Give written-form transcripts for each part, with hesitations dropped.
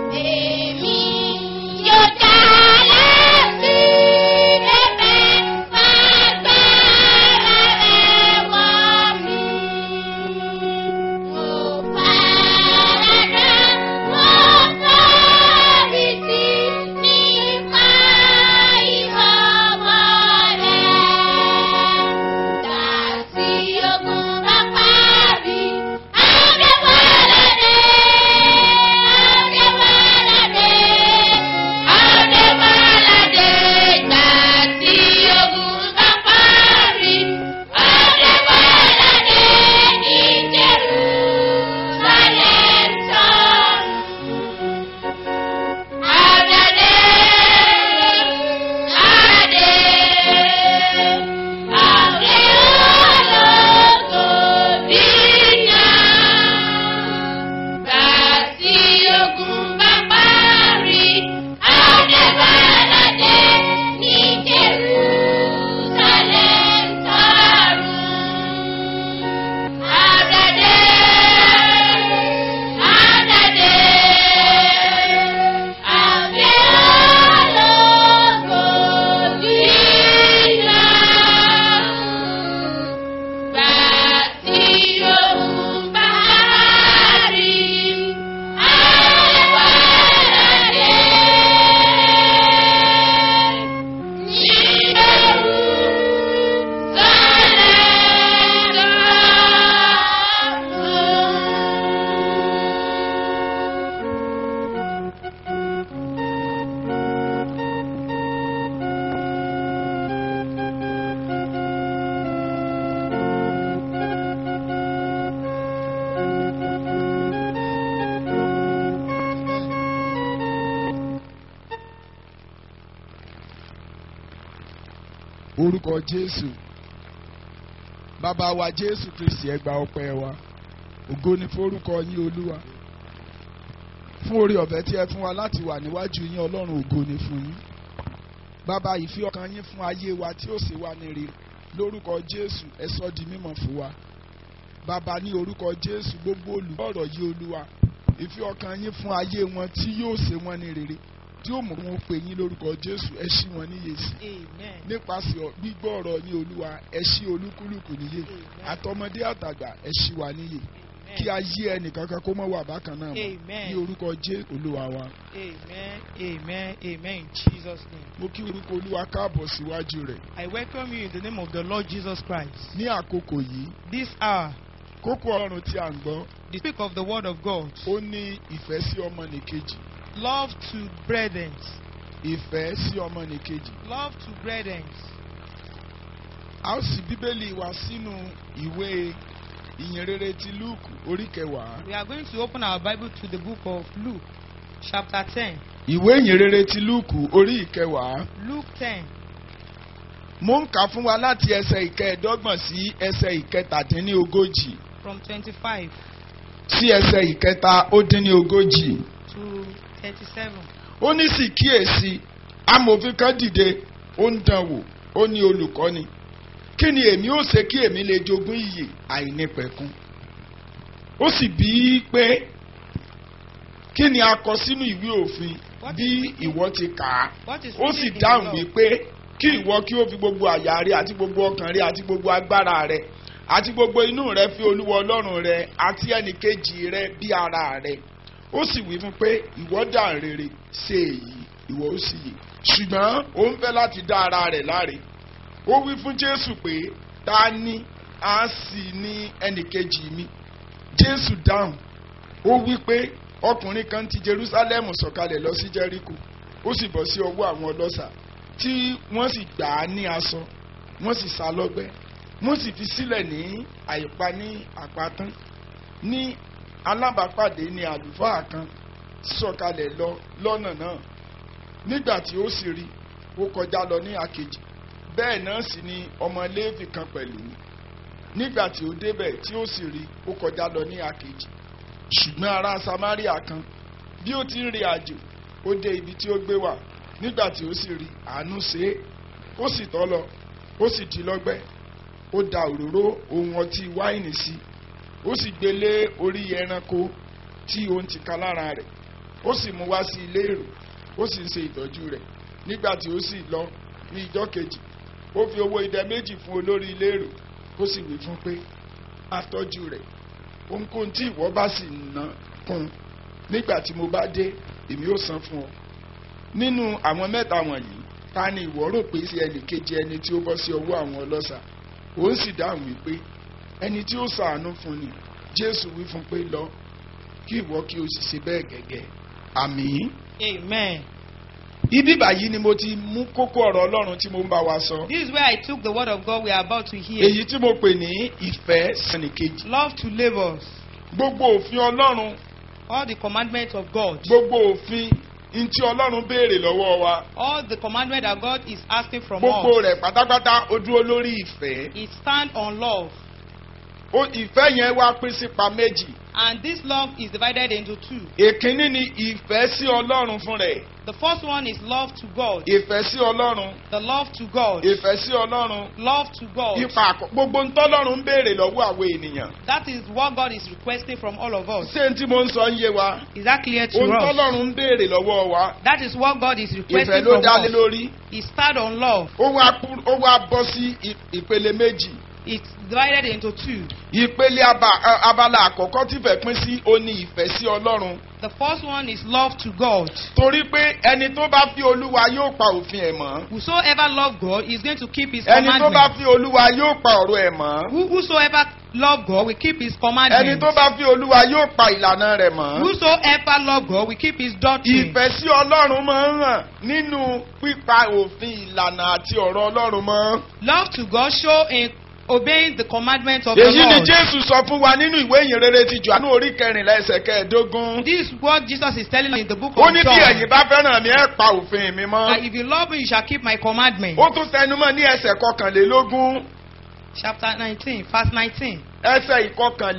orúkọ Jésù. Bàbá wa Jésù Kristi ẹ gba ọpẹ́ wa. Ògo ni forúkọ yín Olúwa. Fún oore ọ̀fẹ́ tí ẹ fún wa láti wà níwájú yín Ọlọ́run, ògo ni fún yín. Bàbá, ìfi ọkàn yín fún ayé wa tí ó sì wà ní rere. Lórúkọ Jésù ẹ sọ di mímọ̀ fún wa. Bàbá, ní orúkọ Jésù gbogbo olùgbọ́rọ̀ yìí Olúwa, ìfi ọkàn yín fún ayé wọn tí yóò ṣe wọn ní rere, tí ó mú wọn pè yín lórúkọ Jésù, ẹ ṣí wọn níyè sí. Nípasẹ̀ gbígbọ́ ọ̀rọ̀ ní Olúwa, ẹ ṣí olúkúlùkù níyè. Àtọmọdé àtàgbà ẹ ṣí wa níyè. Kí ayé ẹnìkankan kó mọ́ wà bákan náà mọ́. Ní orúkọ Jésù Olúwa wa. Amen. Amen. Amen. In Jesus' name. Mo kí orúkọ Olúwa káàbọ̀ síwájú rẹ̀. I welcome you in the name of the Lord Jesus Christ. Ní àkókò yìí, This hour, kókó ọ̀run tí a ń gbọ́, the speak of the word of God. ó ní ìfẹ́ sí ọmọnìkejì. Love to brethren. Ìfẹ́ sí ọmọnìkejì. Love to brethren. A ó ṣí Bíbélì wa sínú ìwé ìyìnrere ti Lúùkù orí 10. We are going to open our Bible to the book of Luke, chapter 10. Ìwé ìyìnrere ti Lúùkù orí 10. Luke 10. Mo ń kà fún wa láti ẹsẹ̀ 25 sí ẹsẹ̀ 37. From 25 sí ẹsẹ̀ 37. to 37. Ó ní sì kíyèsí, amòfin kan dìde, ó ń dán wò, ó ní olùkọ́ni. Kí ni èmi ó ṣe kí èmi lè jogún ìyè àìnípẹ̀kun? Ó sì bí i pé kí ni a kọ sínú ìwé òfin bí ìwọ ti kà á? Ó sì dáhùn wípé kí ìwọ kí ó fi gbogbo àyà rẹ àti gbogbo ọkàn rẹ àti gbogbo agbára rẹ àti gbogbo inú rẹ fi Olúwa Ọlọ́run rẹ àti ẹnìkejì rẹ bí ara rẹ. Ó sì wí fún pé ìwọ dá rere ṣe èyí, ìwọ ó sì yè. Ṣùgbọ́n ó ń fẹ́ láti dá ara rẹ̀ láre. Ó wí fún Jésù pé ta ni a sì ní ẹnìkejì mi? Jésù dáhùn, ó wí pé ọkùnrin kan ti Jerúsálẹ́mù sọ̀kalẹ̀ lọ sí Jẹ́ríkò. Ó sì bọ́ sí ọwọ́ àwọn ọlọ́ṣà tí wọ́n sì gbà á ní aṣọ, wọ́n sì sá lọ́gbẹ́, wọ́n sì fi sílẹ̀ ní àìpa ní àpatán. Ní alábàápàdé ni àlùfáà kan sọ̀kalẹ̀ lọ lọ́nà náà. Nígbà tí ó sì rí, ó kọjá lọ ní àkejì. Bẹ́ẹ̀ náà sì ni ọmọ Léfì kan pẹ̀lú. Nígbà tí ó débẹ̀ tí ó sì rí, ó kọjá lọ ní àkejì. Ṣùgbọ́n ará Samaria kan, bí ó ti ń rìn àjò, ó dé ibi tí ó gbé wà. Nígbà tí ó sì rí, àánú ṣe é, ó sì tọ́ lọ, ó sì dì lọ́gbẹ́. Ó da òróró ohun ọtí wáìnì sí, ó sì gbé lé orí ẹranko tí òun ti ka lára rẹ̀. ó sì mú wá sí ilé èrò ó sì ń ṣe ìtọ́jú rẹ̀ nígbà tí ó sì lọ ní ìjọ́ kejì ó fi owó idẹ méjì fún olórí ilé èrò ó sì wí fún pé máa tọ́jú rẹ̀ ohunkóhun tí ìwọ bá sì ná kún nígbà tí mo bá dé èmi ó san fún ọ. Nínú àwọn mẹ́ta wọ̀nyí ta ni ìwọ rò pé sí ẹnì kejì ẹni tí ó bọ́ sí ọwọ́ àwọn ọlọ́ṣà? Òun sì dáhùn wípé ẹni tí ó ṣàánú fún ni. Jésù wí fún pé lọ kí ìwọ kí o sì ṣe bẹ́ẹ̀ gẹ́gẹ́. Àmín. Amen. Ibi báyìí ni mo ti mú kókó ọ̀rọ̀ Ọlọ́run tí mo ń bá wa sọ. This is where I took the word of God we are about to hear. Èyí tí mo pè ní ìfẹ́ sẹ́nìkejì. Love to neighbors. Gbogbo òfin Ọlọ́run. All the commandments of God. Gbogbo òfin ntí Ọlọ́run béèrè lọ́wọ́ wa. All the commandment that God is asking from Gbogbo us. rẹ̀ pátápátá ó dúró lórí ìfẹ́. It stand on love. Ìfẹ́ yẹn wá pín sípa méjì. And this love is divided into two. Èkínní ni ìfẹ́ sí Ọlọ́run fún rẹ̀. The first one is love to God. Ìfẹ́ sí Ọlọ́run. The love to God. Ìfẹ́ sí Ọlọ́run. Love to God. Gbogbo ntọ́lọ́run ń béèrè lọ́wọ́ àwọn ènìyàn. That is what God is requesting from all of us. Ṣé n tí mo ń sọ ń yé wa? Is that clear to Ohun us? tọ́lọ́run ń béèrè lọ́wọ́ wa. That is what God is Ìfẹ́ requesting ló from dá lé us. lórí. It stand on love. Ó wá bọ́ sí ìpele méjì. It's divided into two. Ìpele abala àkọ́kọ́ tí ìfẹ́ pín sí ó ní ìfẹ́ sí Ọlọ́run. The first one is love to God. Torí pé ẹni tó bá fi Olúwa yóò pa òfin ẹ̀ mọ́. Whosoever love God is going to keep his Ẹni tó bá commandments. fi Olúwa yóò pa ọ̀rọ̀ ẹ̀ mọ́. Whosoever love God will keep his Ẹni commandments. tó bá fi Olúwa yóò pa ìlànà rẹ̀ mọ́. Whosoever love God will keep his doctrine. Ìfẹ́ sí Ọlọ́run máa ń hàn nínú pípa òfin ìlànà àti ọ̀rọ̀ Ọlọ́run mọ́. Love to God show in obeying the commandments of the Èyí ni Lord. Jésù sọ fún wa nínú ìwé ìyìnrere ti Jòhánù orí 14 ẹsẹ̀ 15. This is what Jesus is telling us in the book Ó of ní bí John. ẹ̀yin bá fẹ́ràn mi ẹ pa òfin mi That mọ́. if you love me, you shall keep my commandments. Ó tún tẹnumọ́ ní ẹsẹ̀ 21. Chapter 19, verse 19, Ẹsẹ̀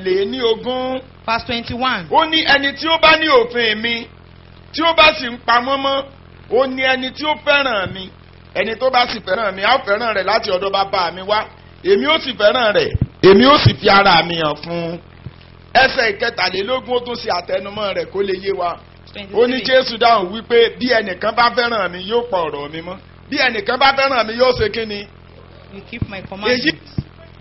21. verse 21. Ó ní ẹni tí ó bá ní òfin mi tí ó bá sì ń pa wọ́n mọ́ ó ní ẹni tí ó fẹ́ràn mi. Ẹni tó bá sì fẹ́ràn mi á fẹ́ràn rẹ̀ láti ọ̀dọ̀ bàbá mi wá. Èmi ó sì fẹ́ràn rẹ̀ èmi ó sì fi ara mi hàn fún un. Ẹsẹ̀ 23 ó tún ṣe àtẹnumọ́ rẹ̀ kó lè yé wa. Ó ní 23. Jésù dáhùn wípé bí ẹnìkan bá fẹ́ràn mi yóò pa ọ̀rọ̀ mi mọ́. Bí ẹnìkan bá fẹ́ràn mi yóò ṣe kí ni? You keep my commandments.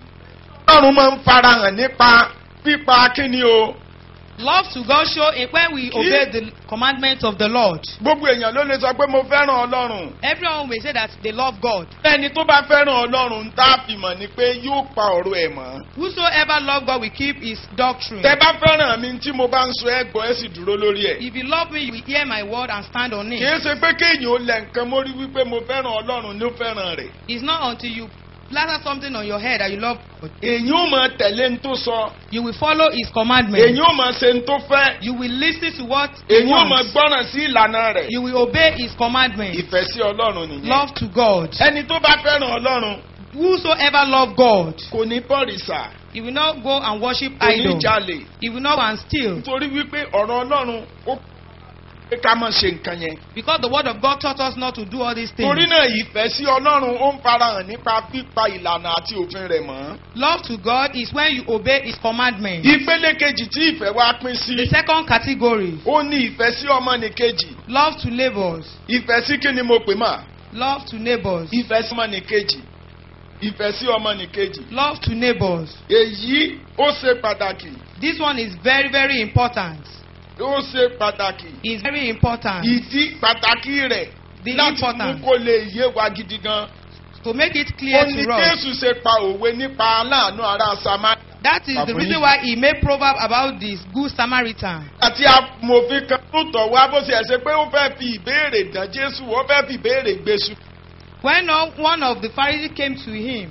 Ọlọ́run máa ń farahàn nípa pípa kí ni o. Love to God show in when we obey the commandments of the Lord. Gbogbo èèyàn ló lè sọ pé mo fẹ́ràn Ọlọ́run. Everyone will say that they love God. Ẹni tó bá fẹ́ràn Ọlọ́run tá a fi mọ̀ ni pé yóò pa ọ̀rọ̀ ẹ̀ mọ́. Whosoever love God will keep his doctrine. Tẹ bá fẹ́ràn mi tí mo bá ń sọ ẹ gbọ́ ẹ sì dúró lórí ẹ̀. If you love me, you will hear my word and stand on Kì it. í ṣe pé kéèyàn ó lẹ̀ nǹkan mórí wípé mo fẹ́ràn Ọlọ́run ló fẹ́ràn rẹ̀. It's not until you plaster something on your head that you love God. Èyí ó máa tẹ̀lé ń tó sọ. You will follow his commandments. Èyí ó máa ṣe ń tó fẹ́. You will listen to what he Èyí ó máa wants. gbọ́ràn sí ìlànà rẹ̀. You will obey his commandments. Ìfẹ́ sí Ọlọ́run nìyẹn. Love to God. Ẹni tó bá fẹ́ràn Ọlọ́run Whosoever love God, kò ní bọ̀rìṣà, he will not go and worship kò ní idols. jalè. He will not go and steal. Nítorí wípé ọ̀rọ̀ Ọlọ́run ó pé ká má ṣe nǹkan yẹn. Because the word of God taught us not to do all these things. Torí náà ìfẹ́ sí Ọlọ́run ó ń farahàn nípa pípa ìlànà àti òfin rẹ̀ mọ́. Love to God is when you obey his commandments. Ìpele kejì tí ìfẹ́ wá pín The sí second category, ó ní ìfẹ́ sí ọmọnìkejì. love to neighbors. Ìfẹ́ sí kí ni mo pè mà? Love to neighbors. Ìfẹ́ sí ọmọnìkejì. Ìfẹ́ sí ọmọnìkejì. Love to neighbors. Èyí ó ṣe pàtàkì. This one is very, very important. Ó ṣe pàtàkì. It's very important. Ìdí pàtàkì rẹ̀ The láti mú important. kó lè yé wa gidi gan. To make it Ó clear ní to us. Jésù ṣe pa òwe nípa aláàánú ará Samaria. That is the reason why he made proverb about this good Samaritan. Àti amòfin kan tó tọ̀ wá bó ṣe ṣe pé ó fẹ́ fi ìbéèrè dán Jésù, ó fẹ́ fi ìbéèrè gbèsù. When one of the Pharisees came to him,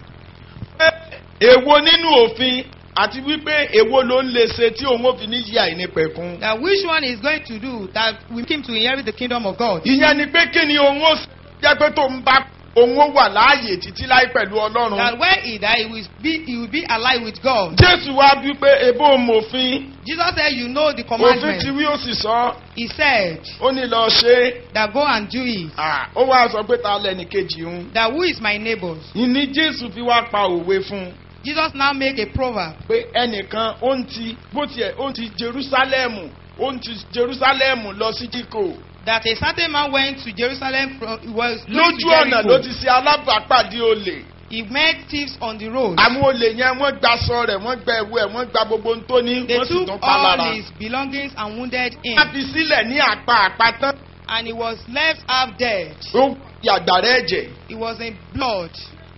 Èwo nínú òfin àti wípé èwo ló ń lè ṣe tí òun ò fi ní yí àìnípẹ̀kun. that which one is going to do that will make him to inherit the kingdom of God? Ìyẹn ni pé kí ni òun ó ṣe jẹ́ pé tó ń bá òun ó wà láàyè títí láì pẹ̀lú Ọlọ́run. That when he die, he will be alive with God. Jésù wá bí pé èbó mòfin, Jesus said, you know the òfin commandment. ti wí ó sì sọ, He said ó ní lọ ṣe é. that go and do it. Ó wá sọ pé ta lẹ́nì kejì òun. That who is my neighbors? Ìní Jésù fi wá pa òwe fún un. Jesus now make a proverb Pé ẹnìkan ó ń ti bó tiẹ̀ ó ń ti Jerúsálẹ́mù ó ń ti Jerusalem lọ sí Jíkò. that a certain man went to Jerusalem from he was going to Lójú ọ̀nà ló Jericho. ti ṣe alábàápàdé olè. He met thieves on the road. Àwọn olè yẹn wọ́n gba aṣọ rẹ̀, wọ́n gba ẹ̀wù ẹ̀, wọ́n gba gbogbo ohun tó ní, They wọ́n sì took tún pa lára. all his belongings and wounded him, Wọ́n fi sílẹ̀ ní àpàtán. and he was left half dead. Ó yàgbàrá ẹ̀jẹ̀. He was in blood.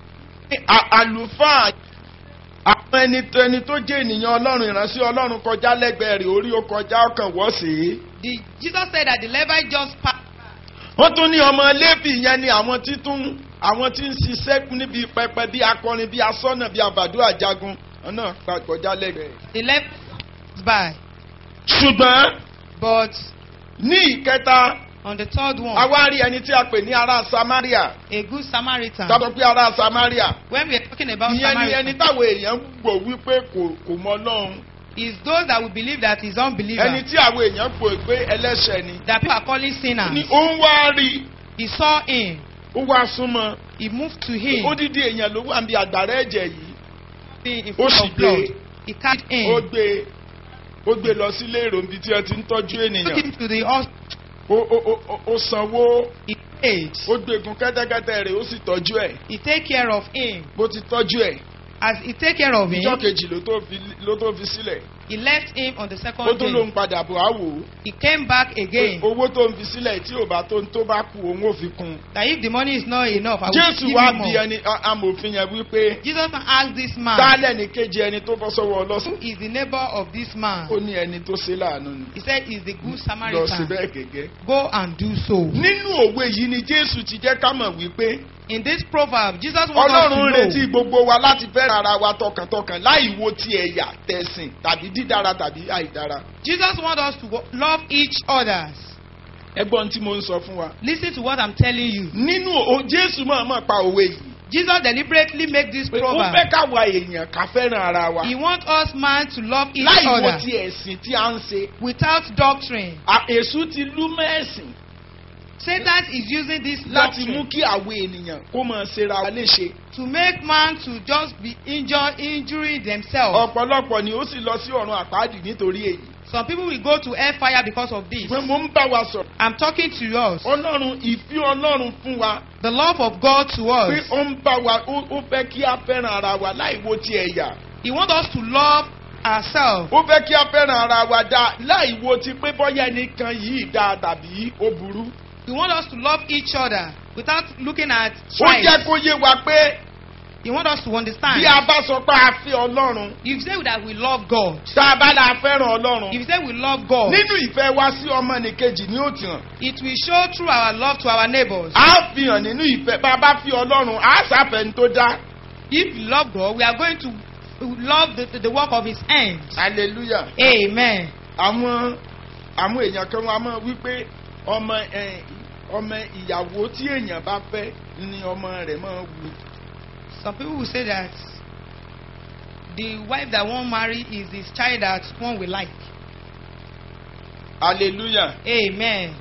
Àlùfáà àwọn ẹni tó jẹ́ ènìyàn Ọlọ́run, ìránṣẹ́ Ọlọ́run kọjá lẹ́gbẹ̀ẹ́ rẹ̀, orí ó kọjá ọkàn wọ́ sí. Jesus said that the Levite just passed. Wọ́n tún ní ọmọ Léfì yẹn ni àwọn tí ń ṣiṣẹ́ níbi pẹpẹ bí akọrin bí asọ́nà bí àbàdo àjagun náà kọjá lẹ́gbẹ̀ẹ́. The Levite passed by. Ṣùgbọ́n But ní ìkẹta, on the third one, a wá rí ẹni tí a pè ní ará Samaria. a good Samaritan. Tábọ̀ pé ará Samaria. When we are talking about Ìyẹn ni ẹni Samaritan, táwọn èèyàn gbọ́ wípé kò mọ Ọlọ́run. is those that will believe that he's unbeliever. Ẹni tí àwọn èèyàn gbọ́ pé ẹlẹ́ṣẹ̀ ni. That people are calling sinners. Ni ó ń wá rí, He saw him. ó wá súnmọ́. He moved to him. Odidi èèyàn ló wà níbi àgbàrá ẹ̀jẹ̀ yìí. In Ó front sì of blood. gbé. He carried Ó him. gbé lọ sílé èrò níbi tí ẹ ti ń tọ́jú Took ènìyàn. him to the hospital. Ó sanwó, He paid. ó gbégun kẹ́tẹ́kẹ́tẹ́ rẹ̀, ó sì tọ́jú ẹ̀. He take care of him. Bó ti tọ́jú ẹ̀, As he take care of him, ìjọ́ kejì ló tó fi sílẹ̀. he left him on the Ó second tún ló ń day. padà bọ̀ á wò ó. He came back again. Owó tó ń fi sílẹ̀ tí ò bá tó bá kú òun ò fi kún. That if the money is not enough, I will Jésù give wá you bí more. ẹni amòfin yẹn wípé Jesus asked this man, dálẹ̀ ní kejì ẹni tó bọ́ sọ́wọ́ who ọlọ́sùn. is the neighbor of this man? Ó ní ẹni tó ṣe láàánú ni. He said, he's the good Lọ sí Samaritan. bẹ́ẹ̀ gẹ́gẹ́. Go and do so. Nínú òwe yìí ni Jésù ti jẹ́ ká mọ̀ wípé In this proverb, Jesus wants us Ọlọ́run to retí know gbogbo wa láti fẹ́ràn ara wa tọkàntọkàn láì wo ti ẹ̀yà, tẹ̀sìn tàbí dídára tàbí àìdára. Jesus wants us to love each other. Ẹgbọ́n tí mo ń sọ fún wa. Listen to what I'm telling you. Nínú Jésù mọ̀ pa òwe yìí. Jesus deliberately make this Pé ó proverb. fẹ́ káwa èèyàn ká fẹ́ràn ara wa. He wants us man to love each Láì wo other ti ẹ̀sìn tí a ń ṣe. without doctrine. Èṣù ti lú mẹ́sìn Satan is using this láti mú doctrine kí àwọn ènìyàn kó máa ṣera wa léṣe. to make man to just be injuring themselves. Ọ̀pọ̀lọpọ̀ ni ó sì lọ sí ọ̀run àpáàdì nítorí èyí. Some people will go to hellfire because of this. Pé mo ń bá wa sọ̀rọ̀. I'm talking to us. Ọlọ́run ìfẹ́ Ọlọ́run fún wa. The love of God to Pé us. ó ń bá wa ó fẹ́ kí a fẹ́ràn ara wa láì wo ti ẹ̀yà. He wants us to love ourselves. Ó fẹ́ kí a fẹ́ràn ara wa láì wo ti pé bọ́yá ẹnìkan yìí dáa tàbí ó burú. He wants us to love each other without looking at Ó jẹ́ stripes. kó yé wa pé He wants us to understand. bí a bá sọ pé a fẹ́ Ọlọ́run, If you say that we love God, tá a bá la fẹ́ràn Ọlọ́run, if you say we love God, nínú ìfẹ́ wa sí ọmọnìkejì ni ó ti hàn. it will show through our love to our neighbors. A fi hàn nínú ìfẹ́ bá a bá fi Ọlọ́run, a sáfẹ́ ní tó dá. If we love God, we are going to love the work of His hands. Hallelujah. Amen. Àwọn èèyàn kan wá mọ̀ wípé ọmọ ìyàwó tí èèyàn bá fẹ́ ni ọmọ rẹ̀ máa wù. Some people will say that the wife that won't marry is his child that one will like. Hallelujah. Amen.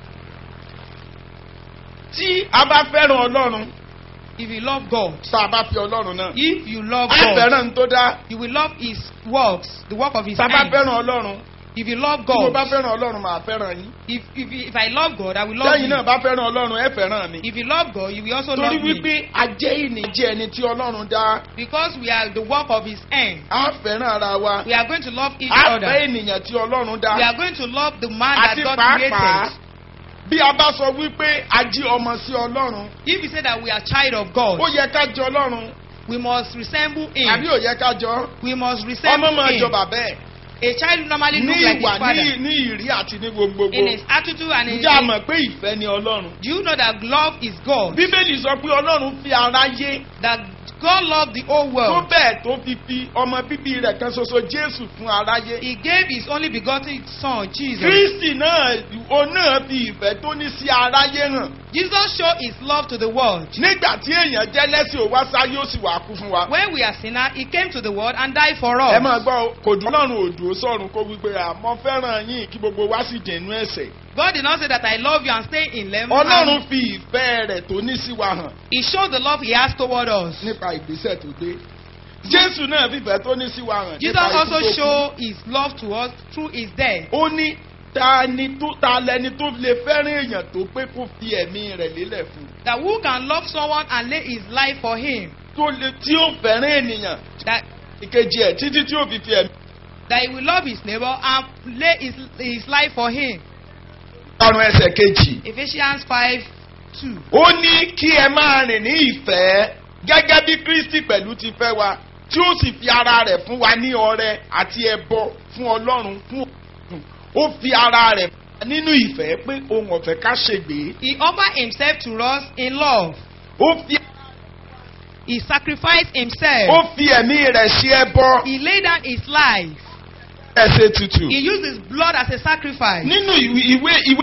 Tí a bá fẹ́ràn Ọlọ́run, If you love God, tá a bá fi Ọlọ́run náà, if you love a God, fẹ́ràn tó dá. you will love His works, the work of His Tá a bá hands. fẹ́ràn Ọlọ́run, If you love tí mo bá God, fẹ́ràn Ọlọ́run màá fẹ́ràn yín. if I love God, I will love Lẹ́yìn you. náà bá fẹ́ràn Ọlọ́run ẹ fẹ́ràn mi. If you love God, you will also love Torí me. wípé ajẹ́ ìnìjẹ́ ẹni tí Ọlọ́run dá. Because we are the work of His hands. A fẹ́ràn ara wa. We are going to love each A other. fẹ́ ènìyàn tí Ọlọ́run dá. We are going to love the man that Àti God pàápàá created. bí a bá sọ wípé a jí ọmọ sí Ọlọ́run, If you say that we are child of God, ó yẹ ká jọ Ọlọ́run we must resemble àbí Him. ò yẹ ká jọ. We must Ọmọ resemble máa jọ Him. bàbá ẹ̀ A child normally ní looks like ìwà his father ní ìrí àti ní gbogbogbò. in his attitude and in Ǹjẹ́ a his. mọ̀ pé ìfẹ́ ni Ọlọ́run? Do you know that love is God? Bíbélì sọ pé Ọlọ́run fi aráyé That God loved the whole tó world. bẹ́ẹ̀ tó fi ọmọ bíbí rẹ̀ kan ṣoṣo Jésù fún aráyé. He gave His only begotten Son, Jesus. Kristi náà òun náà fi ìfẹ́ tó ní sí aráyé hàn. Jesus showed His love to the world. Nígbà tí èèyàn jẹ́ lẹ́sìn ó wá sáyé ó sì wá kú fún wa. When we are sinners, He came to the world and died for Ẹ us. máa gbọ́ kò dùn Ọlọ́run òdùó sọ̀run kó wípé àmọ́ fẹ́ràn yín kí gbogbo wa sì jẹ̀nu ẹ̀ṣẹ̀. God did not say that I love you and stay in love. Ọlọ́run fi ìfẹ́ rẹ̀ tó ní sí wa hàn He showed the love He has toward us. nípa ìgbésẹ̀ tó gbé. Jésù náà fìfẹ́ tó ní sí wa hàn Jesus nípa ikú also tó kú. showed His love to us through His death. Ó ní ta lẹni tó lè fẹ́ràn èèyàn tó pé kó fi ẹ̀mí rẹ̀ lélẹ̀ fún. That who can love someone and lay his life for him? Tí ó fẹ́ràn ènìyàn. That Ìkejì ẹ̀ títí tí ó fi ẹ̀mí. he will love his neighbor and lay his life for him. Karùn-ún ẹsẹ̀ kejì. Ephesians 5:2. Ó ní kí ẹ máa rìn ní ìfẹ́ gẹ́gẹ́ bí Kristi pẹ̀lú ti fẹ́ wa tí ó sì fi ara rẹ̀ fún wa ní ọrẹ àti ẹbọ fún Ọlọ́run fún òkùnkùn. Ó fi ara rẹ̀ nínú ìfẹ́ pé òun ọ̀fẹ́ ká ṣègbé. He offered himself to us in love. He sacrificed himself. Ó fi ẹ̀mí rẹ̀ ṣe ẹbọ. He laid down his life. Ẹsẹ̀ tutù. He used his blood as a sacrifice. Nínú ìwé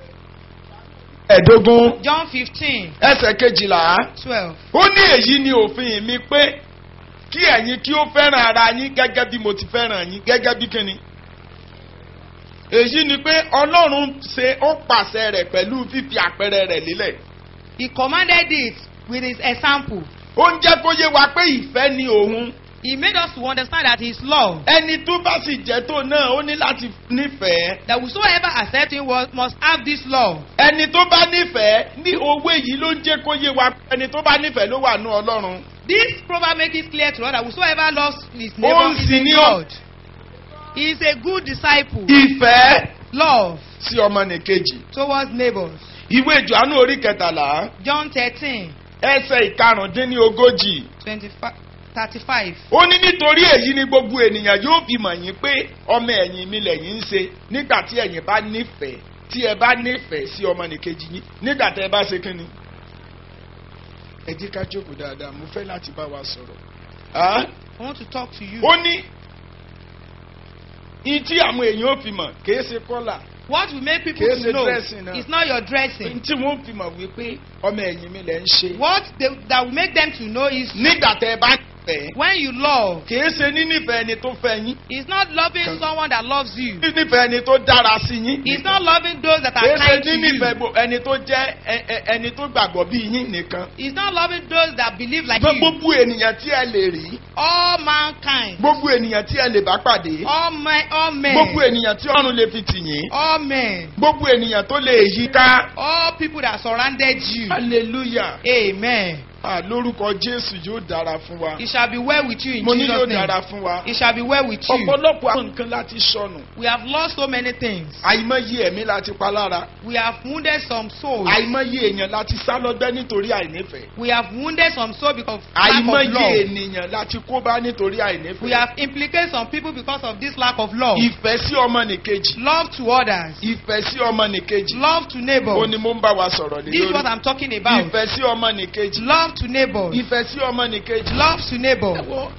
ẹ̀dógún. John 15. Ẹsẹ̀ kejìlá. 12. Ó ní èyí ni òfin mi pé kí ẹ̀yin kí ó fẹ́ràn ara yín gẹ́gẹ́ bí mo ti fẹ́ràn yín gẹ́gẹ́ bí kíni. Èyí ni pé Ọlọ́run ó pàṣẹ rẹ̀ pẹ̀lú fífi àpẹẹrẹ rẹ̀ lélẹ̀. He commanded it with his example. Ó ń jẹ́ kó yé wa pé ìfẹ́ ni òun. He made us to understand that his love. Ẹni tó bá sì jẹ́ tó náà ó ní láti nífẹ̀ẹ́. That whosoever accept him must have this love. Ẹni tó bá nífẹ̀ẹ́ ní owó èyí ló ń jẹ́ kó yé wa pé ẹni tó bá nífẹ̀ẹ́ ló wà ní Ọlọ́run. This proverb makes it clear to us that whosoever loves his neighbor is in God. He is a good disciple. Ìfẹ́. Love. Sí ọmọnìkejì. Towards neighbors. Ìwé Jòhánù orí 13. John 13. Ẹsẹ̀ ìkarùndínlógójì. 35. Ó ní nítorí èyí ni gbogbo ènìyàn yóò fi mọ̀ yín pé ọmọ ẹ̀yìn mi lẹ̀yin ń ṣe nígbà tí ẹ̀yin bá nífẹ̀ẹ́ tí ẹ bá nífẹ̀ẹ́ sí ọmọnìkejì yín nígbà tí ẹ bá ṣe kínni. Ẹ jẹ́ ká jókòó dáadáa mo fẹ́ láti bá wa sọ̀rọ̀. I want to talk to you. Ó ní ìtí àwọn èèyàn ò fi mọ̀ kìí ṣe kọ́là. What will make people to know is not your dressing. Tí wọ́n fi mọ̀ wípé ọmọ ẹ̀yìn mi lẹ̀ ń ṣe. What that will make them to know is. Nígbà tẹ́ ẹ bá nífẹ̀ẹ́. When you love. Kìí ṣe nínífẹ̀ẹ́ ẹni tó fẹ́ yín. It's not loving someone that loves you. Nínífẹ̀ẹ́ ẹni tó dára sí yín. It's not loving those that are kind to you. Kìí ṣe nínífẹ̀ẹ́ ẹni tó jẹ́ ẹni tó gbàgbọ́ bí yín nìkan. It's not loving those that believe like you. Gbogbo ènìyàn tí ẹ lè rí. All mankind. Gbogbo ènìyàn tí ẹ lè bá pàdé. All men. Gbogbo ènìyàn tí Ọlọ́run lè fi tì yín. All men. Gbogbo ènìyàn tó lè yí ká. All people that surrounded you. Hallelujah. Amen. Lórúkọ Jésù yóò dára fún wa. It shall be well with you in Jesus' name. Mo ní yóò dára fún wa. It shall be well with you. Ọ̀pọ̀lọpọ̀ àwọn nǹkan láti sọnù. We have lost so many things. Àìmọye ẹ̀mí láti pa lára. We have wounded some souls. Àìmọye èèyàn láti sá lọ́gbẹ́ nítorí àìnífẹ̀ẹ́. We have wounded some souls because of lack of love. Àìmọye ènìyàn láti kó bá nítorí àìnífẹ̀ẹ́. We have implicated some people because of this lack of love. Ìfẹ́ sí ọmọnìkejì. Love to others. Ìfẹ́ sí ọmọnìkejì. Love to neighbors. Ó ní mo ń bá wa sọ̀rọ̀ lé lórí. This is what I'm talking about. Ìfẹ́ sí ọmọnìkejì. Love to neighbors. Ìfẹ́ sí ọmọnìkejì. Love to neighbors.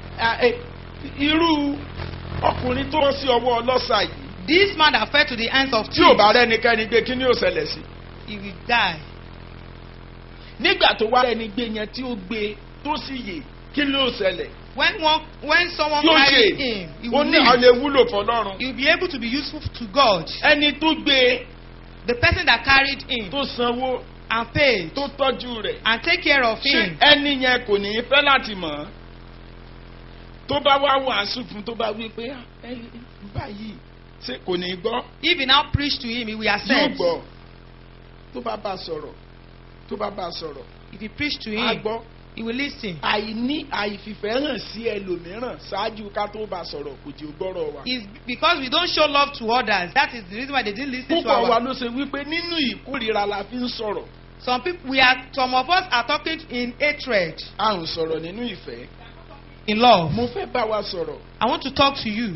Irú ọkùnrin tó wọ́n sí ọwọ́ ọlọ́ṣà yìí. This man that fell to the hands of thieves. Tí ò bá rẹ́nikẹ́ni gbé kí ni yóò ṣẹlẹ̀ sí? He will die. Nígbà tó wá rẹ́ni gbé yẹn tí ó gbé tó sì yè kí ni yóò ṣẹlẹ̀? When someone carries him, he will live. Ó ní àwọn lè wúlò fọ́lọ́run. He will be able to be useful to God. Ẹni tó gbé. The person that carried him. Tó sanwó. And paid. Tó tọ́jú rẹ̀. And take care of him. Ṣé ẹni yẹn kò ní fẹ́ láti mọ̀? Tó bá wá wàásù fún tó bá wí pé báyìí ṣé kò ní gbọ́? If he now preach to him, he will accept. Yóò gbọ́. Tó bá bá sọ̀rọ̀. Tó bá bá sọ̀rọ̀. If he preach to him, á gbọ́. He will listen. Àìfìfẹ́ hàn sí ẹlòmíràn ṣáájú ká tó bá sọ̀rọ̀ kò jẹ́ gbọ́rọ̀ wa. It's because we don't show love to others. That is the reason why they didn't listen to our. Púpọ̀ wa ló ṣe wípé nínú ìkórìíra la fi ń sọ̀rọ̀. Some of us are talking in hatred. A ń sọ̀rọ̀ nínú ìfẹ́. In love. Mo fẹ́ bá wa sọ̀rọ̀. I want to talk to you.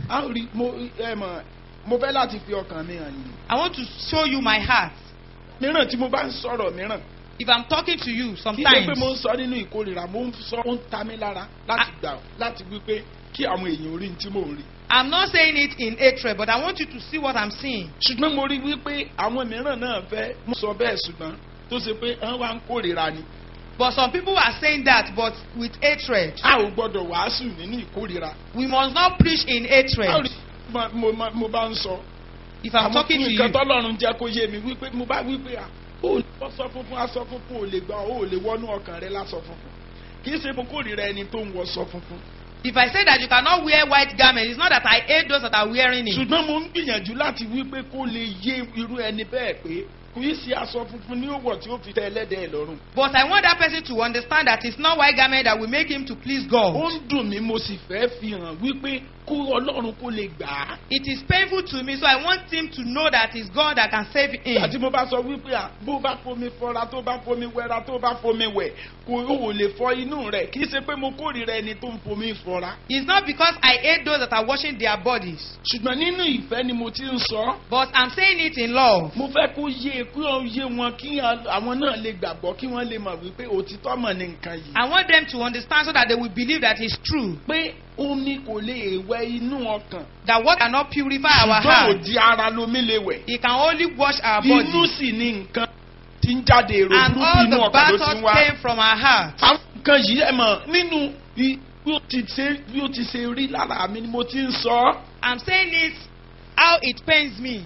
Mo fẹ́ láti fi ọkàn mi hàn yín. I want to show you my heart. Mìíràn tí mo bá ń sọ̀rọ̀ mìíràn. If I'm talking to you sometimes. Kí ló pé mo ń sọ nínú ìkórìíra mo ń sọ ó ń ta mí lára láti wípé kí àwọn èèyàn orí tí mò ń rí. I'm not saying it in hatred, but I want you to see what I'm seeing. Ṣùgbọ́n mo rí wípé àwọn mìíràn náà fẹ́ mo sọ bẹ́ẹ̀ ṣùgbọ́n tó ṣe pé wọ́n wá ń kórìíra ni. But some people are saying that, but with hatred. A ò gbọ́dọ̀ wàásù nínú ìkórìíra. We must not preach in hatred. Mo bá ń sọ. If I'm talking to you. Àwọn nǹkan tọ́lọ́run jẹ́ kó yé mi wípé mo bá wípé ó lè wọ́sọ funfun aṣọ funfun ò lè gbà ó lè wọnú ọkàn rẹ lásọ funfun. Kì í ṣe mo kórìíra ẹni tó ń wọṣọ funfun. If I say that you cannot wear white garments, it's not that I hate those that are wearing it. ṣùgbọ́n mo ń gbìyànjú láti wí pé kó lè yé irú ẹni bẹ́ẹ̀ pé kò í ṣe aṣọ funfun ní òwò tí ó fi tẹ ẹlẹ́dẹ̀ lọ́rùn. But I want that person to understand that it's not white garment that will make him to please ó God. ń dùn mí mo sì fẹ́ fi hàn wípé kó Ọlọ́run kó lè gbà á. It is painful to me, so I want him to know that it's God that can save àti him. mo bá sọ wípé bó bá fomi fọra tó bá fomi wẹra tó bá fomi wẹ̀ kò ò lè fọ inú rẹ̀ kì í ṣe pé mo kórìíra ẹni tó ń fomi fọra. It's not because I hate those that are washing their bodies, ṣùgbọ́n nínú ìfẹ́ ni mo ti ń sọ. but I'm saying it in love. mo fẹ́ kó yé wọn kí àwọn náà lè gbàgbọ́ kí wọ́n lè mọ̀ wípé òtítọ́ mọ̀ ní nǹkan yìí. I want them to understand so that they will believe that it's true. pé omi kò lè wẹ inú ọkàn. That water cannot purify our ṣùgbọ́n heart. òdi ara lomi lè wẹ̀. It can only wash our inú body. sì ni nǹkan tí ń jáde èrò And burúkú all inú the ọkàn ló ti battles ń wá. came from our heart. àwọn nǹkan yìí ẹ mọ̀ nínú bí ó ti ṣe rí lára mi ni mo ti ń sọ. I'm saying it how it pains me.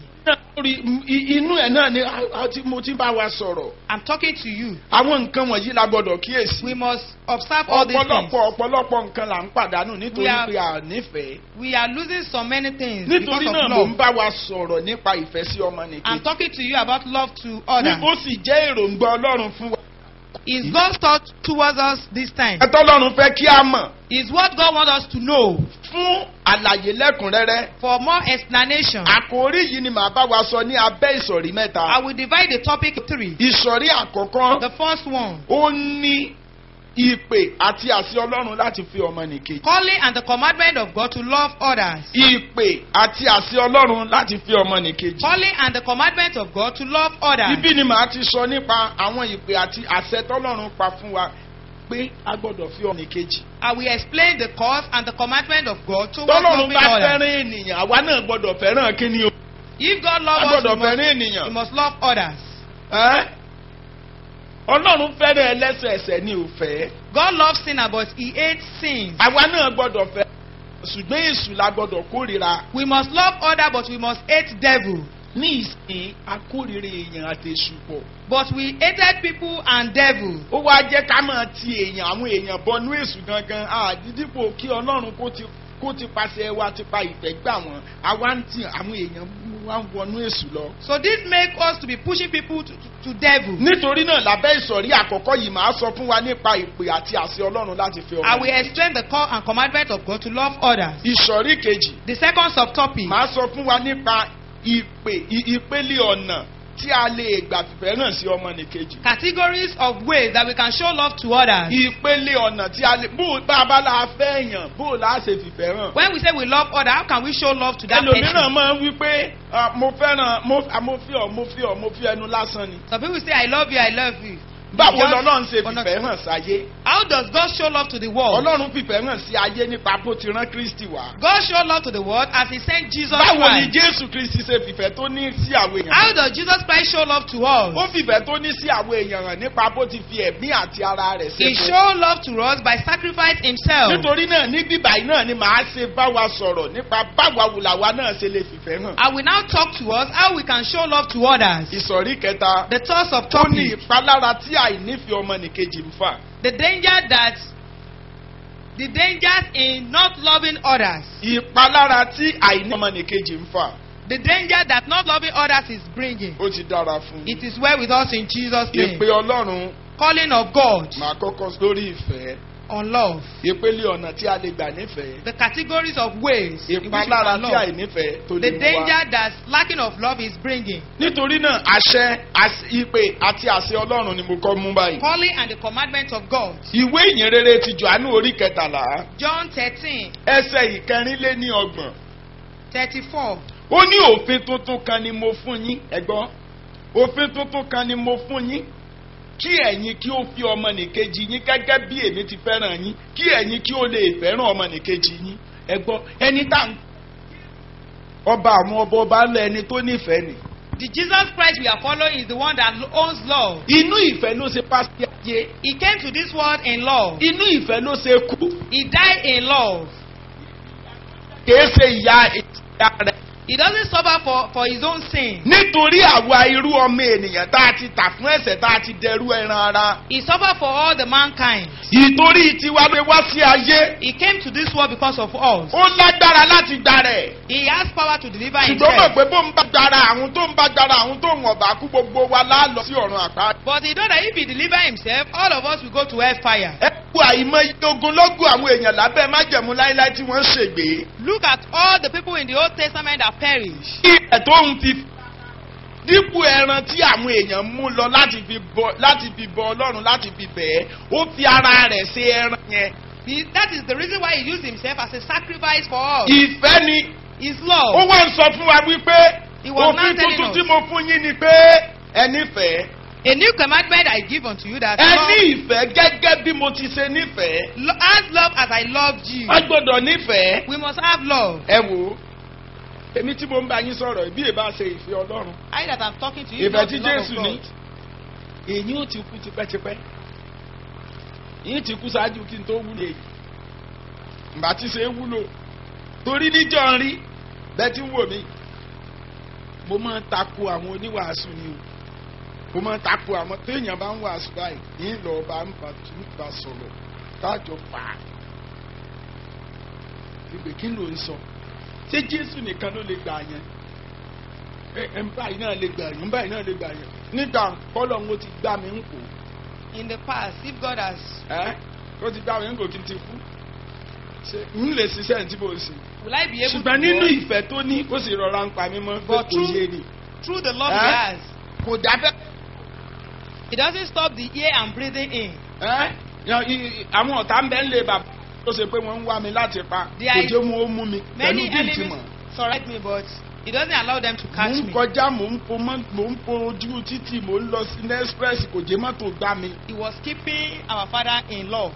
inú ẹ̀ náà ni mo ti bá wa sọ̀rọ̀. I'm talking to you. àwọn nǹkan wọ̀nyí la gbọ́dọ̀ kíyèsí. We must observe all these things. ọ̀pọ̀lọpọ̀ nǹkan là ń pàdánù nítorí We are- pé a nífẹ̀ẹ́. We are losing so many things because nítorí of náà mo ń love. bá wa sọ̀rọ̀ nípa ìfẹ́ sí I'm ọmọnìkejì. talking to you about love to others. ó sì jẹ́ èròǹgbà Ọlọ́run fún wa. Is God's thought towards us this time? ẹ̀tọ́ Ọlọ́run fẹ́ kí a mọ̀ Is what God wants us to know. fún àlàyé lẹ́kùnrẹ́rẹ́. For more explanation, àkòrí yìí ni màá bá wa sọ ní abẹ́ ìsọ̀rí I mẹ́ta. will divide the topic in three. ìsọ̀rí àkọ́kọ́ The first one, ó ní ìpè àti àṣẹ Ọlọ́run láti fi ọmọnìkejì. calling and the commandment of God to love others. ìpè àti àṣẹ Ọlọ́run láti fi ọmọnìkejì. Calling and the commandment of God to love others. Ibi ni màá ti sọ nípa àwọn ìpè àti àṣẹ tọ́lọ́run pa fún wa pé a gbọ́dọ̀ fi ọmọnìkejì. I will explain the cause and the commandment of God towards tọ́lọ́run loving bá others. fẹ́ràn ènìyàn àwa náà gbọ́dọ̀ fẹ́ràn kíni o. If God a loves us, gbọ́dọ̀ we must, fẹ́ràn we ènìyàn. must love others. Ẹ́? Ọlọ́run fẹ́ràn ẹlẹ́ṣẹ̀ ni ò fẹ́. God loves sinner, but he hates sins. àwa náà gbọ́dọ̀ fẹ́ ṣùgbọ́n èṣù la gbọ́dọ̀ kórìíra. We must love others, but we must hate devil. ní ìsìn akórìíra èèyàn àti èṣù pọ̀. But we hated people and devil. ó wá jẹ́ ká máa ti àwọn èèyàn bọnú èṣù gangan àdídípò kí Ọlọ́run kó ti pàṣẹ wa ti pa ìfẹ́ gbà wọ́n àwa ń tì àwọn èèyàn wá ń wọnú èṣù lọ. So this makes us to be pushing people to devil. nítorí náà lábẹ́ ìsọ̀rí àkọ́kọ́ yìí màá sọ fún wa nípa ìpè àti àṣẹ Ọlọ́run láti fi I ọmọ. will explain the call and commandment of God to love others. ìsọ̀rí kejì The second subtopic, màá sọ fún wa nípa ìpele ọ̀nà tí a lè gbà fìfẹ́ hàn sí ọmọnìkejì. categories of ways that we can show love to others. ìpele ọ̀nà tí a lè bá a bá la fẹ́ yàn bó la ṣe fìfẹ́ hàn. When we say we love others, how can we show love to that ẹlòmíràn person? máa ń wí pé mo fẹ́ràn mo fi ẹnu lásán ni. Some people say, I love you, I love you. báwo Just lọ́lọ́run ṣe for fìfẹ́ hàn sáyé. How does God show love to the world? Ọlọ́run fìfẹ́ hàn sí ayé nípa bó ti rán Kristi wá. God showed love to the world as he sent Jesus báwo ni Christ. Jésù Kristi ṣe fìfẹ́ tó ní sí àwọn èèyàn. How does Jesus Christ show love to us? ó fìfẹ́ tó ní sí àwọn èèyàn hàn nípa bó ti fi ẹ̀mí àti ara rẹ̀ He ṣe. showed love to us by sacrificing himself. nítorí náà ní bíbáyìí náà ni màá ṣe bá wa sọ̀rọ̀ nípa báwa wùlàwa náà ṣe lè fìfẹ́ hàn. I will now talk to us how we can show love to others. ìsọ̀rí kẹta The thoughts of tó ní topic. ìpalára tí àìnífẹ̀ẹ́ ọmọnìkejì ń fà. The dangers in not loving others. ìpalára tí àìnífẹ̀ẹ́ ọmọnìkejì ń fà. The danger that not loving others is bringing. ó ti dára fún It mi. is well with us in Jesus' name. ìpè Ọlọ́run Calling of God màá kọ́kọ́ lórí ìfẹ́. on love. ìpele ọ̀nà tí a lè gbà nífẹ̀ẹ́. The categories of ways in which we ìpalára can tí love. àìnífẹ̀ẹ́ tó The lè mú wa. danger that lacking of love is bringing. nítorí náà ìpè àti àṣẹ Ọlọ́run ni mo kọ́ mú báyìí. Calling and the commandment of God. ìwé ìyìnrere ti Jòhánù orí kẹtàlá John 13, ẹsẹ̀ ìkẹrìnléníọgbọ̀n. 34. ó ní òfin tuntun kan ni mo fún yín ẹ̀gbọ́n òfin tuntun kan ni mo fún yín kí ẹ̀yin kí ó fi ọmọnìkejì yín gẹ́gẹ́ bí èmi ti fẹ́ràn yín kí ẹ̀yin kí ó lè fẹ́ràn ọmọnìkejì yín ẹ̀gbọ́n ẹni tá ń ọba àwọn ọba ńlá ẹni tó nífẹ̀ẹ́ ni. The Jesus Christ we are following is the one that owns love. inú ìfẹ́ ló ṣe pásítì ayé He came to this world in love. inú ìfẹ́ ló ṣe kú He died in love. kìí ṣe ìyá rẹ̀ He doesn't suffer for his own sin. nítorí àwa irú ọmọ ènìyàn tá a ti tà fún ẹ̀ṣẹ̀ tá a ti dẹrú ẹran ara. He suffered for all the mankind. ìtorí tiwa lè wá sí ayé. He came to this world because of us. ó lágbára láti gbà rẹ̀. He has power to deliver ṣùgbọ́n mọ̀ himself. pé bó ń bá gbára àwọn tó ń bá gbára àwọn tó ń ọ̀bà kú gbogbo wa lálọ sí ọ̀run àpá. But he know that if he deliver himself, all of us will go to hellfire. ẹ kú àìmọye ogunlọ́gọ̀ àwọn èèyàn lábẹ́ májẹ̀mú láíláí tí wọ́n ń ṣègbè. Look at all the people in the Old Testament that perish. ilẹ̀ tó ń fi dípò ẹran tí àwọn èèyàn mú lọ láti fi bọ Ọlọ́run láti fi bẹ̀ ẹ́ ó fi ara rẹ̀ ṣe ẹran yẹn. That is the reason why he used himself as a sacrifice for us. ìfẹ́ ni His ó love. wá ń sọ fún wa wípé He was now òfin telling tuntun us. tí mo fún yín ni pé ẹ nífẹ̀ẹ́. A new commandment I give unto you that ẹ ní love, ìfẹ́ gẹ́gẹ́ bí mo ti ṣe nífẹ̀ẹ́. as love as I loved you. wọ́n gbọ́dọ̀ nífẹ̀ẹ́. We must have love. ẹ wò ó èmi tí mo ń bá yín sọ̀rọ̀ bí èbá ṣe ìfẹ́ Ọlọ́run. I that am talking to you, ìfẹ́ not tí the love Jésù of ní God. èyí ò ti kú tipẹ́tipẹ́ yìí ti kú ṣáájú kí n tó wúlò èyí ìgbà tí ṣe é wúlò torí níjọ́ ń rí bẹ́ẹ̀ tí ń wò mí mo máa ń tako àwọn oníwàásù ni o mo máa ń tako àwọn téèyàn bá ń wàásù báyìí yìí lọ bá ń bá sọ̀rọ̀ tájọ fà á ìgbè kí ló ń sọ ṣé Jésù nìkan ló lè gbà yẹn ẹ ń báyìí náà lè gbà yẹn ń báyìí náà lè gbà yẹn nígbà kọ́lọ̀ ń ti gbà mí ń kó. In the past, if God has, ó ti gbà mí ń kó kí n ti kú ṣe ń lè ṣiṣẹ́ ní tí mo ṣe. will I be able ṣùgbọ́n to nínú walk? ìfẹ́ tó ní ó sì rọra ń pa mí mọ́ pé But kò yé ni. Through the love he has, kò dábẹ́. he doesn't stop the air and breathing in. àwọn ọ̀tá ń bẹ́ ń lé bàbá tó ṣe pé wọ́n ń wá mi láti pa There kò is jẹ́ mo ó mú mi pẹ̀lú Many bí n ti enemies mọ̀. surround me, but he doesn't allow them to mo catch ń me. kọjá mò ń po ojú títì mò ń lọ sí express kò jẹ́ mọ́tò gbá mi. He was keeping our father in love.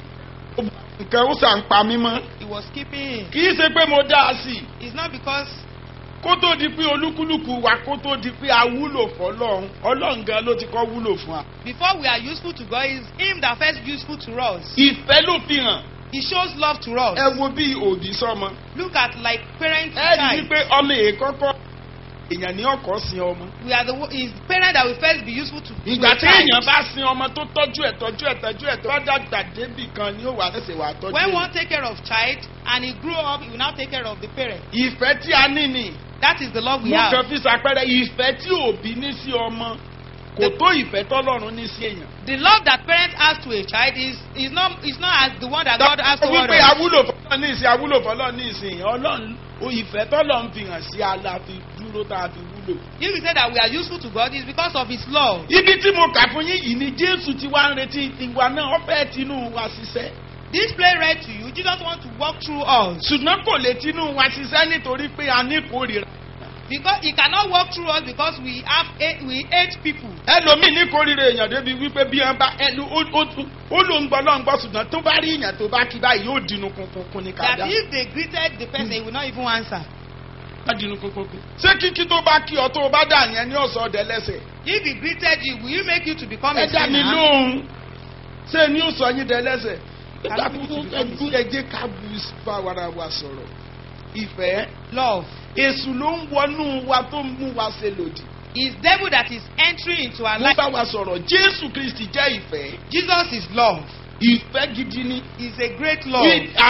nǹkan ó sàn pa mí mọ́. He was keeping him. kì í ṣe pé mo dá a sí i. It's not because kó tó di pé olúkúlùkù wa kó tó di pé a wúlò fọ́lọ́run Ọlọ́run gan ló ti kọ́ wúlò fún wa. before we are useful to God, it's him that first useful to us. ìfẹ́ ló fi hàn. He shows love to us. ẹ wo bí òbí sọmọ. Look at like parents to ẹ rí i child. pé ọmọ èèkọ́kọ́ èèyàn ní ọkọ̀ sin ọmọ. We are his parents that will first be useful to ìgbà a tí child. èèyàn bá sin ọmọ tó tọ́jú ẹ̀ tó bá dàgbà débì kan ni ó wà lẹ́sẹ̀ wà tọ́jú When ẹ̀. one take care of child and he grew up, he will now take care of the parent. ìfẹ́ tí a ní ni That is the love we mo have. kàn fi ṣàpẹẹrẹ ìfẹ́ tí òbí ní sí ọmọ kò tó ìfẹ́ tọ́lọ́run ní sí èèyàn. The love that parents have to a child is not as the one that God has toward wípé us. awúlò fọlọ́ ní ìsìn awúlò fọlọ́ ní ìsìn Ọlọ́run ìfẹ́ tọ́lọ́run fi hàn sí ala fi dúró tá a fi wúlò. If we say that we are useful to God, it's because of his love. ibi tí mo kà fún yín yìí ni Jésù ti wá ń retí tiwa náà ó fẹ́ tinú wa ṣiṣẹ́. This play read to you, Jesus wants to walk through us. ṣùgbọ́n kò lè tinú wa ṣiṣẹ́ nítorí pé a ní ìkórìíra. Because he cannot walk through us because we hate people. ẹlòmíì ní ìkórìíra èèyàn débi wípé bí wọn bá ó ló ń gbọ́ lọ́ngbọ́ ṣùgbọ́n tó bá rí èèyàn tó bá kí báyìí yóò dínú kunkun ní That kàdá. if they greeted the person, he will not even answer. yóò dínú kunkun. ṣé kíkí tó bá kí ọ tó bá dà yẹn ní ọ̀sán ọ̀dẹ lẹ́sẹ̀. If he greeted you, will you make you to become a ẹ dá mi sinner? lóhùn ṣé ní ó sọ yín dẹ lẹ́sẹ̀. Can ẹ jẹ́ ká bu báwara wa sọ̀rọ̀. ìfẹ́ Love. èṣù ló ń wọnú wa tó ń mú wa ṣe lòdì. It's devil that is entering into our mo life. bá wa sọ̀rọ̀ Jésù Kristi jẹ́ ìfẹ́. Jesus is love. ìfẹ́ gidi ni. He's a great love.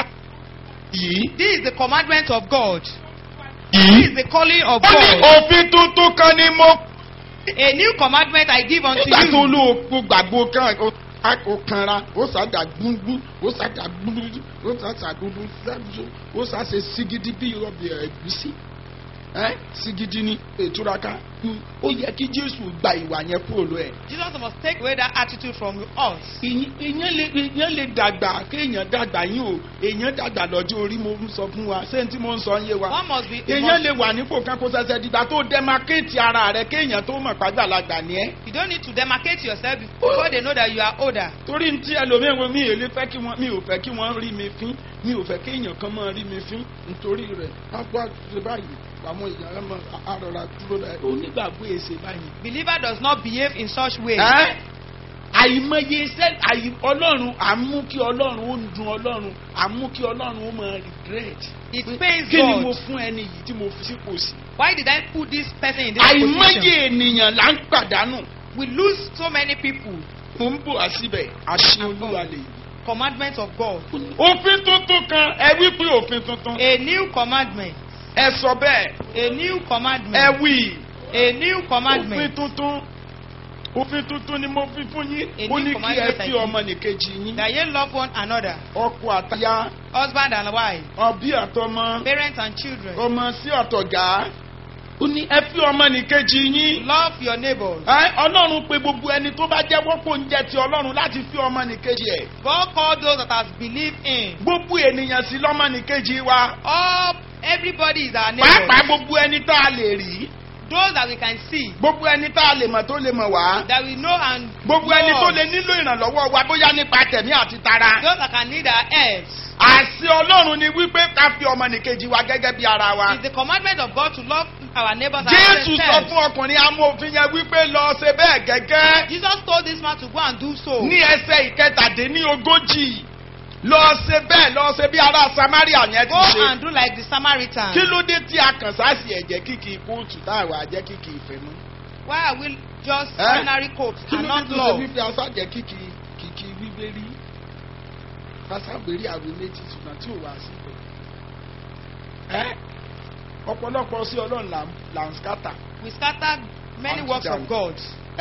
yìí. This is the commandment of God. This is the calling of ó ní God. òfin tuntun kan ni mo. A new commandment I give unto nígbà tó you. ló gbàgbó kan ó kanra ó sàdà gbúngbú ó sàdà gbúngbú ó sàdà gbúngbú ó sàṣe sigidi bí ọbẹ̀ ẹ̀gúsí sigidi ni ètúraka ó yẹ kí Jésù gba ìwà yẹn kúrò lọ ẹ̀. Jesus must take away that attitude from us. èèyàn lè dàgbà kéèyàn dàgbà yín o èèyàn dàgbà lọ́jọ́ orí mo ń sọ fún wa ṣé n tí mo ń sọ yé wa. One must be. èèyàn lè wà nípò kan kó ṣẹ̀ṣẹ̀ dìgbà tó dẹ́mákéètì ara rẹ̀ kéèyàn tó mọ̀ pàgbàlagbà ni ẹ́. You don't need to demarcate yourself before they know that you are older. torí ntí ẹlòmíràn mi ò lè fẹ́ kí wọ́n mi ò fẹ́ kí wọ́n rí mi fín mi ò fẹ́ kéèyàn kan máa rí mi fín nítorí rẹ̀ pápá ṣe báyìí àwọn èèyàn ọmọ àrọ̀rà dúró rẹ̀ onígbàgbọ́ èsè báyìí. Believer does not behave in such way. àìmọye iṣẹ́ ọlọ́run à ń mú kí ọlọ́run ó ń dun ọlọ́run à ń mú kí ọlọ́run ó máa regret. It pains kí ni mo God. fún ẹni yìí tí mo fi sípò sí. Why did I put this person in this àìmọye position? ènìyàn là ń pàdánù. We lose so many people. mo ń bò á síbẹ̀ àṣẹ olúwa lè yí. Commandments of God. òfin tuntun kan ẹ wí pé òfin tuntun. A new commandment. ẹ sọ bẹ́ẹ̀. A new ẹ commandment. wí. A new òfin commandment. tuntun òfin tuntun ni mo fi fún yín. A ó new ní kí ẹ commandment I fi give. ọmọnìkejì yín. That ye love one another. ọkọ àtaya Husband and wife. ọbí àtọmọ Parents and children. ọmọ sí ọ̀tọ̀gá. ó ní ẹ fi ọmọnìkejì yín. Love your neighbors. Ọlọ́run pè gbogbo ẹni tó bá jẹ́wọ́ kó ń jẹ́ ti Ọlọ́run láti fi ọmọnìkejì ẹ̀. God called those that have believed in. gbogbo ènìyàn sí lọ́mọnìkejì wa. Everybody is our pàápàá neighbor. gbogbo ẹni tá a lè rí. Those that we can see. gbogbo ẹni tá a lè mọ̀ tó lè mọ̀ wá. That we know and gbogbo ẹni tó love. lè nílò ìrànlọ́wọ́ wa bóyá nípa tẹ̀mí àti tara. Those that can need our helps. àṣẹ Ọlọ́run ni wípé ká fi ọmọnìkejì wa gẹ́gẹ́ bí ara wa. It's the commandment of God to love our neighbors as Jésù sọ ourselves. fún ọkùnrin amòfin yẹn wípé lọ ṣe bẹ́ẹ̀ gẹ́gẹ́. Jesus told this man to go and do so. ní ẹsẹ̀ ìkẹtàdínlógójì lọ ṣe bẹ́ẹ̀ lọ ṣe bí ará Samaria yẹn ti Go ṣe. and do like the Samaritan. kí ló dé tí a kàn sáàsì ẹ̀jẹ̀ kìkì kóòtù táwa jẹ́ kìkì ìfẹ́ mọ́. Why are we just Eh? ordinary coats kí and ló dé not tó ṣe love? wípé aṣáàjẹ́ kìkì wíwérí káságbérí àwọn méjì ṣùgbọ́n tí ò wá sí ibẹ̀. ọ̀pọ̀lọpọ̀ sí Ọlọ́run là ń skátà. We scatter many And works down. of God.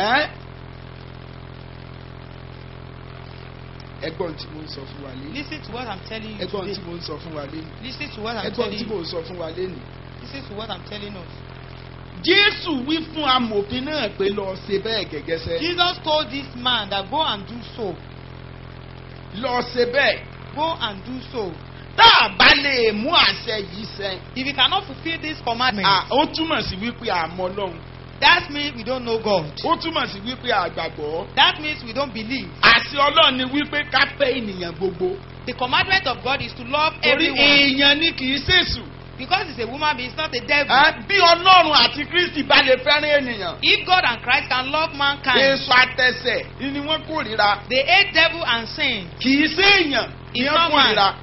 ẹgbọ́n tí mo ń sọ fún wa lé. Listen to what I'm telling you ẹgbọ́n tí today. mo ń sọ fún wa lé. Listen to what I'm ẹgbọ́n telling tí mo you. ń sọ fún wa lé nì. Listen to what I'm telling us. Jésù wí fún amòfin náà pé lọ ṣe bẹ́ẹ̀ gẹ́gẹ́ sẹ́. Jesus told this man that go and do so. lọ ṣe bẹ́ẹ̀. Go and do so. tá a bá lè mú àṣẹ yìí ṣẹ. If we cannot fulfill this commandment, ó túmọ̀ sí wípé àmọ́ Ọlọ́run. that means we don't know God. ó túmọ̀ sí wípé àgbàgbọ́. That means we don't believe. àṣẹ Ọlọ́run ni wípé ká fẹ́ ènìyàn gbogbo. The commandment of God is to love torí everyone. èèyàn ni kì í ṣèṣù. Because it's a woman being, it's not a devil. bí Ọlọ́run àti Kristi bá lè fẹ́ràn ènìyàn. If God and Christ can love mankind, èso àtẹ̀sẹ̀ ni wọ́n kórìíra. they hate devil and sin. kì í ṣe èèyàn ni It's wọ́n not man. kórìíra.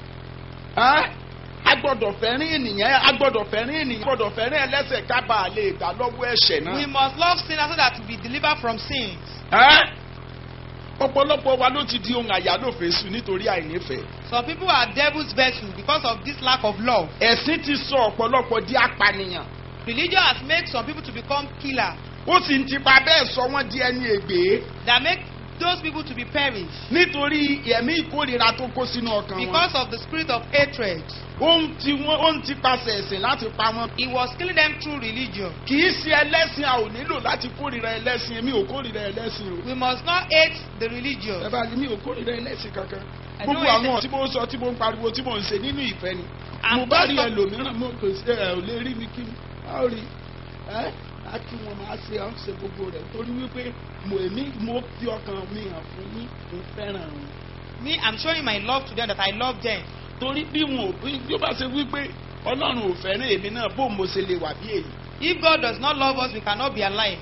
a gbọ́dọ̀ fẹ́ràn ènìyàn a gbọ́dọ̀ fẹ́ràn ènìyàn a gbọ́dọ̀ fẹ́ràn ẹlẹ́ṣẹ̀ ká bàa lè gbà lọ́wọ́ ẹ̀ṣẹ̀ náà. We must love sinners so that we be delivered from sins. ọ̀pọ̀lọpọ̀ wa ló ti di ohun àyálòfẹ́sù nítorí àìnífẹ̀ẹ́. Some people are devil's vessels because of this lack of love. ẹ̀sìn ti sọ ọ̀pọ̀lọpọ̀ di apànìyàn. Religion has made some people to become killers. ó sì ń tipa bẹ́ẹ̀ sọ wọ́n di ẹni ègbé. That make those people to be perished. nítorí ẹ̀mí ìkórìíra tó kó sínú ọkàn wọn. Because of the spirit of hatred. ó ń tipasẹ̀ ẹ̀sìn láti pa wọ́n. He was killing them through religion. kì í ṣe ẹlẹ́sìn a ò nílò láti kórìíra ẹlẹ́sìn èmi ò kórìíra ẹlẹ́sìn o. We must not hate the religion. ẹ bá mi ò kórìíra ẹlẹ́sìn kankan. I don't gbogbo hate àwọn tí mo ń sọ tí mo ń pariwo tí mo ń ṣe nínú ìfẹ́ ni. I'm mo bá rí just- ẹlòmíràn mo kò sí ẹ ò lè rí mi kí a ó rí ẹ á kí wọn máa ṣe à ń ṣe gbogbo rẹ̀ torí wípé mo fi ọkàn mi hàn fún yín mo fẹ́ràn wọn. Me, I'm showing my love to them that I love them. torí bí ó bá ṣe wípé Ọlọ́run ò fẹ́ràn èmi náà bó mo ṣe lè wà bí èyí. If God does not love us, we cannot be alive.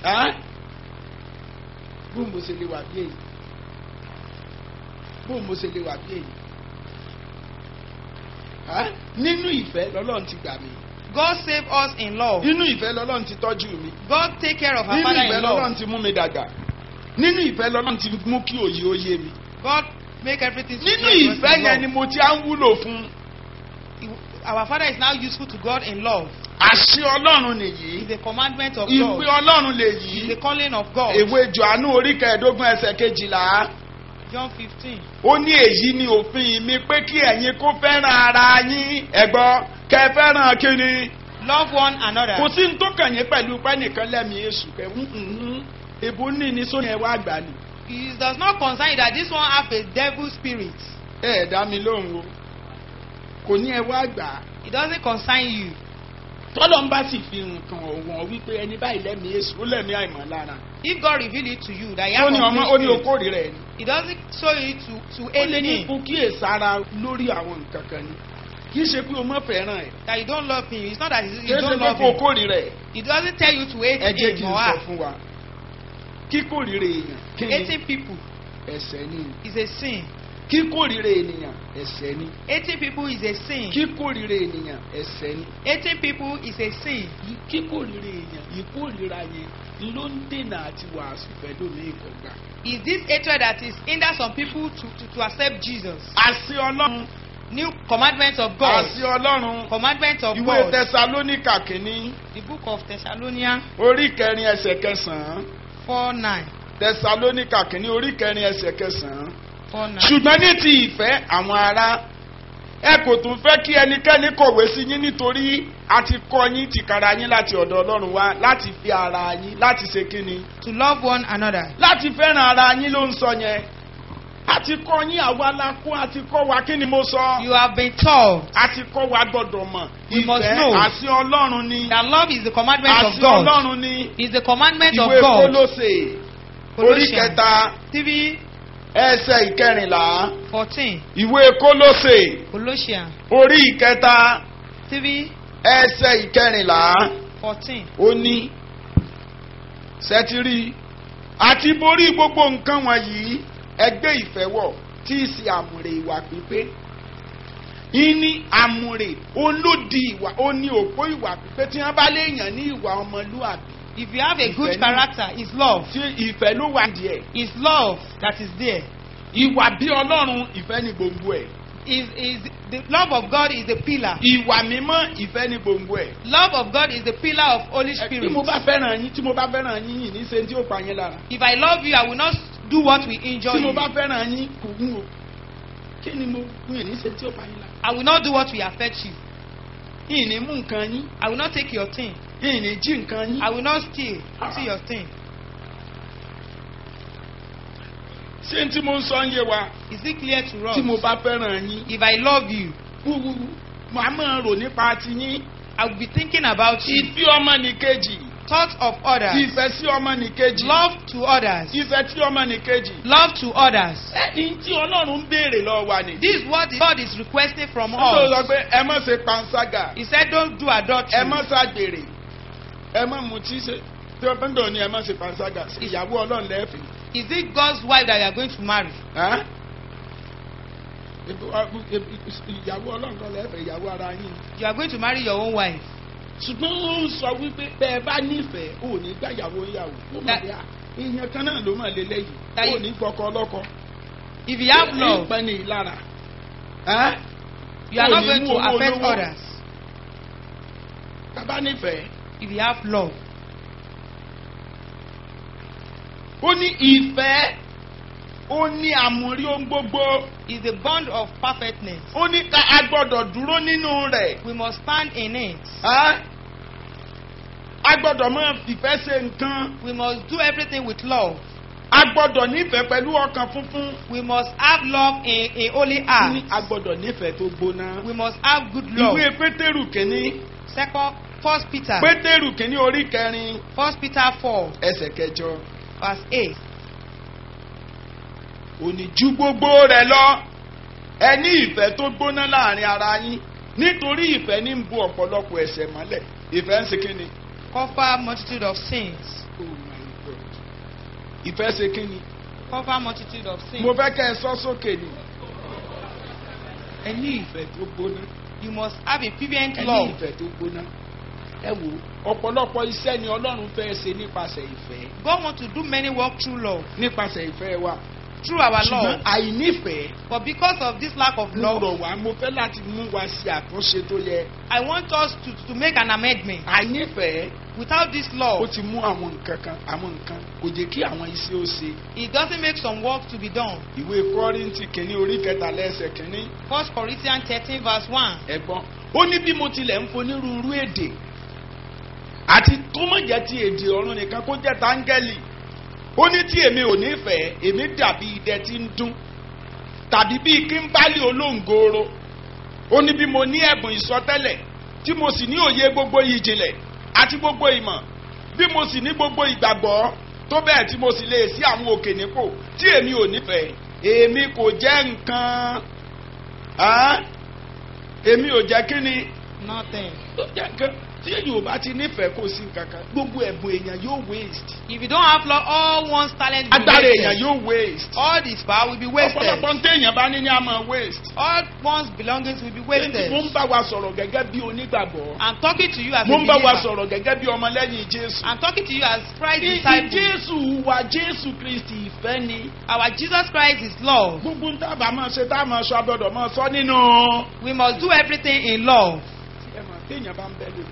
bó mo ṣe lè wà bí èyí. bó mo ṣe lè wà bí èyí. nínú ìfẹ́ lọ́lọ́run ti gbà mí. God save us in love. nínú ìfẹ́ lọ́lọ́run ti tọ́jú mi. God take care of our nínú father ìfẹ́ in love. lọ́lọ́run ti mú mi dàgbà. nínú ìfẹ́ lọ́lọ́run ti mú kí òye ó yé mi. God make everything nínú clear to us ìfẹ́ in yẹn ni love. mo ti á ń wúlò fún. Our father is now useful to God in love. àṣẹ Ọlọ́run nìyí. It's the commandment of ìwé God. Ọlọ́run lè It's the yí. calling of God. ìwé Jòhánù orí kẹẹ̀ẹ́dógún ẹsẹ̀ kejìlá. John 15. ó ní èyí ni òfin mi pé kí ẹ̀yin kó fẹ́ràn ara yín ẹ̀gbọ́n kẹ́ fẹ́ràn kíni. Love one another. kò sí ní tó kàn yín pẹ̀lú pẹ́nìkan lẹ́mìí èṣù kẹ́ èbó ní ní sóni ẹ̀ wá gbà ni. It does not concern you that this one have a devil spirit. ẹ dá mi lóhùn o kò ní ẹ wá gbà. It doesn't concern you. tọ́lọ́ ń bá sì fi nǹkan ọ̀wọ́n wípé ẹni báyìí lẹ́mìí èṣù ó lẹ́mìí àìmọ̀lára. If God reveal it to you that you ó have ní ọmọ ó ní unclean spirit, okòrí rẹ̀ ni. it doesn't show you to ó lè hate ní him. kó kíyèsára lórí àwọn nǹkan kan ni kì í ṣe pé o mọ̀ fẹ́ràn ẹ̀ That you don't love him. It's not that kì you í ṣe don't pé love kó him. kórì rẹ̀ It doesn't tell you to hate ẹ jẹ́ kí him n or sọ her. fún wa kíkórìíra èèyàn kí ni Hating people ẹ̀ṣẹ̀ ni is a sin. kíkórìíra ènìyàn ẹ̀ṣẹ̀ ni Hating people is a sin. kíkórìíra ènìyàn ẹ̀ṣẹ̀ ni Hating people is a sin. kíkórìíra èèyàn ìkórìíra yẹn ló ń dènà àti wàásù pẹ̀lú ní ìkọ̀gbà. Is this hatred that is hinder some people to accept Jesus? àṣẹ Ọlọ́run New commandments of God. àṣẹ Ọlọ́run Commandments of ìwé God. Tẹsalóníkà kìíní The book of Thessalonians orí kẹrin ẹsẹ̀ kẹsàn-án 4:9. Tẹsalóníkà kìíní orí kẹrin ẹsẹ̀ kẹsàn-án. 4:9. ṣùgbọ́n ní ti ìfẹ́ àwọn ará ẹ kò tún fẹ́ kí ẹnikẹ́ni kọ̀wé sí yín nítorí a ti kọ́ yín tìkára yín láti ọ̀dọ̀ Ọlọ́run wá láti fi ara yín láti ṣe kíni To love one another. láti fẹ́ràn ara yín ló ń sọ yẹn a ti kọ́ yín àwa la kó a ti kọ́ wa kí ni mo sọ You have been taught a ti kọ́ wa gbọ́dọ̀ mọ̀ We must ìfẹ́ know àṣẹ Ọlọ́run ni that love is the commandment of àṣẹ God. Ọlọ́run ni Is the commandment of ìwé God. Kólósè orí Colossians kẹta 3:14. ẹsẹ̀ ìkẹrìnlá ìwé Kólósè Colossians orí ìkẹta 3:14. ẹsẹ̀ ìkẹrìnlá ó ní sẹ́tírì àti borí gbogbo nǹkan wọ̀nyí ẹgbẹ́ ìfẹ́ wọ̀ tí í ṣe àmùrè ìwà pípé ìní àmùrè olódi ìwà ó ní òpó ìwà pípé tí wọ́n bá léèyàn ní ìwà ọmọlúwàbí If you have a good Ìfẹ́ ni. character, it's love. tí ìfẹ́ ló wà díẹ̀ It's love that is there. ìwà bí Ọlọ́run ìfẹ́ ní gbòǹgbò ẹ̀ Is the love of God is the pillar. ìwà mímọ́ ìfẹ́ ní gbòǹgbò ẹ̀. Love of God is the pillar of Holy tí Spirit. mo bá fẹ́ràn yín yìí ní ṣe tí ó pa yín lára. If I love you, I will not do what will injure tí mo you. bá fẹ́ràn yín kò gún o kí ni mo gún yìí ní ṣe tí ó pa yín lára. I will not do what will affect you. yìí ní mú nǹkan yín I will not take your thing. yìí ní jí nǹkan yín. I will not steal your thing. ṣé tí mo ń sọ ń yé wa Is it clear to us? tí mo bá fẹ́ràn yín If I love you, màá máa rò nípa ti yín. I will be thinking about you. ìfẹ́ ọmọnìkejì Thoughts of others. ìfẹ́ sí ọmọnìkejì Love to others. ìfẹ́ tí ọmọnìkejì. Love to others. ẹni tí Ọlọ́run ń béèrè lọ́wọ́ wa ni. This is what God is requesting from ó sọ us. pé ẹ má ṣe panṣágà. He said, don't do adultery. ẹ má ṣàgbèrè ẹ má mutí ṣe tí o bá ń dọ̀ ní ẹ má ṣe panṣágà ìyàwó Ọlọ́run lẹ́ẹ̀fì. Is it God's wife that you are going to marry? ìyàwó Ọlọ́run kan lẹ́ẹ̀fẹ̀ ìyàwó ara yín. You are going to marry your own wife. ṣùgbọ́n ó ń sọ wípé bẹ́ẹ̀ bá nífẹ̀ẹ́ ò ní gbá ìyàwó ìyàwó ó mọ̀ bí i èèyàn kan náà ló mọ̀ lélẹ́yìí ò ní gbọ́kọ ọlọ́kọ. If you have love, ìpẹ́ ní ìlara. you are not going to affect others. bàbá nífẹ̀ẹ́. If you have love. ó ní ìfẹ́ ó ní àmúrí ohun gbogbo. Is the bond of perfectness. ó ní ká a gbọ́dọ̀ dúró nínú rẹ̀. We must stand in it. A gbọ́dọ̀ máa fìfẹ́ ṣe nǹkan. We must do everything with love. A gbọ́dọ̀ nífẹ̀ẹ́ pẹ̀lú ọkàn funfun. We must have love in a holy heart. A gbọ́dọ̀ nífẹ̀ẹ́ tó gbóná. We must have good love. Ìwé Pétérù kìíní. First Peter. Pétérù kìíní orí kẹrin. 1 Peter 4. ẹsẹ̀ kẹjọ. Verse 8. Ó ní ju gbogbo rẹ̀ lọ ẹ ní ìfẹ́ tó gbóná láàrin ara yín nítorí ìfẹ́ ní ń bu ọ̀pọ̀lọpọ̀ ẹ̀ṣẹ̀ mọ́lẹ̀. Ìfẹ́ ń ṣe kí ni? Cover multitude of sins. Oh my God. Ìfẹ́ ṣe kí ni? Cover multitude of sins. Mo fẹ́ kẹ́ ẹ sọ sókè ni. Ẹ ní ìfẹ́ tó gbóná. You must have a fervent Ẹ ní love. ìfẹ́ tó gbóná. Ẹ wò ọ̀pọ̀lọpọ̀ iṣẹ́ ni Ọlọ́run fẹ́ ṣe nípasẹ̀ ìfẹ́. God wants to do many work through love. Nípasẹ̀ ìfẹ́ wa. Through our Ṣùgbọ́n love. àìnífẹ̀ẹ́. But because of this lack of Mo love, rọ̀ wá mo fẹ́ láti mú wa ṣe àtúnṣe tó yẹ. I want us to make an amendment. Àìnífẹ̀ẹ́. Without this Ó love, ti mú àwọn nǹkan kò jẹ́ kí àwọn iṣẹ́ ó ṣe. it doesn't make some work to be done. Ìwé Kọ́ríńtì kìíní orí kẹtàlá ẹsẹ̀ kìíní. 1 Corinthians 13 verse 1. Ẹ̀gbọ́n ó ní bí mo tilẹ̀ ń fonírúurú èdè àti tó mọ̀ jẹ́ ti èdè ọ̀run nìkan kó jẹ́ táńgẹ́lì. Ó ní tí èmi ò nífẹ̀ẹ́ èmi dàbí idẹ tí ń dún tàbí bíi kíńbálì olóńgòrò. Ó ní bí mo ní ẹ̀bùn ìsọtẹ́lẹ̀ tí mo sì ní òye gbogbo ìjìnlẹ̀ àti gbogbo ìmọ̀ bí mo sì ní gbogbo ìgbàgbọ́ tó bẹ́ẹ̀ tí mo sì lè sí àwọn òkè nípò tí èmi ò nífẹ̀ẹ́ èmi kò jẹ́ nǹkan. Èmi ò jẹ́ kí ni. Nothing. tí èyàn ò bá ti nífẹ̀ẹ́ kò sí kankan gbogbo ẹ̀bùn èèyàn yóò waste. If you don't have love, all one's talent will be agbára èèyàn wasted. yóò waste. All this power will be wasted. ọ̀pọ̀lọpọ̀ ní téèyàn bá ní a máa waste. All one's belongings will be wasted. mo ń bá wa sọ̀rọ̀ gẹ́gẹ́ bí onígbàgbọ́. I'm talking to you as a mo ń bá wa believer. sọ̀rọ̀ gẹ́gẹ́ bí ọmọlẹ́yìn Jésù. I'm talking to you as Christ's Ìdí disciple. Jésù wa Jésù Kristi ìfẹ́ ni. Our Jesus Christ is love. gbogbo ń tábà máa ṣe tá a máa sọ agbọ́dọ̀ máa sọ nínú. We must do everything in love. ẹ mọ̀ téèyàn bá ń bẹ́ lómi.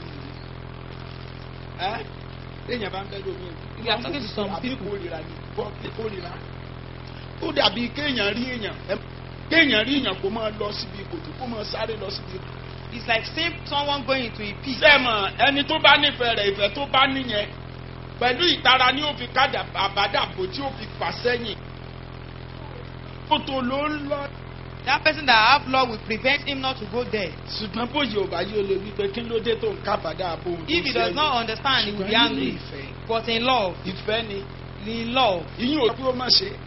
téèyàn bá ń bẹ́ lómi. We are talking to some àbí people. kórìíra ni kórìíra. ó dàbí kéèyàn rí èèyàn kó máa lọ síbi kòtò kó máa sáré lọ síbi. It's like seeing someone going into a pit. sẹ́mọ̀ ẹni tó bá nífẹ̀ẹ́ rẹ̀ ìfẹ́ tó bá níyẹn pẹ̀lú ìtara ni ó fi kájà àbádàbò tí ó fi fà sẹ́yìn. kòtò ló ń lọ. That person that have love will prevent him not to go there. ṣùgbọ́n bóyá ò bá yí o lè wí pé kí ló dé tó ń kábàdà àbò òun tó If he does not understand, he will be ṣùgbọ́n nínú angry. ìfẹ́ But in love, ìfẹ́ ni in love, ìyín ò tí ó má ṣe.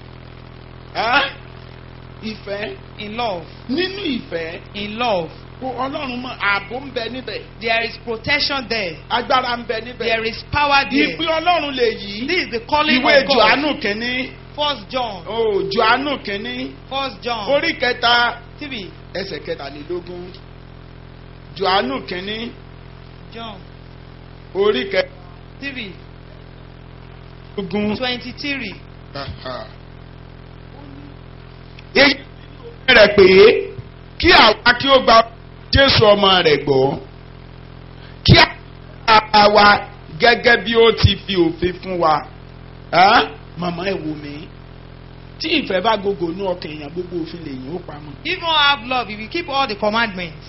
ìfẹ́ in love, nínú ìfẹ́ in love, kò Ọlọ́run mọ ààbò ń bẹ níbẹ̀ there is protection there. agbára ń bẹ níbẹ̀ There is power there. ìpín Ọlọ́run lè yí This is the calling ìwé of God. Jòhánù kínní First John. Jòhánù kínní First John. orí kẹta 3. ẹsẹ̀ kẹtàlélógún Jòhánù kínní John. orí 3. kẹtàlélógún. 23. èyí rẹ̀ pé kí àwa kí ó gba Jésù ọmọ rẹ̀ gbọ́ kí àwa wa gẹ́gẹ́ bí ó ti fi òfin fún wa. Màmá ẹ̀ wò mí tí ìfẹ́ bá gbogbo inú ọkàn èèyàn gbogbo òfin lèyìn ó pamọ́. If one have love, he will keep all the commandments.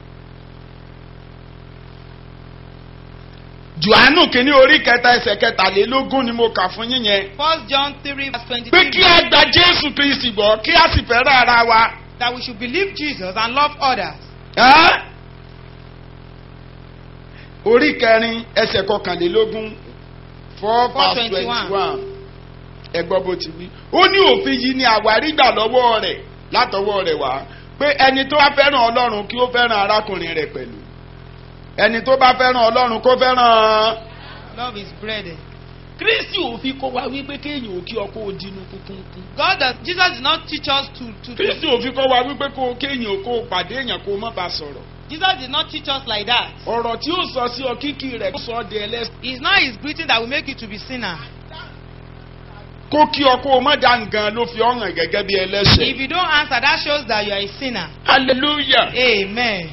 Jòhánù kìíní orí kẹta ẹsẹ̀ kẹtàlélógún ni mo kà fún yín yẹn. First John 3 verse pé kí 23. a gba Jésù Kristi gbọ́ kí a sì fẹ́ràn ara wa. That we should believe Jesus and love others. Orí kẹrin ẹsẹ̀ kọkànlélógún 4 verse 21. Ẹ gbọ́ bó ti wí. Ó ní òfin yìí ni àwárí gbà lọ́wọ́ rẹ̀ látọwọ́ rẹ̀ wá pé ẹni tó bá fẹ́ràn Ọlọ́run kí ó fẹ́ràn arákùnrin rẹ̀ pẹ̀lú. Ẹni tó bá fẹ́ràn Ọlọ́run kó fẹ́ràn. Love is bread. Kristi ò fi kó wa wípé kéèyàn ò kí ọkọ òdinú kúnkún. Jesus did not teach us to Kristi ò fi kó wa wípé kéèyàn kó pàdé èèyàn kó má bá sọ̀rọ̀. Jesus did not teach us like that. Ọ̀rọ̀ tí ó sọ sí ọ kíkì rẹ̀ kó sọ ọ́ di ẹlẹ́sìn. It's not his greeting that will make you to be sinner. Kó kí ọkọ má dá nǹkan ló fi ọ̀hàn gẹ́gẹ́ bí ẹlẹ́ṣẹ̀. If you don't answer, that shows that you are a sinner. Hallelujah. Amen.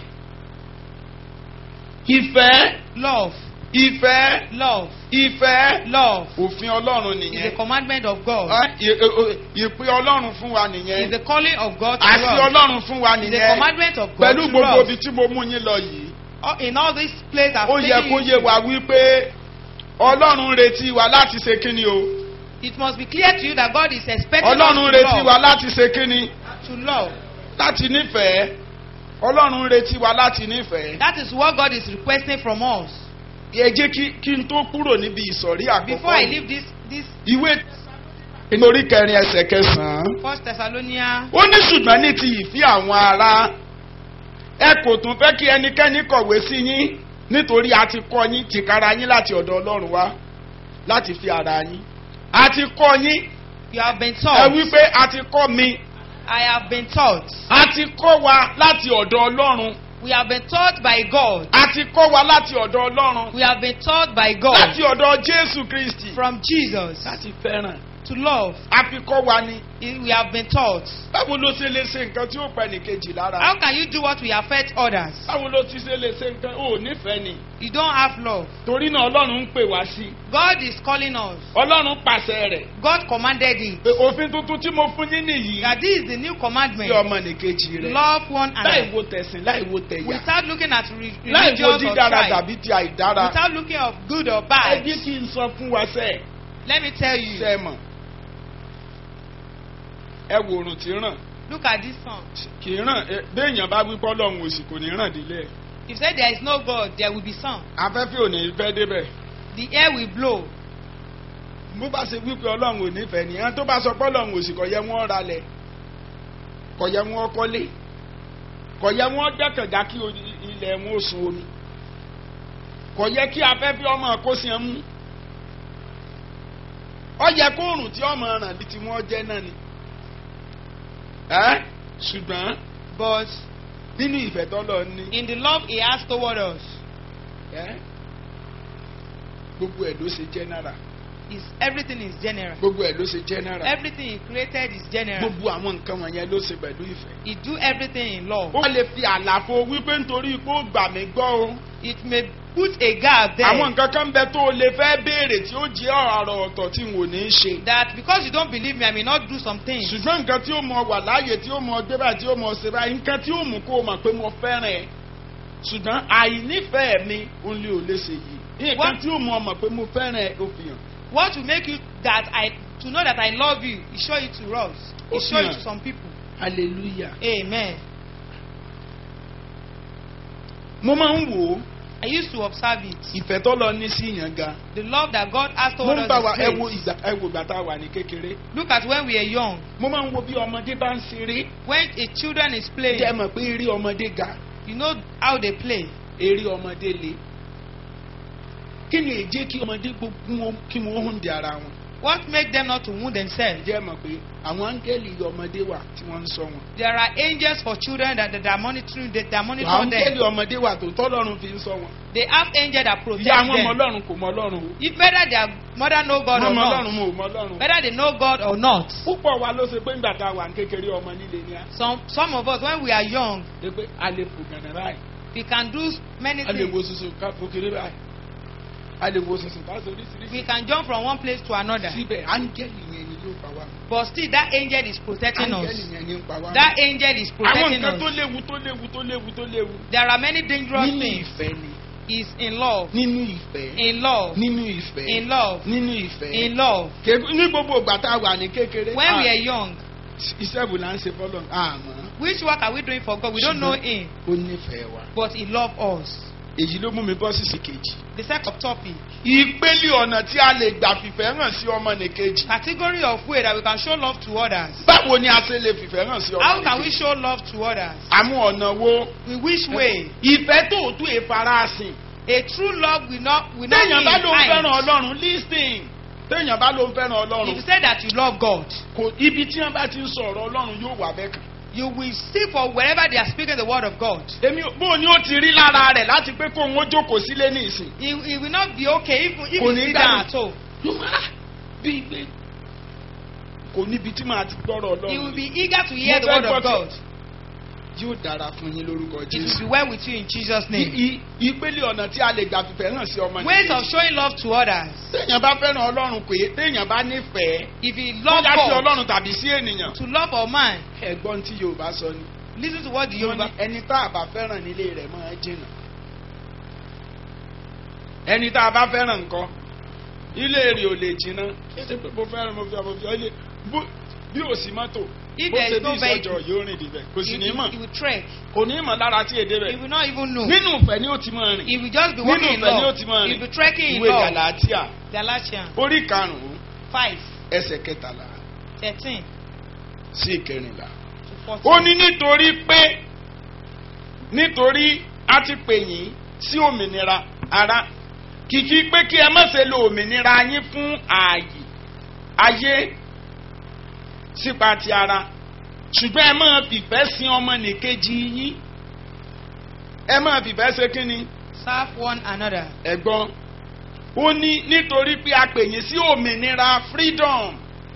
Ìfẹ́. Love. Ìfẹ́. Love. Ìfẹ́. Love. Òfin Ọlọ́run Is the nìyẹn. commandment of God. Ìpè Ọlọ́run fún wa Is nìyẹn. the calling of God to Àṣì us. Ọlọ́run fún wa Is the nìyẹn. commandment of God Pẹ̀lú to gbogbo us. ibi tí mo mú yín lọ yìí. In all these places I've Ó yẹ kó yé taken wa wípé Ọlọ́run retí wa láti ṣe kíni o. it must be clear to you that God is expecting us Ọlọ́run to retí wa love. láti ṣe kíni. To love. Láti nífẹ̀ẹ́. Ọlọ́run retí wa láti nífẹ̀ẹ́. That is what God is requesting from us. Ẹ jẹ́ kí n tó kúrò níbi ìsọ̀rí Before I àkọ́kọ́. leave this Ìwé orí kẹrin ẹsẹ̀ kẹsàn-án. 1 Thessalonians, Ó ní ṣùgbọ́n ní ti ìfẹ́ àwọn ará ẹ kò tún fẹ́ kí ẹnikẹ́ni kọ̀wé sí yín nítorí a ti kọ́ yín tìkára yín láti ọ̀dọ̀ Ọlọ́run wá láti fi ara yín. A ti kọ́ yín. you have been Ẹ taught. wí pé a ti kọ́ mi. I have been taught. A ti kọ́ wa láti ọ̀dọ̀ Ọlọ́run. We have been taught by God. A ti kọ́ wa láti ọ̀dọ̀ Ọlọ́run. We have been taught by God. Láti ọ̀dọ̀ Jésù Kristi. From Jesus. Láti fẹ́ràn. To love. A fi kọ́ wa ni. We have been taught. Báwo ló ṣe lè ṣe nǹkan tí ó pa ẹnìkejì lára? How can you do what will affect others? Báwo ló ti ṣe lè ṣe nǹkan ò nífẹ̀ẹ́ ni? You don't have love. Torí náà Ọlọ́run ń pè wá sí. God is calling us. Ọlọ́run pàṣẹ rẹ̀. God commanded it. Pé òfin tuntun tí mo fún yín nìyí. That this is the new commandment. Bí ọmọ nìkejì rẹ̀. Love one Láì another. wo tẹ̀sìn, láì wo tẹ̀yà. Without looking at Láì wo religious or dídára tribe. tàbí ti àìdára. Without looking at good or Ẹ bad. jẹ́ kí n sọ fún wa sẹ́ẹ̀. Let me tell you. Ṣé ẹ mọ̀? Ẹ wo oòrùn tí ń ràn. Look at this sun. Kì í ràn béèyàn bá wí pé Ọlọ́run òsì kò ní ràn délé. If you say there is no God, there will be sun. Afẹ́fẹ́ ò ní fẹ́ débẹ̀. The air will blow. Bó bá ṣe wí pé Ọlọ́run ò nífẹ̀ẹ́ nìyẹn tó bá sọ pé Ọlọ́run òsì kò yẹ wọ́n ralẹ̀. Kò yẹ wọ́n kọ́lé. Kò yẹ wọ́n gbẹ́kànga kí ilẹ̀ wọn ó sun omi. kò yẹ kí afẹ́fẹ́ ọmọ kó sí ẹ mú. Ó yẹ kó òrùn tí ọmọ ràn bí tí wọ́n jẹ́ náà ni. Ṣùgbọ́n But nínú ìfẹ́ tọ́lọ̀ ní. in the love he has toward us, Gbogbo ẹ̀ ló ṣe general. everything is general. Gbogbo ẹ̀ ló ṣe general. Everything he created is general. Gbogbo àwọn nǹkan wọ̀nyẹn ló ṣe pẹ̀lú ìfẹ́. He do everything in love. Ó lè fi àlàfo wípé nítorí pé ó gbà mí gbọ́ o. It may put a gap there. Àwọn nǹkan kan bẹ tó o lè fẹ́ béèrè tí ó jẹ́ ọ̀rọ̀ ọ̀tọ̀ tí n ò ní ṣe. That because you don't believe me, I may not do some things. Ṣùgbọ́n nǹkan tí ó mọ wà láàyè tí ó mọ gbé báyìí tí ó mọ ṣe báyìí nǹkan tí ó mú kó o mọ̀ pé mo fẹ́ràn ẹ̀. Ṣùgbọ́n àìnífẹ̀ẹ́ mi ó lé ò lè ṣe yìí. Nǹkan tí ó mú ọ mọ̀ pé mo fẹ́ràn ẹ̀ ó fi hàn. What will make you to know that I love you? He show it to us. He show it to some people. Hallelujah. Amen. Mo máa ń wò ó. I used to observe it. Ìfẹ́ tó lọ ní sí yàn ga. The love that God has Mo toward ń us bá wa is ẹ wo great. ìgbà tá a wà ní kékeré. Look at when we are young. Mo máa ń wo bí ọmọdé bá ń ṣeré. When a children is playing, Jẹ́ mọ̀ pé eré ọmọdé ga. you know how they play. Eré ọmọdé le. Kí ni èjé kí ọmọdé gbogbo kí wọ́n hùn di ara wọn? What make them not to wound themselves? Jẹ́ mọ̀ pé àwọn áńgẹ́lì ọmọdé wà tí wọ́n ń ṣọ́ wọn. There are angels for children that are monitoring. They are Àwọn monitoring áńgẹ́lì them. ọmọdé wà tó tọ́lọ́run fi ń ṣọ́ wọn. They have angels that Ìyá protect àwọn ọmọ them. Ọlọ́run kò mọ Ọlọ́run o. If whether their mother know God Wọ́n or mọ not, Ọlọ́run mo ò mọ Ọlọ́run. whether they know God or not. Púpọ̀ wa ló ṣe pé ńgbà tá a wà ní kékeré ọmọ nílé ni á. Some of us, when we are young, Ṣé pé a lè fò gànà báyìí? we can do many A lè wo things. soso ká fò kéré báyìí. A lè wo soso ká sọ We oríṣiríṣi. can jump from one place to another. Síbẹ̀ áńgẹ́lì yẹn ni yóò pa wá. But still, that angel is protecting Áńgẹ́lì us. yẹn ni ń pa wá. That angel is Àwọn protecting nǹkan tó us. léwu tó léwu tó léwu tó léwu. There are many dangerous Nínú things. ìfẹ́ ni. Is in love. Nínú ìfẹ́. In love. Nínú ìfẹ́. In love. Nínú ìfẹ́. In love. Ní gbogbo ìgbà tá a wà ní kékeré. When we are young, Iṣẹ́ wo la ń ṣe fọ́lọ́? Àmọ́. which work are we doing for God? We don't know Him, Ó nífẹ̀ẹ́ wa. but He loves us. Èyí ló mú mi bọ́ sísì kejì. The second topic, Ìpele ọ̀nà tí a lè gbà fìfẹ́ hàn sí ọmọnìkejì. category of way that we can show love to others. Báwo ni a ṣe lè fìfẹ́ hàn sí How can we ọmọnìkejì? show love to others? Àmú ọ̀nà wo? In which way? Ìfẹ́ tòótọ́ ìfarasìn. A true love will not Téèyàn bá ló ń fẹ́ràn hide. Ọlọ́run listen. Téèyàn bá ló ń fẹ́ràn If you Ọlọ́run. say that you love God, Ibi tí wọ́n bá ti ń sọ̀rọ̀ Ọlọ́run yóò wà bẹ́ẹ̀ kan. you will see for wherever they are speaking the word of God. Bó ni ó ti rí lára rẹ̀ láti pé kóun ó jókòó sílé ní ìsìn. It will not be okay if Kò you ní sit gbà down mí. at all. Yóò máa bí gbé. Kò níbi tí màá ti gbọ́rọ̀ He will Ọlọ́run. be eager to hear Mo the fẹ́ word gbọ́ of God. Yóò dára fún yín lórúkọ It will Jésù. be well with you in Jesus' name. Ìpele ọ̀nà tí a lè gbà fìfẹ́ hàn sí Ways of ọmọnìkejì. showing love to others. Téèyàn bá fẹ́ràn Ọlọ́run pé téèyàn bá nífẹ̀ẹ́. If you love Bóyá sí God, Ọlọ́run tàbí sí ènìyàn. to love or man, Ẹ̀gbọ́n tí Yorùbá sọ ni. listen to what the Wọ́n ní Yoruba. ẹni tá a bá fẹ́ràn nílé rẹ̀ máa jìnnà. Ẹni tá a bá fẹ́ràn nǹkan ilé rẹ̀ ò lè jìnnà. Ṣé pé mo fẹ́ràn mo fi ilé bí ò sí mọ́tò If bó there ṣe is bí no vehicle, ìsọjọ yóò rìn dìbẹ̀ kò sì ní mọ̀ he will trek. kò ní mọ̀ lára tí èdè He rẹ̀. will not even know. Nínú ìfẹ́ ni ó ti máa rìn. He will just be Nínú walking in ìfẹ́ ni ó love. ti máa He rìn. will be trekking in Ìwé love. Gàlátíà Galatians orí karùn-ún 5, ẹsẹ̀ kẹtàlá 13 sí ìkẹrìnlá. to Ó 14. ní nítorí a ti pè yín sí òmìnira ara kìkì pé kí ẹ má ṣe lo òmìnira yín fún ayé sípa ti ara ṣùgbọ́n ẹ máa fìfẹ́ sí ọmọnìkejì yín ẹ máa fìfẹ́ ṣe kí ni Serve one another. ẹ̀gbọ́n ó ní nítorí pé a pè yín sí òmìnira freedom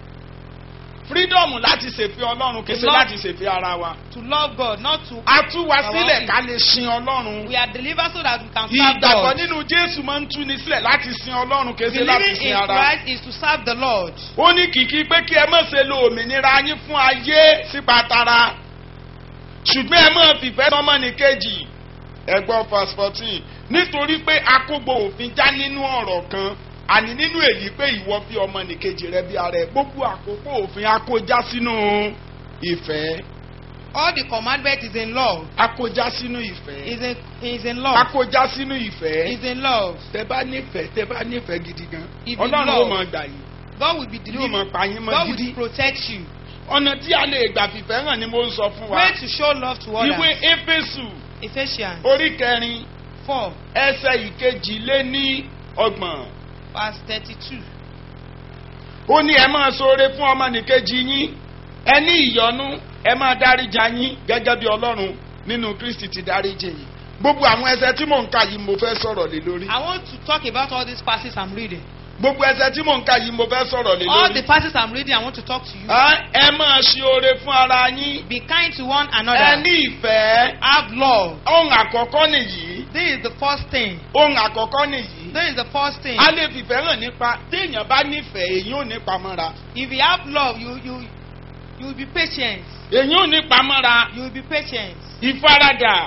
láti ṣèfẹ́ Ọlọ́run kìí ṣe láti ṣèfẹ́ ara wa. To love God, not to. A tú wa sílẹ̀ ká lè sin Ọlọ́run. We are delivered so that we can serve Ìgbàgbọ́ God. nínú Jésù máa ń túni sílẹ̀ láti sin Ọlọ́run kìí ṣe láti Believing sin in ara. Christ is to serve the Lord. Ó ní kìkì pé kí ẹ má ṣe lo òmìnira yín fún ayé sípa tara ṣùgbọ́n ẹ máa fìfẹ́ sọ́mọnìkejì ẹgbọ́n verse 14 nítorí pé akógbó òfin já nínú ọ̀rọ̀ kan àní nínú èyí pé ìwọ fi ọmọnìkejì rẹ bí ara ẹ gbogbo àkókò òfin akójá sínú ìfẹ́. All the commandment is in love. Akójá sínú ìfẹ́. Is in love. Akójá sínú ìfẹ́. Is in love. Tẹ́ bá nífẹ̀ẹ́ gidi gan. If you Ọlọ́run ó love, máa gbà yín. God will be Yóò delivering. máa pa yín mọ́ God gidi. will protect you. Ọ̀nà tí a lè gbà fìfẹ́ hàn ni mo ń sọ fún wa. Way to show love to Ìwé others. Éfésù Ephesians orí 4 4, ẹsẹ̀ ìkejìléníọgbọ̀n. verse 32. Ó ní ẹ máa ṣoore fún ọmọnìkejì yín, ẹ ní ìyọ́nú, ẹ máa dáríjà yín gẹ́gẹ́ bí Ọlọ́run nínú Kristi ti dáríjì yín. Gbogbo àwọn ẹsẹ̀ tí mò ń kà yìí mo fẹ́ sọ̀rọ̀ lé lórí. I want to talk about all these passages I'm reading. Gbogbo ẹsẹ̀ tí mò ń kà yìí mo fẹ́ sọ̀rọ̀ lé All the lórí. passages I'm reading, I want to talk to you. Ẹ máa ṣe oore fún ara yín. Be kind to one Ẹ another. ní ìfẹ́. Have love. Ohun àkọ́kọ́ nìyí. This is the first thing. Ohun àkọ́kọ́ nìyí. This is the first thing. A lè fìfẹ́ hàn nípa téèyàn bá nífẹ̀ẹ́ èyí ò ní pamọ́ra. If you have love, you will be patient. Èyí ò ní pamọ́ra. You will be patient. Ìfaradà.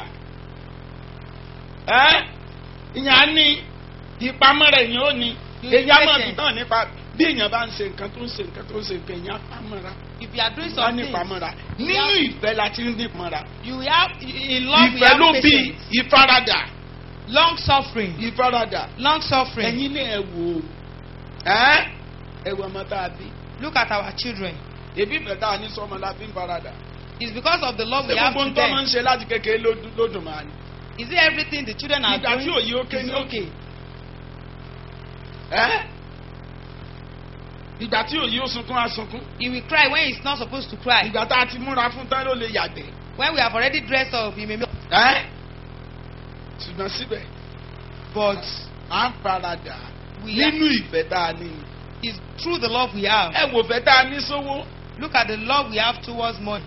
Ìyẹn ní ìpamọ́ra èyí ò ní. Èyí á máa fi hàn nípa bí èèyàn bá ń ṣe nǹkan tó ń ṣe nǹkan tó ń ṣe nǹkan èyí á pamọ́ra. If you are doing Wọ́n ní something, pamọ́ra. Nínú ìfẹ́ la ti ń ní pamọ́ra. you have in love. You Ìfẹ́ ló have bí patience. ìfaradà. Long suffering. Ìfaradà. Long suffering. Ẹ̀yin ní ẹ wò ó. Ẹ wọ ọmọ tá a bí. Look at our children. Ebi ìfẹ́ tá a ní sọ́mọ la fi ń faradà. It's because of the love we Ṣé have gbogbo to ń tọ́ máa ń them. ṣe láti kékeré lódùn máa ní? Is it everything the children are Ìgbà tí doing? òye ókè Is ní okay. Ìgbà tí òye ó sunkún á sunkún. He will cry when he's not supposed to cry. Ìgbà tá a ti múra fún tán ló lè yàgbẹ́. When we have already dressed up, he may. Ṣùgbọ́n síbẹ̀, But à ń faradà we are, nínú ìfẹ́ tá a ní. it's through the love we have. Ẹ wò fẹ́ tá a ní sówó. Look at the love we have towards money.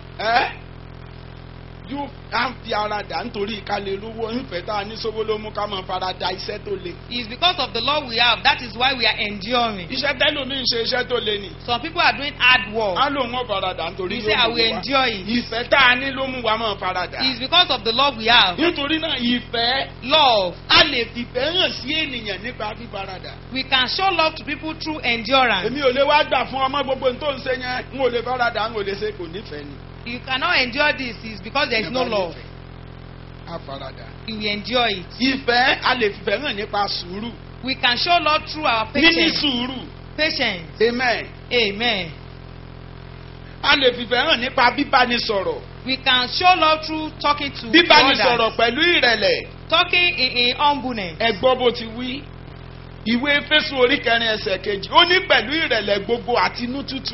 Yóò à ń fi ara dà nítorí ká lè rówó ìfẹ́ tá a ní sówó ló mú ká máa faradà iṣẹ́ tó le. It's because of the love we have. That is why we are enduring. Iṣẹ́ tẹ́lómi ń ṣe iṣẹ́ tó le ni. Some people are doing hard work. Á lò wọ́n faradà nítorí We say, I yóò will mú wa. endure it. Ìfẹ́ tá a ní ló mú wa máa faradà. It's because of the love we have. Nítorí náà ìfẹ́ Love. a lè fìfẹ́ hàn sí ènìyàn nípa fífaradà. We can show love to people through endurance. Èmi ò lè wá gbà fún ọmọ gbogbo tó ń ṣe yẹn n ò lè faradà n ò lè ṣe kò nífẹ̀ẹ́ ni. You cannot endure this is because there is no love. A faradà. You will endure it. Ìfẹ́ a lè fìfẹ́ hàn nípa sùúrù. We can show love through our Níní patience. sùúrù. Patience. Amen. Amen. A lè fìfẹ́ hàn nípa bíbánisọ̀rọ̀. We can show love through talking to Bíbánisọ̀rọ̀ others. pẹ̀lú ìrẹ̀lẹ̀. Talking in humbleness. Ẹ gbọ́ bó ti wí. Ìwé Éfésù orí 4 ẹsẹ̀ 2. Ó ní pẹ̀lú ìrẹ̀lẹ̀ gbogbo àti inú tútù.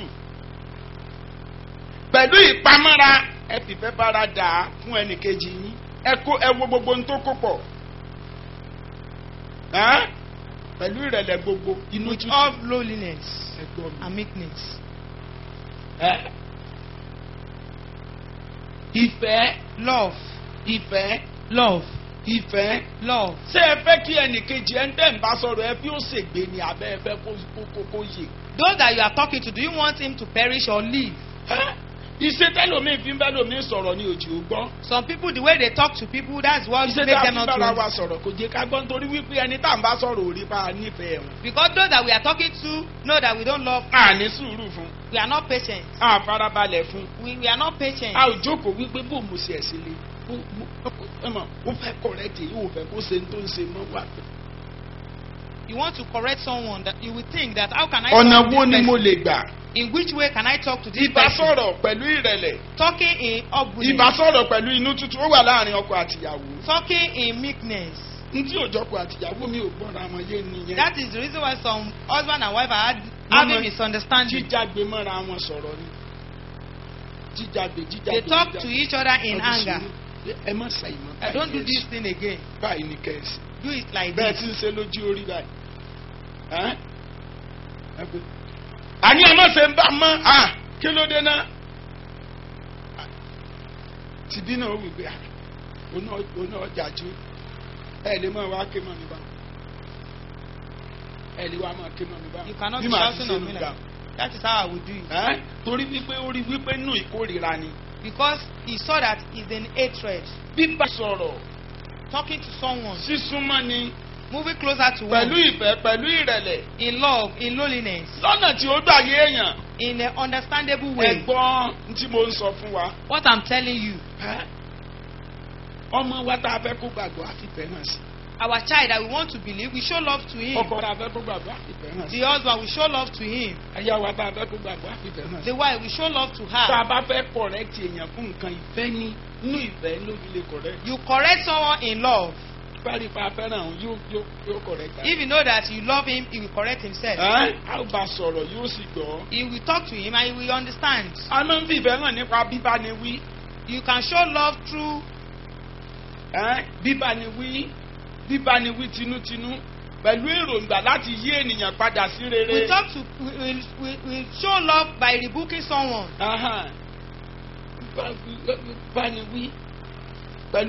Pẹ̀lú ìpamọ́ra ẹ fìfẹ́ faradà fún ẹnìkejì yín. Ẹ wo gbogbo ohun tó kó pọ̀. Pẹ̀lú ìrẹ̀lẹ̀ gbogbo inú With tútù. all lowliness Ẹ gbọ́ mi. and meekness. Ìfẹ́. Love. Ìfẹ́. Love. Ìfẹ́. Love. Ṣé ẹ fẹ́ kí ẹnìkejì ẹ ń tẹ̀ ń bá sọ̀rọ̀ ẹ bí ó ṣègbè ni àbẹ́ ẹ fẹ́ kó yè? Those that you are talking to, do you want him to perish or live? Iṣẹ́ tẹ́lómi fi ń bẹ́ lómi sọ̀rọ̀ ní òjì ò gbọ́. Some people, the way they talk to people, that's what Iṣẹ́ makes tá a them fi not bára wa to. sọ̀rọ̀ kò jẹ́ ká gbọ́ nítorí wípé ẹni tá à ń bá sọ̀rọ̀ ò rí bá a nífẹ̀ẹ́ wọn. Because those that we are talking to know that we don't love, A ní sùúrù fún. we are not patient. A farabalẹ̀ fún. We are not patient. A ò jókòó wípé bó mo ṣe ẹ̀sìn le. Ó fẹ́ kọ̀rẹ́tì yìí ò fẹ́ kó ṣe tó ń ṣe mọ́ wà. You want to correct someone that you will think that how can I Ọ̀nà talk wo to ni this mo person? lè gbà? In which way can I talk to this person? Ìbásọ̀rọ̀ pẹ̀lú ìrẹ̀lẹ̀. Talking in humbleness. Ìbásọ̀rọ̀ pẹ̀lú inú tútù ó wà láàrin ọkọ àtìyàwó. Talking in meekness. Ntí òjọ́kọ àtìyàwó mi ò gbọ́dọ̀ àmọ́ yé nìyẹn. That is the reason why some husband and wife are having misunderstanding. Jíjàgbé mọ́ra wọn sọ̀rọ̀ ni. Jíjàgbé. They talk to each other in anger. Ẹ má ṣe ìmọ̀ I don't do this thing again. báyìí ní kẹ́sì. Do it like Bẹ́ẹ̀ this. tí ń ṣe lójú orí báyìí. Àní ẹ má ṣe ń bá mọ́ kí ló dé náà? Tìbí náà ó wù pé oná ọjà jó ẹ lè máa wá ké mọ́ mi bá. Ẹ lè wá máa ké mọ́ mi bá. You cannot Bí be màá ti shouting ṣe on me nù like gbà. that. That is how I would do it. Torí wípé ó rí wípé nù ìkórìíra ni. Because he saw that he's in hatred. Bíbá sọ̀rọ̀ Talking to someone. sísúnmọ́ ni Moving closer to pẹ̀lú one. ìfẹ́ pẹ̀lú ìrẹ̀lẹ̀ In love, in lowliness. lọ́nà tí ó gbà yé èèyàn. In an understandable way. Ẹ̀gbọ́n tí mo ń sọ fún wa. What I'm telling you. Ọmọ wa tá a fẹ́ kó gbàgbọ́ àfìfẹ́ hàn sí. Our child that we want to believe, we show love to him. Ọkọ tá a fẹ́ kó gbàgbọ́ àfìfẹ́ hàn sí. The husband, we show love to him. Aya wa tá a fẹ́ kó gbàgbọ́ àfìfẹ́ hàn sí. The wife, we show love to Tá her. a bá fẹ́ kọ̀rẹ́tì èèyàn fún nǹkan ìfẹ́ ní inú ìfẹ́ ló fi lè kọ̀rẹ́tì. You correct someone in love. bá rí pa fẹ́ràn òun yóò correct. If you know that you love him, he will correct himself. a ó bá sọ̀rọ̀ yóò sì gbọ́. He will talk to him and he will understand. a máa ń fi ìfẹ́ hàn nípa bíbániwí. You can show love through bíbániwí tinútinú pẹ̀lú èròǹgbà láti yí ènìyàn padà sí rere. we show love by rebuking someone. bíbániwí pẹ̀lú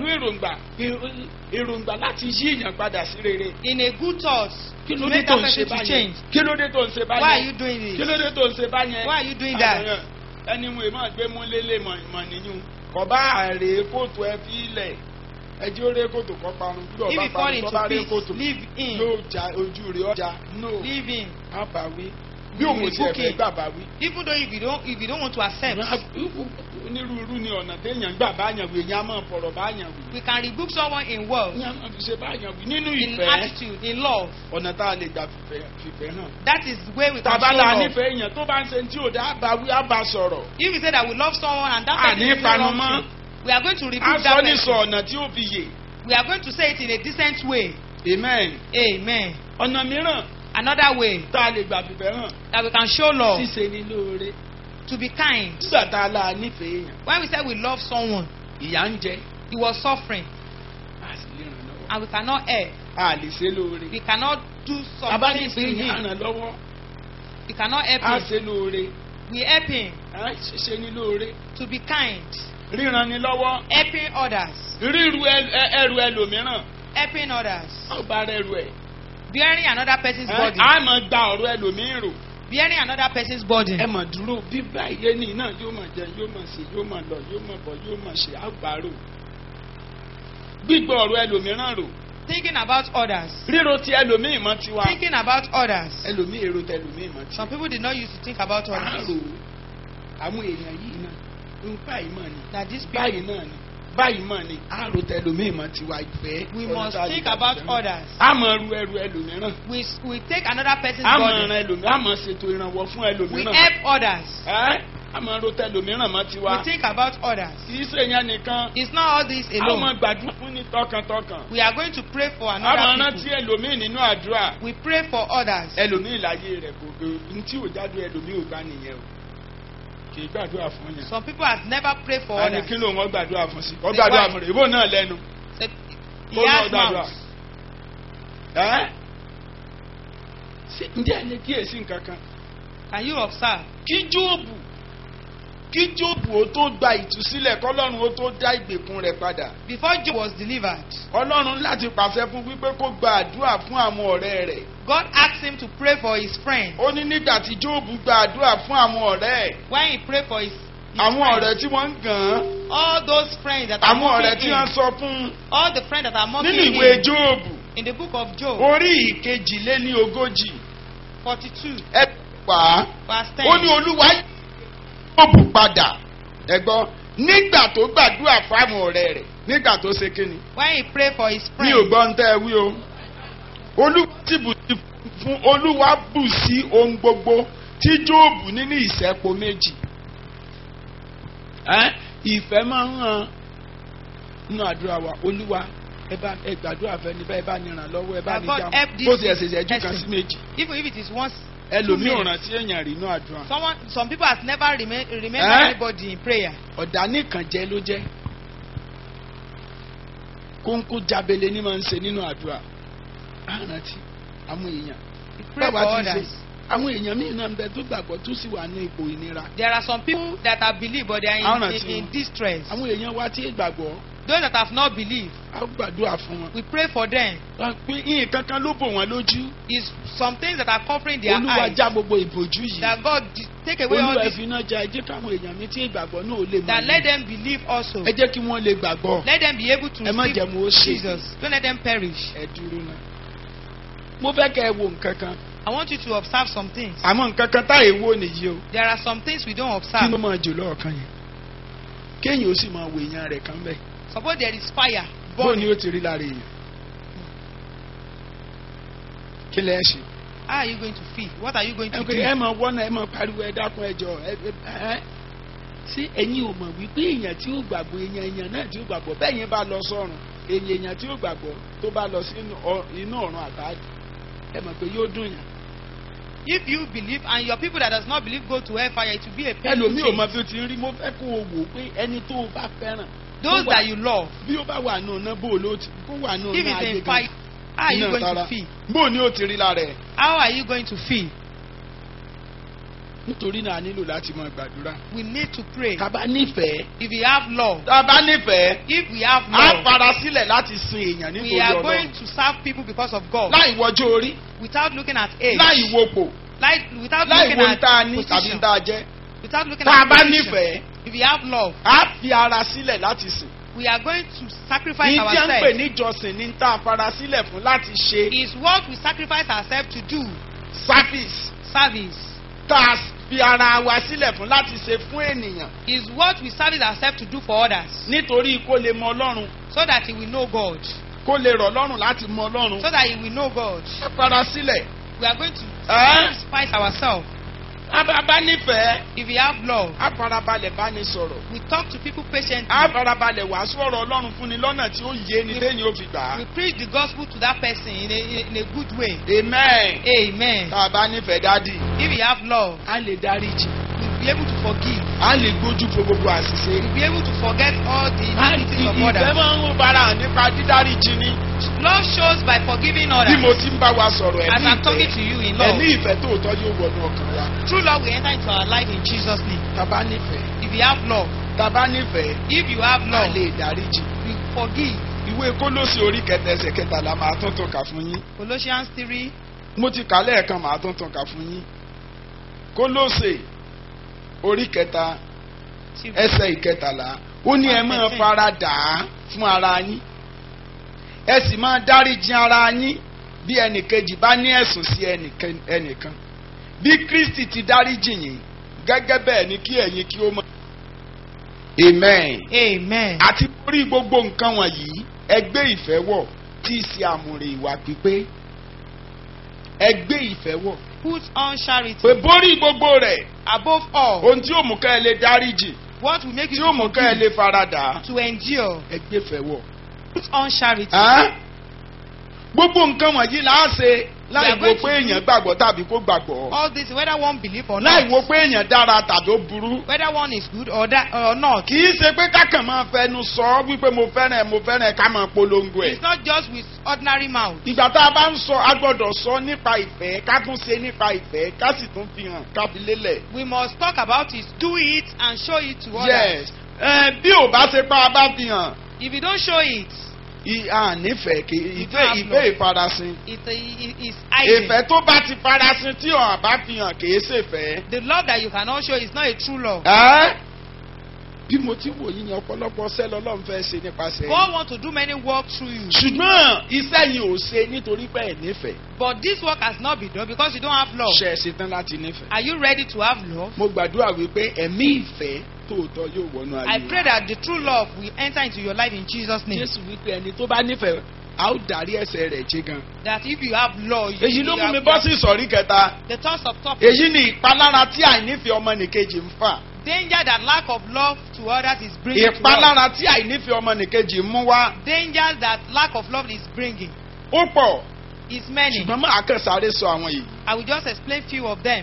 èròǹgbà láti yí èèyàn padà sí rere. In a good thought. Kí ló dé tó ń ṣe báyẹn? Kí ló dé tó ń ṣe báyẹn? Why are you doing this? Kí ló dé tó ń ṣe báyẹn? Why are you doing that? Ẹni mo máa gbé mú lélẹ̀ mọ̀ nìyún. Kò bá àrè kóòtù ẹ fi ilẹ̀. Ẹjẹ́ ó ré kóòtù kọ́ parun. If you fall into peace, leave him. Yóò ja ojú rẹ̀ ọjà. No. Leave him. Á bá wí. Bí òun ti ẹ̀fẹ̀ gbà bá wí. Even though if you don't want to accept. Onírúurú ni ọ̀nà téèyàn gbà bá yàn wí. Èèyàn á máa fọ̀rọ̀ bá yàn wí. We can rebuke someone in words. Èèyàn á máa fi ṣe bá yàn wí. Nínú in ìfẹ́. attitude, in love. Ọ̀nà tá a lè gbà fìfẹ́ hàn. That is the way we can show Tàbálà love. nífẹ̀ẹ́ èèyàn tó bá ń ṣe tí ò dá bá wí á bá sọ̀rọ̀. If we say that we love someone and that person is Àní wrong, panumọ́. we are going to rebuke Á that sọ ní person. sọ ọ̀nà tí ó fi yè. We are going to say it in a decent way. Amen. Amen. Ọ̀nà mìíràn Another way tá a lè gbà fìfẹ́ hàn. that we can show love, Ṣíṣe ni lóore. to be kind. Nígbà tá a la nífẹ̀ẹ́ èèyàn. When we say we love someone, Ìyà ń jẹ. he was suffering A sì lè ràn lọ́wọ́. and we cannot help. A lè ṣe lóore. We cannot do Bàbá something to nífẹ̀ẹ́ èèyàn him. ràn lọ́wọ́. We cannot help A him. ṣe lóore. We help him Ṣíṣe ni lóore. to be kind. Ríran ni lọ́wọ́. Helping others. Ríru ẹrù ẹlòmíràn. Helping others. Ó bá rẹrù ẹ̀. Bearing another person's body. A máa gba ọ̀rọ̀ ẹlòmíràn rò. Bearing another person's burden. Ẹ mà dúró bíbá iye ní iná yóò máa jẹ yóò máa ṣe yóò máa lọ yóò máa bọ̀ yóò máa ṣe àgbàrò. Gbígbọ́ ọ̀rọ̀ ẹlòmíràn rò. Thinking about others. Ríro ti ẹlòmíì mọ́ tiwa. Thinking about others. Ẹlòmíì èrò tẹ ẹlòmíì mọ́ tiwa. Some people did not used to think about others. Àrò àwọn èèyàn yìí náà ń báyìí mọ̀ ni. That these Báyìí people, náà ni. Báyìí mọ̀ ni. Àrò tẹ ẹlòmíì mọ́ tiwa ìfẹ́. we must think about others. A máa ru ẹrù ẹlòmíràn. We take another person's A máa burden. ran ẹlòmíràn. A máa ṣètò ìrànwọ́ fún We ẹlòmíràn. help others. A máa ro tẹ ẹlòmíràn mọ́ tiwa. We think about others. Kì í ṣe yẹn nìkan. It's not all this Àwọn alone. ọmọ gbàdúrà fún ní tọkàntọkàn. We are going to pray for A máa another rántí people. ẹlòmíì nínú àdúrà. We pray for others. Ẹlòmíì láyé rẹ̀ kò gbé ní tí ò jáde ẹlòmíì ò gbá nìyẹn o. Kì í gbàdúrà fún yẹn. Some people have never prayed for A ní others. kí ló wọ́n gbàdúrà fún sí. Wọ́n gbàdúrà fún rẹ̀. Ìbò náà lẹ́nu. He Ó náà has gbàdúrà. mouth. Ǹjẹ́ ẹ lè kíyèsí nǹkan kan? Can you observe? Kí Jóòbù ó tó gba ìtúsílẹ̀ kọ́lọ́run ó tó dá ìgbèkùn rẹ̀ padà. Before Job was delivered, Ọlọ́run láti pàṣẹ fún wípé kó gba àdúrà fún àwọn ọ̀rẹ́ rẹ̀. God asked him to pray for his friends. Ó ní nígbà tí Jóòbù gba àdúrà fún àwọn ọ̀rẹ́ ẹ̀. When he prayed for his Àwọn friends, ọ̀rẹ́ tí wọ́n ń gàn án. all those friends that are Àwọn ọ̀rẹ́ mocking tí wọ́n him, sọ fún all the friends that are mocking nínú ìwé him, Jóòbù in the book of Job, orí ìkejìléníogójì 42, ẹ pa á. verse 10. Ó ní Olúwa yí Jóòbù padà. Ẹ gbọ́ nígbà tó gbàdúrà fáwọn ọ̀rẹ́ rẹ̀ nígbà tó ṣe kíni. When he prayed for his Mi ò friends, gbọ́ ń tẹ́ ẹ wí o. Olúwa bù sí ohun gbogbo tí Jóòbù ní ní ìṣẹ́po méjì. Ìfẹ́ máa ń hàn nínú àdúrà wa. Olúwa ẹ gbàdúrà fẹ́ ni bẹ́ẹ̀ bá ní ìrànlọ́wọ́ ẹ bá ní God ìjà help this bó ti ẹ̀sẹ̀ ìṣẹ́jú kan person. sí méjì. even if it is once, Ẹlòmíì ò 2 minutes. rántí èèyàn rí inú àdúrà. Some people have never remember anybody in prayer. Ọ̀dà nìkan jẹ́ ló jẹ́. Kóńkó jábele ní máa ń ṣe nínú àdúrà. Àrántí àwọn èèyàn. We pray for Báwa ti ṣe. others. Àwọn èèyàn míì náà ń bẹ tó gbàgbọ́ tó sì wà ní ipò ìnira. There are some people that have believed but they are in distress. Àwọn èèyàn wa tí gbàgbọ́ Those that have not believed, a gbàdúrà fún wọn. we pray for them. Wọ́n pé nǹkan kan ló bò wọ́n lójú. Is some things that are covering their Olúwa eyes já gbogbo ìbòjú yìí. that God take away all Olúwa this, fi iná já ẹ jẹ́ káwọn èèyàn mi tí ìgbàgbọ́ náà lè that mọ̀ let ní. them believe also. Ẹ jẹ́ kí wọ́n lè gbàgbọ́. Let them be able to Ẹ má jẹ́ receive mo ó ṣe. Jesus. Don't let them perish. Ẹ dúró náà. Mo fẹ́ kẹ́ ẹ wo nǹkan kan. I want you to observe some things. Àmọ́ nǹkan kan táyé wo nìyí o. There are some things we don't Kí observe. ló máa jò lọ́ọ̀kan yẹn? Kéèyàn ó sì máa wo èèyàn rẹ̀ kan bẹ́ẹ̀. Suppose there is fire Bó ni burning. ó ti rí lára èèyàn? Kí lẹ́ ṣe? How are you going to feel? What are you going to Ẹ do? máa wọ́nà ẹ máa pariwo ẹ dákun ẹ jọ ẹ. Ṣé ẹ̀yin ò mọ̀ wípé èèyàn tí ó gbàgbọ́ èèyàn náà tí ó gbàgbọ́ bẹ́ẹ̀ yẹn bá lọ sọ́run èèyàn tí ó gbàgbọ́ tó bá lọ sí inú ọ̀run àbáàdì ẹ mọ̀ pé yóò dùn yàn. If you believe and your people that does not believe go to hellfire, it will be a painful ẹlòmíì ò mọ thing. bí o ti ń rí mo fẹ́ kó o wò pé ẹni tó o bá fẹ́ràn. Those that you love, bí ó bá wà nù ná bó o ló ti kó wà nù if ná it's ayé in fire, how are you going to feel? bó o ní o ti rí lára ẹ̀. How are you going to feel? nítorí náà a nílò láti máa gbàdúrà. We need to pray. tá bá nífẹ̀ẹ́. If we have love, tá bá nífẹ̀ẹ́. if we have a love, fara sílẹ̀ láti sin èèyàn we nítorí are going Ọlọ́run. to serve people because of God, láì wọjọ́ orí. without looking at age, láì wopò. without láì looking wo at tá a ní tàbí position, tá a jẹ́. without looking tá a at bá position. nífẹ̀ẹ́. If we have love, a fi ara sílẹ̀ láti sìn. we are going to sacrifice ní tí a ń pè ourselves. níjọsìn ní tá a fara sílẹ̀ fún láti ṣe Is what we sacrifice ourselves to do. service. Service tá a fi ara wa sílẹ̀ fún láti ṣe fún ènìyàn. is what we service ourselves to do for others, nítorí kó lè mọ Ọlọ́run. so that he will know God, kó lè rọ̀ lọ́rùn láti mọ Ọlọ́run. so that he will know God. a fara sílẹ̀. We are going to Eh? sacrifice ourselves. a bá nífẹ̀ẹ́. If we have love, a farabalẹ̀ bá ní sọ̀rọ̀. we talk to people patiently. a farabalẹ̀ wàásù ọ̀rọ̀ Ọlọ́run fún ni lọ́nà tí ó yé ni téèyàn ó fi gbà We á. preach the gospel to that person in a good way. amen. Amen. tá a bá nífẹ̀ẹ́ dádì. If we have love, a lè dáríjì. we'll be able to forgive. a lè gbójú fo gbogbo àṣìṣe. We'll be able to forget all the iniquities of ìfẹ́ others. máa ń wò bára hàn nípa dídáríjì ni. Love shows by forgiving bí mo others. ti ń bá wa sọ̀rọ̀ As ẹ̀mí I'm talking ìfẹ́. to you in love, ẹ̀mí ìfẹ́ tòótọ́ yóò wọnú ọkàn wa. true love will enter into our life in Jesus' name. tá a bá nífẹ̀ẹ́. If you have love, tá a bá nífẹ̀ẹ́. if you have a love, lè dáríjì. we forgive. ìwé Kólósì orí kẹta ẹsẹ̀ kẹtàlá máa tún tún kà fún yín. Colossians 3, mo ti kà lẹ́ẹ̀kan máa tún tún kà fún yín. Kólósì orí kẹta ẹsẹ̀ ìkẹtàlá ó ní ẹ máa fara dà á fún ara yín ẹ sì máa dáríjì ara yín bí ẹnìkejì bá ní ẹ̀sùn sí ẹnìkan bí Kristi ti dáríjì yín gẹ́gẹ́ bẹ́ẹ̀ ni kí ẹ̀yin kí ó mọ̀. amen. Amen. àti borí gbogbo nǹkan wọ̀nyí ẹ gbé ìfẹ́ wọ̀ tí í ṣe àmùrè ìwà pípé ẹ gbé ìfẹ́ wọ̀ Put on charity pé borí gbogbo rẹ̀ above all. ohun tí ó mú ká ẹ lè dáríjì What will make tí you ó mú ká ẹ lè forgive, faradà to endure. ẹ gbé ìfẹ́ wọ̀. Put on charity. gbogbo nǹkan wọ̀nyí là á ṣe láì We are wo going pé to èèyàn gbàgbọ́ tàbí kó gbàgbọ́ All this, whether one believe or láì wo not, pé èèyàn dára tàbí ó burú. whether one is good or not. kì í ṣe pé kákan máa fẹnu sọ wípé mo fẹ́ràn ẹ ká máa polongo ẹ̀. It's not just with ordinary mouth. ìgbà tá a bá ń sọ a gbọ́dọ̀ sọ nípa ìfẹ́ ká tún ṣe nípa ìfẹ́ ká sì tún fi hàn ká fi lélẹ̀. We must talk about it, do it, and show it to yes others. bí ò bá ṣe pa a bá fi hàn If you don't show it, nífẹ̀ẹ́ kì You don't have ìfẹ́ love. ìfarasin. it's hiding. ìfẹ́ tó bá ti farasin tí ò bá fi hàn kì í ṣèfẹ́. The love that you cannot show is not a true love. bí mo ti wò yín ọ̀pọ̀lọpọ̀ ṣẹ́ lọ́lọ́run fẹ́ ṣe nípasẹ̀ God wants to do many work through you. ṣùgbọ́n iṣẹ́ yìí ò ṣe nítorí pé ẹ̀ nífẹ̀ẹ́. But this work has not been done because you don't have love. ṣe é ṣetán láti nífẹ̀ẹ́. Are you ready to have love? mo gbàdúrà wípé ẹ̀mí ìfẹ́ tòótọ́ yóò wọnú ayé. I pray that the true love will enter into your life in Jesus' name. Jésù wípé ẹni tó bá nífẹ̀ẹ́ a ó darí ẹ̀ṣẹ̀ rẹ̀ jì gan. That if you have love, èyí ló mú mi bọ́ sí ìsọ̀rí kẹta. the thoughts of topic. èyí ni ìpalára tí àìnífẹ̀ẹ́ ọmọnìkejì ń fà. Danger that lack of love to others is bringing to us. ìpalára tí àìnífẹ̀ẹ́ ọmọnìkejì mú wá. Danger that lack of love is bringing ó pọ̀ is many. ṣùgbọ́n máa kàn sáré sọ àwọn yìí. I will just explain few of them.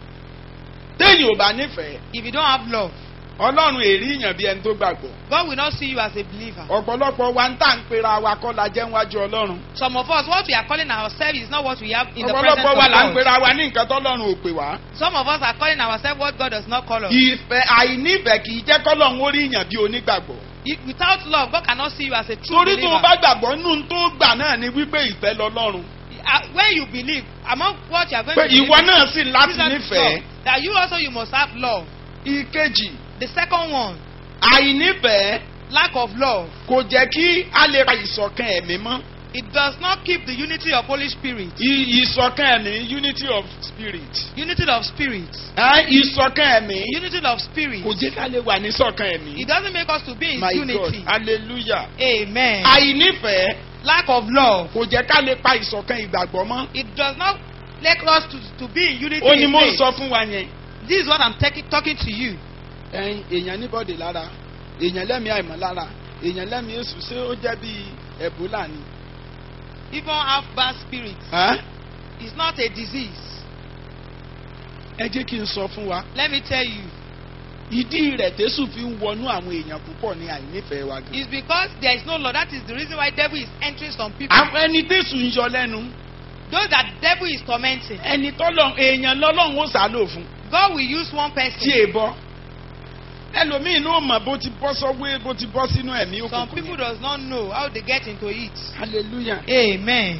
téèyàn ò bá nífẹ̀ẹ́ If you don't have love, Ọlọ́run èrí ìyàn bí ẹni tó gbàgbọ́. God will not see you as a believer. ọ̀pọ̀lọpọ̀ wa ń tà ń pera wa kọ́ la jẹ́ níwájú Ọlọ́run. Some of us, what we are calling ourselves is not what we have in the presence ọ̀pọ̀lọpọ̀ of wa là ń God. pera wa ní nǹkan tọ́lọ́run ò pè wá. Some of us are calling ourselves what God does not call us. ìfẹ́ àìnífẹ̀ẹ́ kì í jẹ́ kọ́lọ́run ó rí ìyàn bí onígbàgbọ́. Without love, God cannot see you as a true torí tó o believer. bá gbàgbọ́ nínú tó gbà náà ni wípé ìfẹ́ lọ́lọ́run. When you believe, among what you are going pé to believe, ìwọ náà sì láti Jesus is nífẹ̀ẹ́. love. That you also you must have love. ìkejì The second one, àìnífẹ̀ẹ́ lack of love. kò jẹ́ kí a lè ra ìṣọ̀kan ẹ̀mí mọ́. It does not keep the unity of Holy Spirit. ìṣọ̀kan ẹ̀mí unity of spirit. Unity of spirit. ìṣọ̀kan ẹ̀mí Unity of spirit. kò jẹ́ ká lè wà ní ṣọ̀kan ẹ̀mí. It doesn't make us to be in My unity. God hallelujah. Amen. àìnífẹ̀ẹ́ Lack of love. kò jẹ́ ká lè pa ìṣọ̀kan ìgbàgbọ́ mọ́. It does not let us to be in unity. ó ní in mo ń faith. sọ fún wa yẹn. This is what I'm talking to you. èèyàn níbọ̀dì lára èèyàn lẹ́mìí àìmọ́ lára èèyàn lẹ́mìí èṣù ṣé ó jẹ́ bíi Ebola ni. Even have bad spirits. Ẹ́? It's not a disease. Ẹ jẹ́ kí n sọ fún wa. Let me tell you. Ìdí rẹ̀ tẹ́sù fi ń wọnú àwọn èèyàn púpọ̀ ní àìnífẹ̀ẹ́ wa gan. It's because there is no law. That is the reason why devil is entering some people. Àwọn ẹni tẹ́sù ń yọ lẹ́nu. Those that devil is tormenting. Ẹni tọ́lọ̀ èèyàn lọ́lọ́run ó sàálò fún. God will use one Tí person. è bọ́. Ẹlòmíì ló mọ̀ bó ti bọ́ sọ́wọ́ bó ti bọ́ sínú ẹ̀mí Some òkùnkùn people yẹn. does not know how they get into it. Hallelujah. Amen.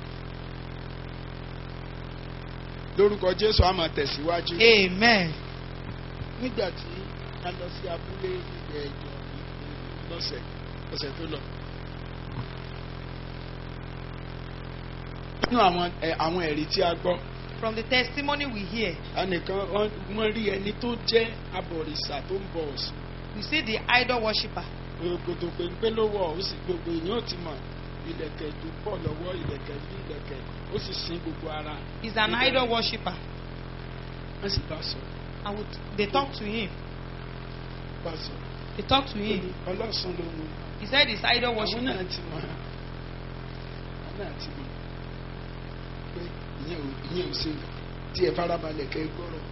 Lórúkọ Jésù á máa tẹ̀síwájú. Amen. Nígbà tí a lọ sí abúlé ilẹ̀ ẹ̀jọ̀ lọ́sẹ̀ tó lọ. Nínú àwọn ẹ̀rí tí a gbọ́, From the testimony we hear, ẹnìkan wọ́n rí ẹni tó jẹ́ abọ̀rìṣà tó ń bọ Ọ̀ṣun. we see the idol worshipper. Ògòdò péńpé ló wọ̀ ó sì gbogbo èèyàn ó ti mọ̀ ìlẹ̀kẹ̀ tó pọ̀ lọ́wọ́ ìlẹ̀kẹ̀ bí ìlẹ̀kẹ̀ ó sì sin gbogbo ara. He's an idol worshipper. Wọ́n sì bá sọ. They talk to him. Bá sọ. They talk to him. Ọlọ́sùn ló mú. He said he's idol Àwọn worshipper. náà ti mọ̀ àwọn náà ti mọ̀ pé ìyẹn ò ṣe tí ẹ farabalẹ̀ kẹ́ gbọ́rọ̀.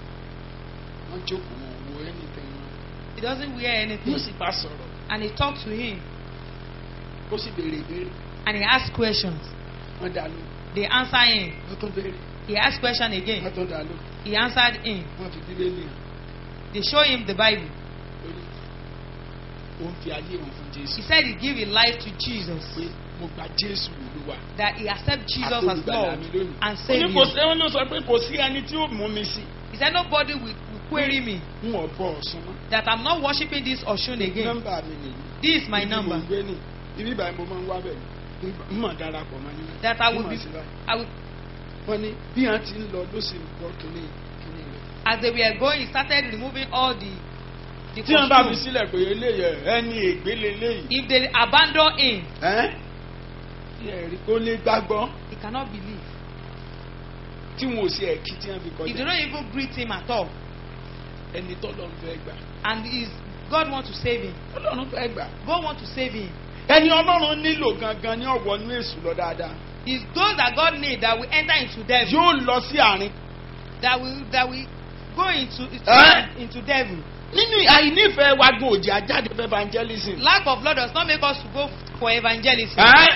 Wọ́n jókòó wọn wo anything wọn. He doesn't wear Yóò anything. sì bá sọ̀rọ̀. And he talked to him. Ó sì béèrè ìbéèrè. And he asked questions. Wọ́n dá lóhùn. They answer him. Wọ́n tún béèrè. He asked question again. Wọ́n tún dá lóhùn. He answered him. Wọ́n fi Bíbélì hàn. They show him the Bible. Lórí òun fi ayé wọn fún Jésù. He said he gave his life to Jesus. Pé mo gba Jésù Olúwa. That he accepts Jesus as Àtolùgbàlà Lord mi lónìí. and Ó ní Savior. kò sí, ó ló sọ pé kò sí ẹni tí ó mú mi sí. He said nobody will query me N ò bọ Ọ̀ṣun mọ́. that I'm not worshiping this Oshun again. Nọ́mbà mi nìyí. This is my Ibi mo number. ń gbé ní. Ibi báyìí mo máa ń wá bẹ̀. N mọ̀ darapọ̀ mọ́ nínú. That I will be. N mọ̀ sí báyìí. I will, Wọ́n ní bí wọ́n ti ń lọ ló sì ń gbọ́ kínní rẹ̀. as they were going, he started removing all the Tí wọ́n bá fi costume. sílẹ̀ pé eléyẹ ẹni ègbélé léyìí. If they abandon him, Tí ẹ̀rí kó lè gbàgbọ́. he cannot believe. Tí wọn ò sí ẹ̀kí tí wọ́n fi If they kọjá. don't even greet him at all, Ẹni tọ́lọ́run fẹ́ gbà. and God wants to save him, Ọlọ́run fẹ́ gbà. God wants to save him. Ẹni Ọlọ́run nílò gangan ní ọ̀wọ́nú èṣù lọ dáadáa. It's those that God needs that will enter into devil, Yóò lọ sí àárín. that will go Eh? into devil. Nínú àìnífẹ̀ẹ́ wa gan òjì ajáde fẹ́ evangelism. Lack of Lord does not make us to go for evangelism.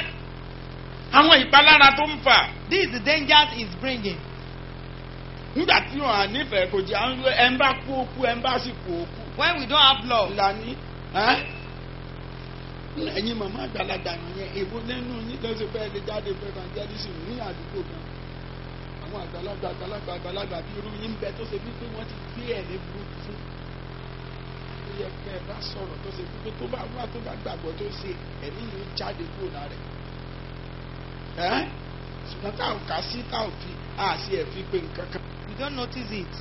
Àwọn ìpalára tó ń fà. This is the dangers it's bringing. Nígbà tí wọn à nífẹ̀ẹ́ kò jẹ́ àwọn ẹ̀ ń bá kú okú ẹ̀ ń bá sì kú okú. When we don't have love, Ìlànà ẹ̀yin màmá àgbàlagbà nìyẹn èwo lẹ́nu yín lọ́sọ̀ fẹ́ lè jáde fún evangelism ní àdúgbò kan. Àwọn àgbàlagbà bí irú yín bẹ tó ṣe wípé wọ́n ti gbé ẹ̀mí burúkú fún. Ó yẹ kẹ́ ẹ bá sọ̀rọ̀ tó ṣe wípé tó bá wá tó bá gbàgbọ́ tó ṣe ẹ̀mí yìí ó jáde kúrò lára ẹ̀. Ṣùgbọ́n tá ò kà sí tá ò fi àṣì ẹ̀ fi pé nǹkan kan. we don't notice it.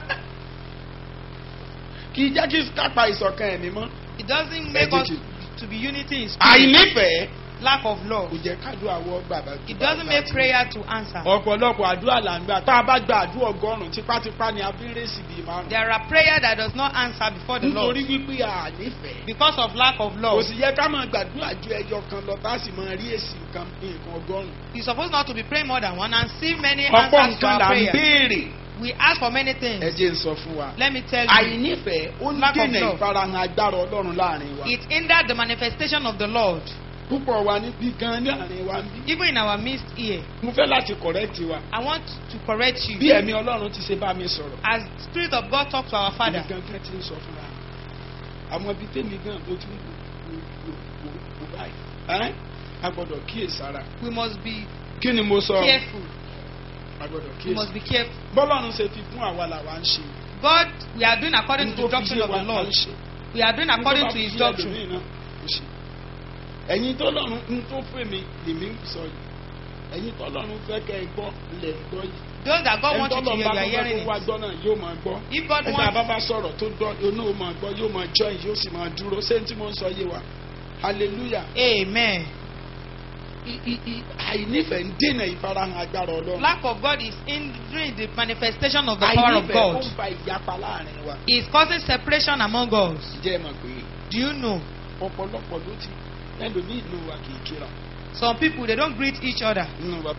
Kì í jẹ́ kí kápá ìṣọ̀kan ẹ̀mí mọ́. It doesn't make us to be unity in spirit. Àìnífẹ̀ẹ́ Lack of love. kò jẹ́ kádùn àwọ̀ gbàgbà. It doesn't make prayer to answer. Ọ̀pọ̀lọpọ̀ àdúrà là ń gbà tá a bá gba àdúrà 100 tipátipá ni a fi ń rèsì bíi márùn. There are prayers that does not answer before the Lord Nítorí wípé àìnífẹ̀ẹ́. because of lack of Kò love. sì yẹ ká máa gbàdúrà ju ẹyọ kan lọ tá a sì máa rí èsì nǹkan 100. You're supposed not to be praying more than one and see many Ọ̀pọ̀ answers to nǹkan our là ń prayer. béèrè. We ask for many Ẹ things. jẹ́ n sọ fún wa. Let me tell you, Àìnífẹ̀ẹ́ ó ń Lack of dènà love. ìfarahàn agbára Ọlọ́run láàrin wa. it hindered the manifestation of the Lord. Púpọ̀ wa níbí gan ní àárín wa ń bí. Even in our midst here, Mo fẹ́ láti correct wa. I want to correct Bí you. ẹ̀mí Ọlọ́run ti ṣe bá mi sọ̀rọ̀. As the Spirit of God talked to our Father, Èmi gangan ti ń sọ fúnra mi. Àwọn ibi tèmi gan tó ti ń wò báyìí. A gbọ́dọ̀ kíyèsára. we must be Kí ni mo sọ? careful. A gbọ́dọ̀ We must kíyèsára. be careful. Bọ́lọ́run ṣe fi fún àwa làwa ń ṣe. God, we are doing according to the N tó fi doctrine yé of wa the là Lord. ń ṣe. We are doing according to His N tó bá fi yé doctrine. ẹlòmíì náà, ó ṣe. Ẹ̀yin tọ́lọ́run ń tó fún mi lèmi ń sọ yìí. Ẹ̀yin tọ́lọ́run fẹ́ kẹ́ ẹ gbọ́ lẹ̀ gbọ́ yìí. Those that God Ẹni wants you to tọ́lọ́run hear, bá you are tó hearing fẹ́ kó wá it. gbọ́ náà yóò máa gbọ́. If God Ẹni wants, àbábá sọ̀rọ̀ tó gbọ́ onú ó máa gbọ́ yóò máa join yóò sì máa dúró. Ṣé n tí mo ń sọ yé wa? Hallelujah. Amen. Àìnífẹ̀ẹ́ ń dènà ìfarahàn agbára Ọlọ́run. Lack of God is hindering the manifestation of the power of Àìnífẹ̀ẹ́ ó God. ń fa ìyapa láàrin wa. It's causing separation among us. Ǹjẹ́ ẹ mọ̀ pé Do you know? ọ̀pọ̀lọpọ̀ ló ti ẹlòmíì ló wà kì í kíra. Some people, they don't greet each other. nínú wa.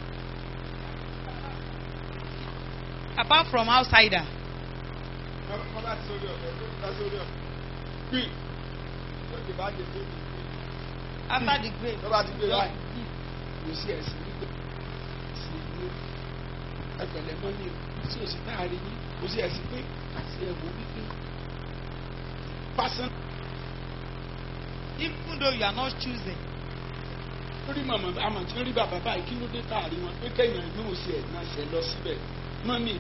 Apart from outsider. wọ́n bá ti sórí ọ̀fẹ́ tó bá sórí ọ̀fẹ́. gbì tó ti bá jẹ débi. After the grave. tó bá ti gbé báyìí kò sí ẹ̀sìn nígbà sí ilé ẹgbẹ̀lẹ̀ mọ́ ní o sí òsì náà rí yín kò sí ẹ̀sìn pé àti ẹ̀wọ̀ wípé pásán. Even though you are not choosing. lórí màmá àmọ̀ tí ń rí bàbá báyìí kí ló dé káàrí wọn pé kéèyàn ní òsì ẹ̀ náà ṣe lọ síbẹ̀ mọ́mì.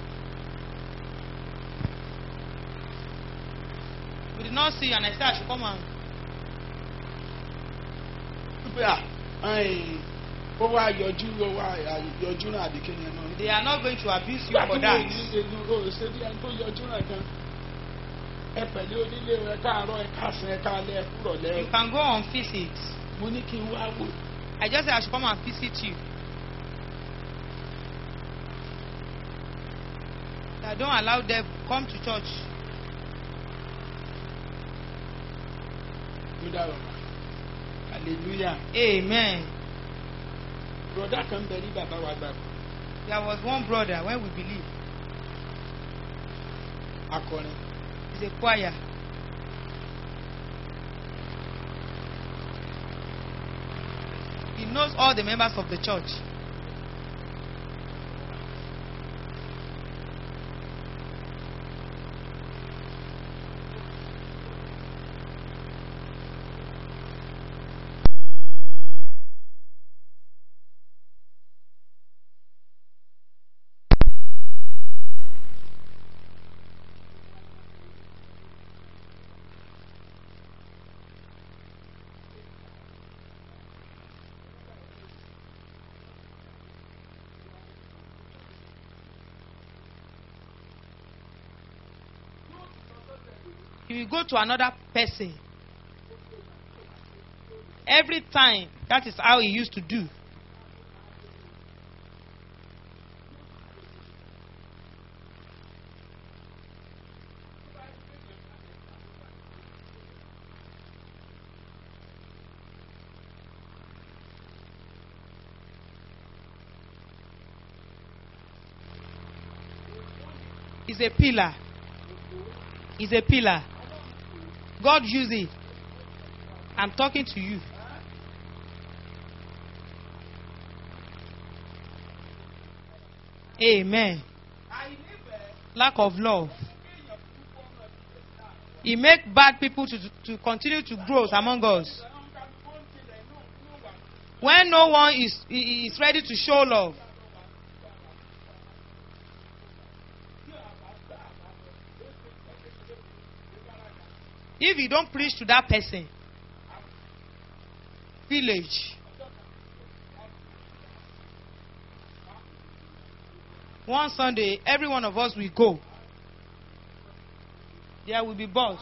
We did not see you and I said I should come and. pé ó wá yọjú náà àbí kéèyàn náà. They are not going to abuse you for that. ṣe bí ẹni tó yọjú náà gan. ẹ pẹ̀lú onílé ẹ káàárọ̀ ẹ káàsán ẹ káalẹ́ ẹ kúrọ̀ lẹ́. You can go on visit. mo ní kí n wá wò. I just said I should come and visit you. I don't allow them come to church. mo dára hallelujah. Amen. broda kan bẹ ní bàbá wa gbà. There was one brother when we believe. akọrin. He's a choir. He knows all the members of the church. He will go to another person. Every time, that is how he used to do. He's a pillar. He's a pillar. God use it. I'm talking to you. Amen. Lack of love. He make bad people to continue to grow among us. When no one is ready to show love. If you don't preach to that person, village, one Sunday, every one of us will go. There will be boss.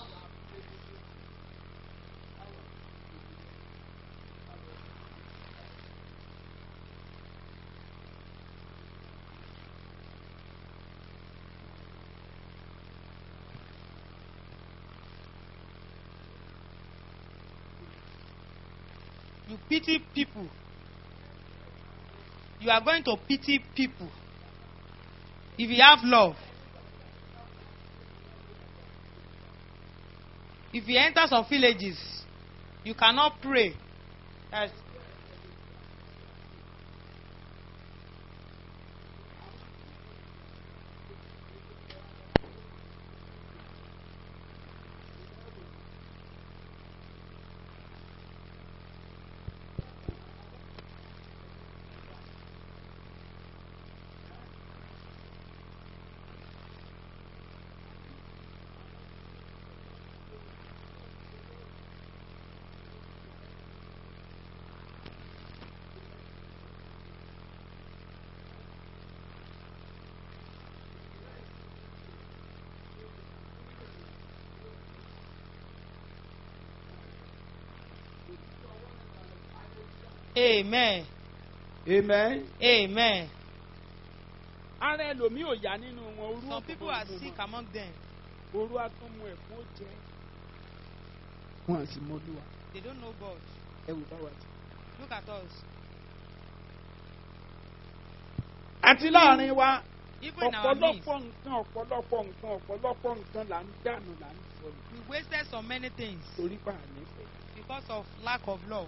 You pity people. You are going to pity people. If you have love. If you enter some villages, you cannot pray. That's Amen. Amen. Amen. Ara ẹlòmíì ò yá nínú wọn. Some people are sick among them. Orú atúmù ẹ̀kọ́ jẹ́. Wọ́n sì mọ Olúwa. They don't know God. ẹ wò báwa ti. Look at us. àti láàrin wa Even in our midst, ọ̀pọ̀lọpọ̀ nǹkan là ń dànù là ń sọnù we wasted so many things torí pa ànífẹ́. because of lack of love.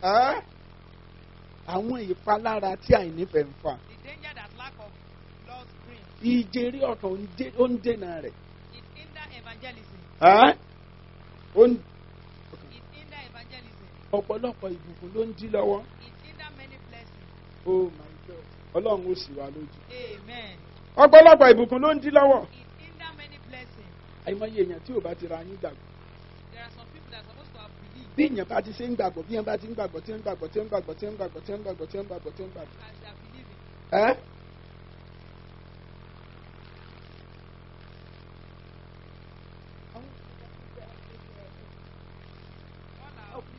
àwọn ìpalára tí àìnífẹ̀ẹ́ ń fà. The danger that lack of love brings. ìjẹ́rí ọkàn ó ń dènà rẹ̀. It hinder evangelism. Ó ń- It hinder evangelism. ọ̀pọ̀lọpọ̀ ìbùkún ló ń dí lọ́wọ́. It hinder many blessings. Oh my God. Ọlọ́run ó sì wá lójú. Amen. ọ̀pọ̀lọpọ̀ ìbùkún ló ń dí lọ́wọ́. It hinder many blessings. àìmọye èèyàn tí ò bá ti ra yín gbàgbọ́. There are some people that are supposed to have believed bí èèyàn bá ti ṣe ń gbàgbọ́ bí èèyàn bá ti ń gbàgbọ́ tí ń gbàgbọ́ tí ń gbàgbọ́ tí ń gbàgbọ́ tí ń gbàgbọ́ tí ń gbàgbọ́ tí ń gbàgbọ́. as they are believing. ẹ́ All are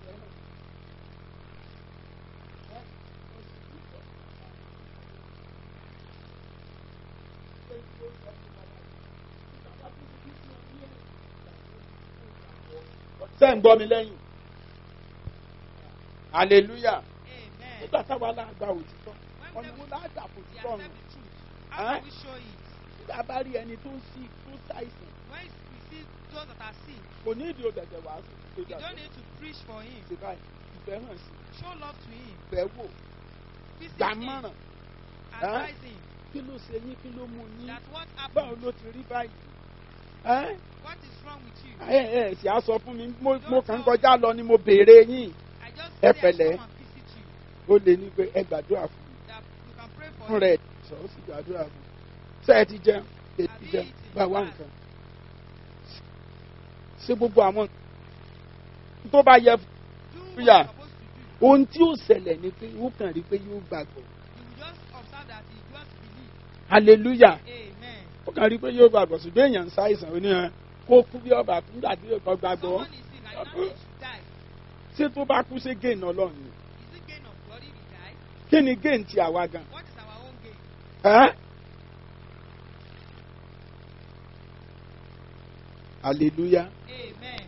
ṣé ń gbọ́ mi lẹ́yìn. hallelujah. Amen. nígbà táwa láàgbà òtítọ́ When ọ̀nà we wo láàgbà we òtítọ́ ọ̀nà. accept the truth, how do we show it? nígbà bá rí ẹni tó ń sí tó ṣàìsàn When we see those that are sick, kò ní ìdí òdẹ̀dẹ̀ wàásù tó you jà don't need to preach for him. ṣe báyìí ìfẹ́ hàn sí Show love to him. ìfẹ́ wò Visit him. gbàmọ̀ràn Advise him kí ló ṣe yín kí ló mú yín that what báwo happened, ló ti rí báyìí. what is wrong with you. sì á sọ fún mi mo kàn ń kọjá lọ ni mo béèrè yín I just ẹ say I pẹ̀lẹ́. come and visit you. ó lè ní pé ẹ gbàdúrà fún mi That you can pray for fún him. rẹ̀ sọ ó sì gbàdúrà fún mi. ṣé ẹ ti jẹun ẹ ti jẹun bá wá nǹkan. ṣé gbogbo àwọn tó bá yẹ Do what Hallelujah. you're supposed to do. ohun tí ó ṣẹlẹ̀ ni pé ó kàn rí pé yóò gbàgbọ́. You will just observe that he just believe. hallelujah. Amen. ó kàn rí pé yóò gbàgbọ́ ṣùgbọ́n èèyàn ń ṣàìsàn ó ní ẹ kó kú bí ọba nígbà tí yóò kọ́ gbàgbọ́. Someone is sick, like now he should die. ṣé tó bá kú ṣé gain ọlọ́run ni. Is it gain of glory if he die? kí ni gain ti àwa gan. What is our own gain? hallelujah. Amen.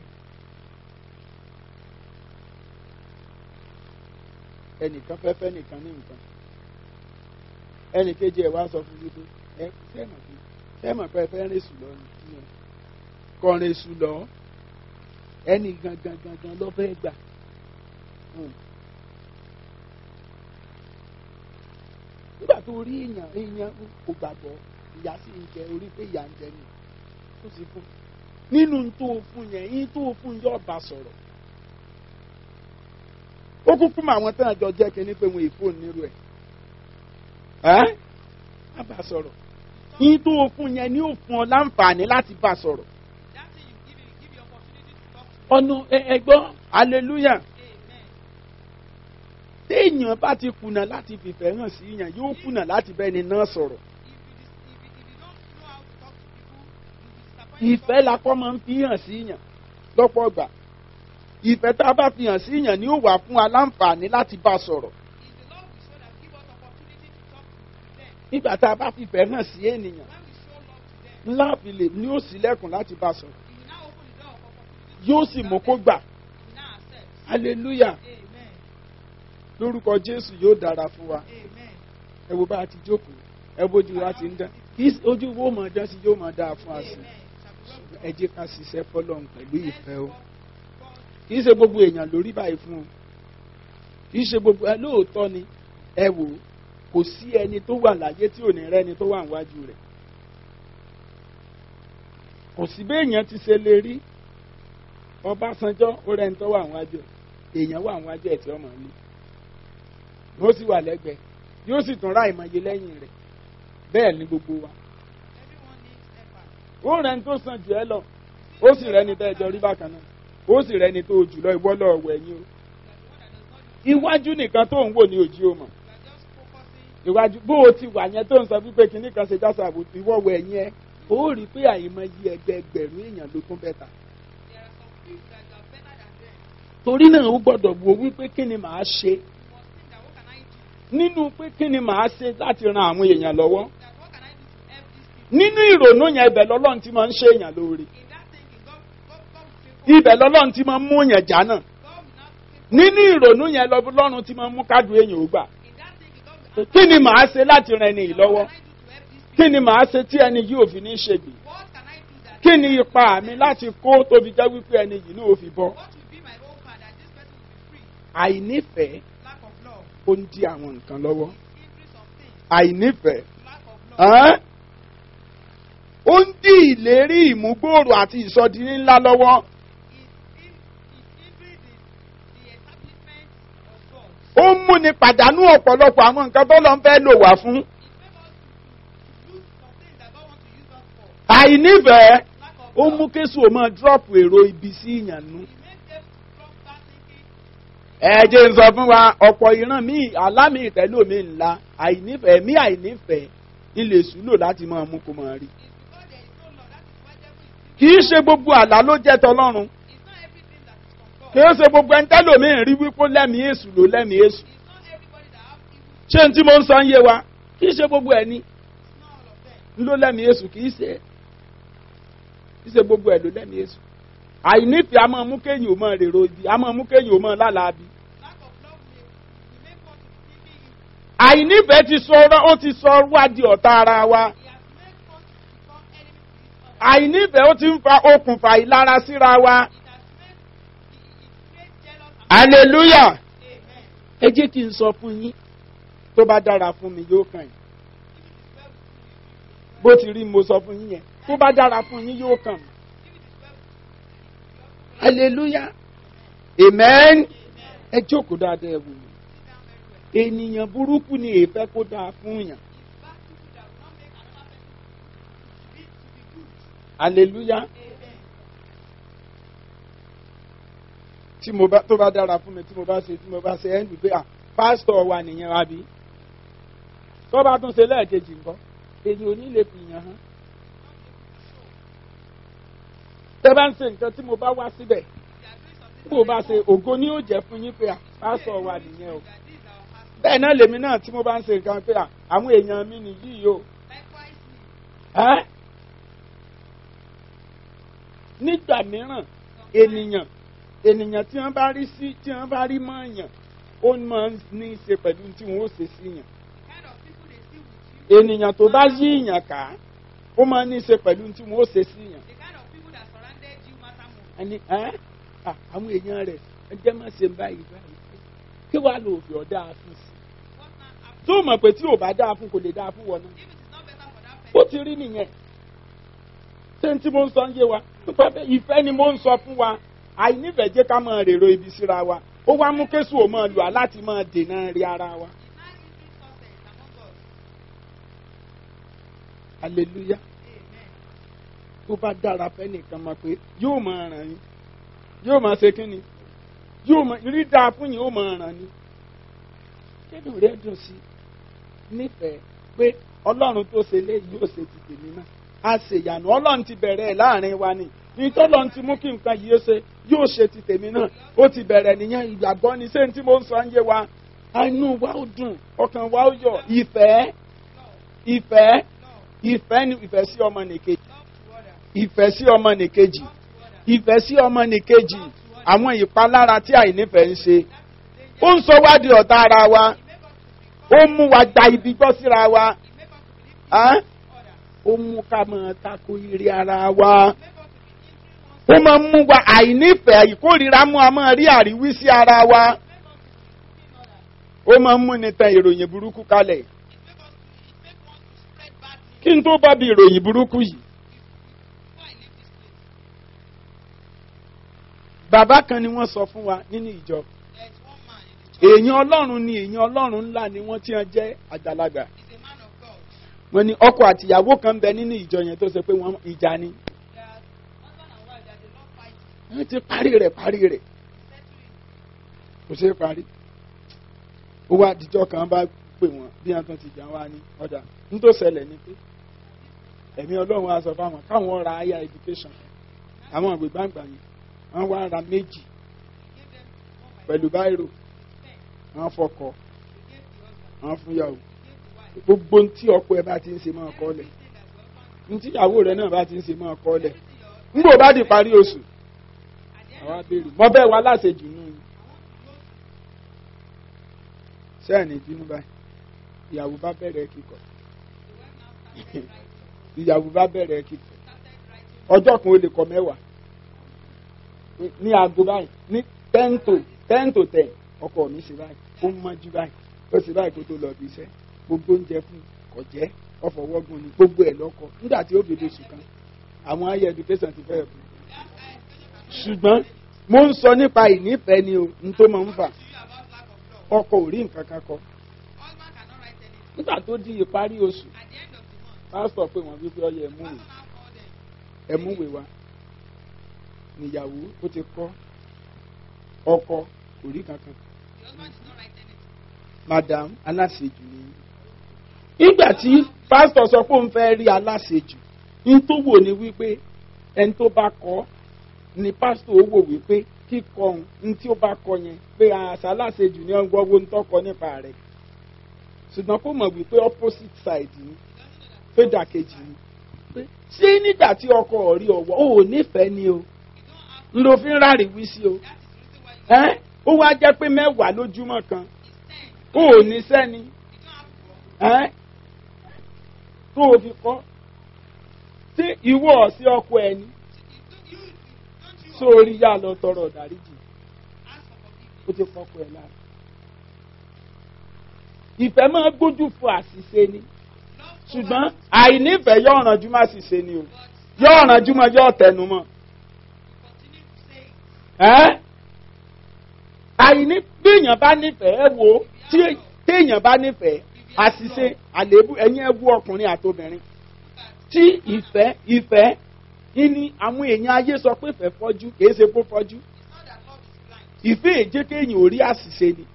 ẹnìkan fẹ́ fẹ́ nìkan ní nǹkan ẹnìkejì ẹ̀ wá sọ fún mi pé ẹ sẹ́mọ̀ pé ẹ fẹ́ rìn sùn lọ ni kọrin sùn lọ ẹnì gangan ló fẹ́ gbà. nígbà tó rí èèyàn kò gbàgbọ́ ìyá sì ń jẹ orí pé ìyá ń jẹ ni kó sì fún nínú tó fún yẹn yín tó fún yóò bá sọ̀rọ̀ ó kúkú mọ àwọn tán àjọ jẹ́ kínní pé wọn èèfóònù nírú ẹ̀ á bá sọ̀rọ̀ yín tó fún yẹn ni ó fún ọ láǹfààní láti bá sọ̀rọ̀ That thing you give him, give you opportunity to talk to him. ọ̀nà ẹ̀gbọ́n hallelujah Amen. téèyàn bá ti kùnà láti fìfẹ́ hàn sí yàn yóò kùnà láti bẹ́ni náà sọ̀rọ̀ If you don't know how to talk to people, you will disappoint ìfẹ́ la kọ́ máa ń fi hàn sí yàn lọ́pọ̀ ọgbà ìfẹ́ tá a bá fi hàn sí yàn ni ó wà fún wa láǹfààní láti bá sọ̀rọ̀ It's the Lord we show that give us opportunity to talk to them. nígbà tá a bá fìfẹ́ hàn sí ènìyàn When we show love to them, ńlá àfilè ni ó ṣílẹ̀kùn láti bá sọ̀rọ̀ He will now open the door of opportunity. yóò sì mú kó gbà He will now accept. hallelujah Amen. lórúkọ Jésù yóò dára fún wa Amen. ẹ wo bá a ti jókòó ẹ bójú wa ti ń dán kì í ojú wo mọ̀ dán sí yóò máa dáa fún wa sí Amen. Shall be well ẹ jẹ́ ká ṣiṣẹ́ fọ́lọ́run pẹ̀lú Let's ìfẹ́ o walk God. kì í ṣe gbogbo èèyàn lórí báyìí fún o kì í ṣe gbogbo ẹ lóòótọ́ ni ẹ wò ó kò sí ẹni tó wà láyé tí ò ní rẹ́ni tó wà níwájú rẹ̀ kò sí bí èèyàn ti ṣe lè rí Ọbásanjọ́ ó rẹ́ni tó wà níwájú ẹ̀ èèyàn wà níwájú ẹ̀ tí ọmọ ní yóò sì wà lẹ́gbẹ̀ẹ́ yóò sì tún ra ìmọ̀ye lẹ́yìn rẹ̀ bẹ́ẹ̀ ni gbogbo wa Everyone needs effort. ó rẹ́ni tó sàn jù ẹ́ lọ ó sì rẹ́ni tẹ́ ẹ jọ rí bákan náà ó sì rẹ́ni tó jù lọ ìwọ lọ ọ̀wọ̀ ẹ̀yìn o You are the one that does not do iwájú nìkan tó ń wò ní òjì o mọ̀ You are just focusing. ìwájú bó o ti wà yẹn tó ń sọ wípé kinní kan ṣe dáṣà àbò ìwọ́wọ́ ẹ̀yìn ẹ ó rí i pé àìmọye ẹgbẹẹgbẹ̀rún èèyàn ló tún bẹ́ta There are some people that are better than them. torí náà ó gbọ́dọ̀ wò wípé kí ni màá ṣe You must think that what can I do? nínú pé kí ni màá ṣe láti ran àwọn èèyàn lọ́wọ́ That what can I do to help these people? nínú ìrònú yẹn ibẹ̀ lọ́lọ́run ti máa ń ṣe èèyàn lóore In that thinking, God will favor. ibẹ̀ lọ́lọ́run ti máa ń mú èèyàn já náà God will not favor nínú ìrònú yẹn lọ́run tí máa ń mú kádùn èèyàn ó gbà. In that thing, because kí ni màá ṣe láti ran ẹni yìí lọ́wọ́? what can I do to help this kí ni màá ṣe tí ẹni yìí ò fi ní ṣègbè? What can I do that? kí ni ipa mi láti kó tóbi jẹ́ wípé ẹni yìí náà ò fi bọ́? What will be my own part that this person will be free? àìnífẹ̀ẹ́ Lack of love. ó ń di àwọn nǹkan lọ́wọ́. Hindering some things. àìnífẹ̀ẹ́ Lack of love. ẹ́n? ó ń dí ìlérí ìmúgbòòrò àti ìsọdi ńlá lọ́wọ́. Hindering the establishment of God. ó ń múni pàdánù ọ̀pọ̀lọpọ̀ àwọn nǹkan tó lọ́n fẹ́ lò wá fún. It makes us to lose some things that God wants to use us for. àìnífẹ̀ẹ́ Lack of ó love. mú kéṣù ó máa dírọ́pù èrò ibi sí ìyànnú. It makes them drop that thinking. ẹ jẹ́ n sọ fún wa ọ̀pọ̀ ìran míì alámì ìtẹ́lómi ńlá àìnífẹ̀ẹ́ mí àìnífẹ̀ẹ́ ilé sùúlò láti máa mú kó máa rí. It's because there is no love. That is why devil is. kì í ṣe gbogbo àlá ló jẹ́ tọlọ́run. It's not everything that is from God. kì í ṣe gbogbo ẹni tẹ́lómi rí wípé lẹ́mìí èṣù ló lẹ́mìí èṣù. It's not everybody that have evil. ṣé n tí mo ń sọ ń yé wa kì í ṣe gbogbo ẹni It's not all of them. ló lẹ́mìí èṣù kì í ṣe gbogbo ẹ̀ ló lẹ́mìí èṣù. àìnífẹ̀ẹ́ a máa mú kéèyàn ó máa rèrò ibi a máa mú kéèyàn ó máa lálàá bí. Lack of love will make one to be thinking evil. àìnífẹ̀ẹ́ ti sọ wá di ọ̀tá ara wa. He has made us to become enemies to each other. àìnífẹ̀ẹ́ ó ti ń fa okùnfà ìlara síra wa. It creates jealous and hallelujah. amen. ẹ jẹ́ kí n sọ fún yín tó bá dára fún mi yóò kàn yín. bó ti rí mo sọ fún yín yẹn tó bá dára fún yín yóò kàn mí. hallelujah. amen. ẹ jókòó dáadáa ẹ wò ó. ènìyàn burúkú ni èèfẹ́ kó dáa fún yàn. hallelujah. tó bá dára fún mi tí mo bá ṣe ẹ́ ń dùn pé pásítọ̀ wa nìyẹn wá bí. tó bá tún ṣe lẹ́ẹ̀kejì nǹkan èyí ò ní lè fi yàn hàn. tẹ́ bá ń ṣe nǹkan tí mo bá wá síbẹ̀ bó bá ṣe ògo ni yóò jẹ́ fún yín pé pásítọ̀ wa nìyẹn o. bẹ́ẹ̀ náà lèmi náà tí mo bá ń ṣe nǹkan pé àwọn èèyàn mi nìyí o. nígbà mìíràn ènìyàn tí wọ́n bá rí mọ́ èèyàn ó máa ń ní í ṣe pẹ̀lú tí wọ́n ó ṣe sí yàn. ènìyàn tó bá yí ìyàn ká ó máa ń ní í ṣe pẹ̀lú tí wọ́n ó ṣe sí yàn. àwọn èèyàn rẹ̀ ẹ jẹ́ má ṣe báyìí kí wàá lò fi ọ̀dà fún sí. tó mọ̀ pé tí ò bá dáa fún kò lè dáa fún wọn náà. ó ti rí nìyẹn. ṣé n tí mo ń sọ ń yé wa ìfẹ́ ni mo ń sọ fún wa àìnífẹ̀ẹ́ jẹ́ ká máa rèrò ibi síra wa ó wá mú kéṣù ò máa lù á láti máa dènà rí ara wa. hallelujah. tó bá dára fẹ́ nìkan mọ̀ pé yóò máa ràn yín yóò máa ṣe kínni yóò máa rí dáa fún yín ó máa ràn yín. kéde rẹ̀ dùn sí nífẹ̀ẹ́ pé ọlọ́run tó ṣe léyìí yóò ṣe ti tèmi náà a ṣèyànú ọlọ́run ti bẹ̀rẹ̀ ẹ̀ láàrin wa ni ìtọ́lọ́run ti mú kí nǹkan yìí yóò ṣe ti tèmi náà ó ti bẹ̀rẹ̀ nìyẹn ìgbàgbọ́ ni ṣé n tí mo ń sọ ń yé wa inú wa ó dùn ọkàn wa ó yọ ìfẹ́ ni ìfẹ́ sí ọmọnìkejì ìfẹ́ sí ọmọnìkejì ìfẹ́ sí ọmọnìkejì àwọn ìpalára tí àìnífẹ̀ẹ́ ń ṣe ó ń sọ wá di ọ̀tá ara wa ó mú wa gba ibi gbọ́ síra wa ó mú ká máa tako ire ara wa ó máa mú wa àìnífẹ̀ẹ́ ìkórìíra mú a máa rí àríwísí ara wa ó máa mú ni tan ìròyìn burúkú kalẹ̀ kí n tó bá bí ìròyìn burúkú yìí. bàbá kan ni wọ́n sọ fún wa nínú ìjọ èèyàn ọlọ́run ni èèyàn ọlọ́run ńlá ni wọ́n tí wọ́n jẹ́ àgbàlagbà wọ́n ní ọkọ àtìyàwó kan ń bẹ nínú ìjọ yẹn tó ṣe pé wọ́n ìjà ni wọ́n ti parí rẹ̀ kò ṣe é parí ó wá àdìjọ kan bá pè wọ́n bí wọ́n tún ti jà wá ní ọ̀dà nítorí ṣẹlẹ̀ ni pé ẹ̀mí ọlọ́run á sọ fáwọn káwọn ra higher education àwọn ìwé gbàǹgbà yìí wọ́n wá ra 2 pẹ̀lú báírò wọ́n fọkọ wọ́n fún yàwó gbogbo tí ọkọ ẹ bá ti ń ṣe máa kọ́ lẹ̀ ntí ìyàwó rẹ náà bá ti ń ṣe máa kọ́ lẹ̀ nígbà ó bá di parí oṣù àwa béèrè mọ bẹ́ẹ̀ wá láṣejù nù yín sẹ́ẹ̀nì bínú báyìí ìyàwó bá bẹ̀rẹ̀ kíkọ ìyàwó bá bẹ̀rẹ̀ kíkọ ọjọ́ kan ó lè kọ 10 ní aago báyìí ní 10 to 10 ọkọ mi ṣe báyìí ó mọ́jú báyìí ó ṣe báyìí kó tó lọ bí iṣẹ́ gbogbo oúnjẹ fún kò jẹ́ ọ̀fọ̀wọ́gun ni gbogbo ẹ̀ lọ́kọ nígbà tí ó bèbè sùn kan àwọn higher education ti fẹ́ fún ṣùgbọ́n mo ń sọ nípa ìnífẹ̀ẹ́ ni o n tó máa ń fà ọkọ ò rí nǹkan kan kọ nígbà tó di ìparí oṣù pásítọ̀ pé wọ́n wípé ọyẹ ẹ̀múwèé wa níyàwó ó ti kọ́ ọkọ kò rí kankan madam aláṣejù ni nígbà tí pásítọ̀ sọ pé òun fẹ́ rí aláṣejù ní tó wò ní wípé ẹni tó bá kọ́ ni pásítọ̀ ó wò wípé kíkọ ohun ní tí ó bá kọ yẹn pé àṣà aláṣejù ni ọgbọ́n owó ń tọ́kọ nípa rẹ̀ ṣùgbọ́n kó mọ̀ wípé opposite side ni pé dàkejì ni pé ṣé nígbà tí ọkọ rí ọwọ́ ò nífẹ̀ẹ́ ni o ń lo fi ń rárí wí sí o ó wá jẹ́ pé 10 lójúmọ́ kan ó ò ní sẹ́ni tó o fi kọ́ tí ìwọ sí ọkọ ẹni sórí yá lọ tọrọ ìdáríjì ó ti kọ́kọ́ ẹ lára ìfẹ́ máa gbójú fún àṣìṣe ni ṣùgbọ́n àìnífẹ̀ẹ́ yóò rànjú má ṣìṣe ni o yóò rànjú mọ́ yóò tẹnu mọ́ àìní bí èèyàn bá nífẹ̀ẹ́ wo tí èèyàn bá nífẹ̀ẹ́ àṣìṣe àléébù ẹ̀yìn ẹ̀wù ọkùnrin àtobìnrin tí ìfẹ́ ní àwọn èèyàn ayé sọ pé ìfẹ́ fọ́jú kìí ṣe kó fọ́jú ìfẹ́ èjé kéèyàn ò rí àṣìṣe ni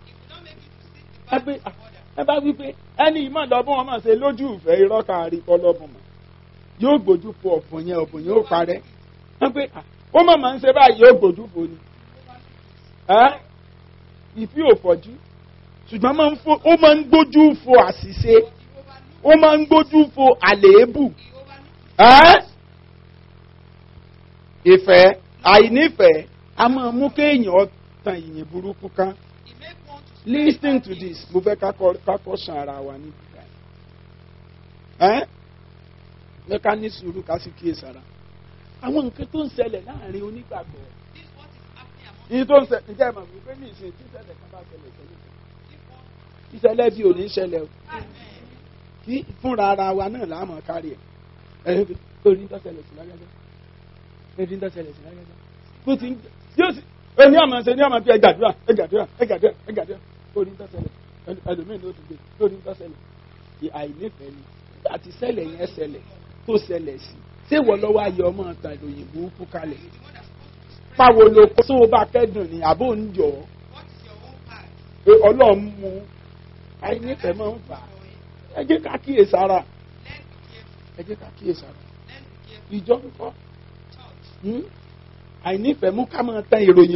ẹ bá wí pé ẹni ìmọ̀ lọ́bùn wọn máa ṣe lójú ìfẹ́ irọ́ káàrí kọ́ lọ́bùn mọ́ yóò gbójú fo ọ̀fun yẹn ó parẹ́ wọ́n pé ó mọ̀ máa ń ṣe báyìí yóò gbójú fo ni ìfẹ́ ò fọ́jú ṣùgbọ́n ó máa ń gbójú fo àṣìṣe ó máa ń gbójú fo àléébù ìfẹ́ àìnífẹ̀ẹ́ a máa mú kéèyàn tan ìyìn burúkú ká listen to this mo fẹ́ kákọ́ sàn ara wa níbi báyìí mẹ́ká ní sùúrù ká sì kíyèsára àwọn nǹkan tó ń ṣẹlẹ̀ láàrin onígbàgbọ́ ní tó ń ṣẹlẹ̀ ǹjẹ́ ìmọ̀ wípé ní ìsìn tí ìṣẹ̀lẹ̀ kan bá ṣẹlẹ̀ ìṣẹ̀lẹ̀ bí ò ní ṣẹlẹ̀ o kí fúnra ara wa náà láàmú kárí ẹ̀ orí ń tọ́ṣẹlẹ̀ sí lágbájá orí ń tọ́ṣẹlẹ̀ sí lágbájá bó ti ń yóò sì ẹni ọmọ ṣe ní ọmọ bí ẹgàdúrà orí ń tọ́ṣẹlẹ̀ ẹlòmíì ló ti gbé orí ń tọ́ṣẹlẹ̀ àìnífẹ̀ẹ́ ni àti ṣẹlẹ̀ yẹn ṣẹlẹ̀ tó ṣẹlẹ̀ sí ṣé wọ́n lọ́wọ́ ayọ̀ ọmọ ta ìròyìn burúkú kalẹ̀ báwo ló kó tó o bá kẹ́dùn ní àbó ń jọ ọlọ́run mú àìnífẹ̀ẹ́ máa ń fà á ẹ jẹ́ ká kíyèsára ìjọ ń kọ́ àìnífẹ̀ẹ́ mú ká máa tan ìròyìn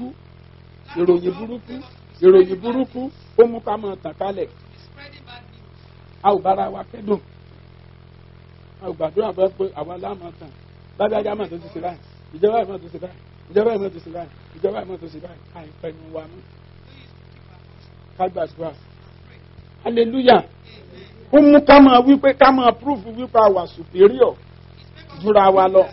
burúkú ó mú ká máa tàn kálẹ̀ a ò bára wa kẹ́dùn a ò gbàdúrà bẹ́ẹ̀ pé àwa láàmú tàn lábẹ́ ajá máa tó ti ṣe báyìí ìjọba ìmọ̀ tó ṣe báyìí ìjọba ìmọ̀ tó ṣe báyìí àìpẹ́nu wa mú kágbàsíwá hallelujah ó mú ká máa wípé ká máa proof wípé a wà superior jura wa lọ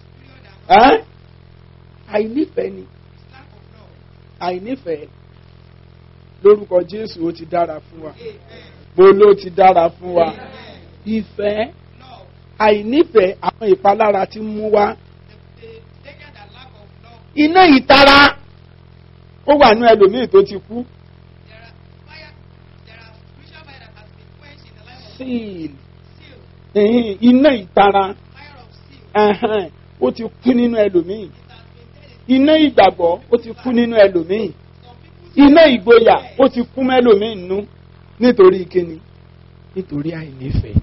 àìnífẹ̀ẹ́ ni àìnífẹ̀ẹ́ lórúkọ Jésù ó ti dára fún wa bóló ti dára fún wa ìfẹ́ àìnífẹ̀ẹ́ àwọn ìpalára tí mú wá iná ìtara ó wà ní ẹlòmíì tó ti kú seal iná ìtara ó ti kú nínú ẹlòmíì iná ìgbàgbọ́ ó ti kú nínú ẹlòmíì iná ìgboyà ó ti kú mẹ́lòmíì nínú nítorí kíni nítorí àìnífẹ̀ẹ́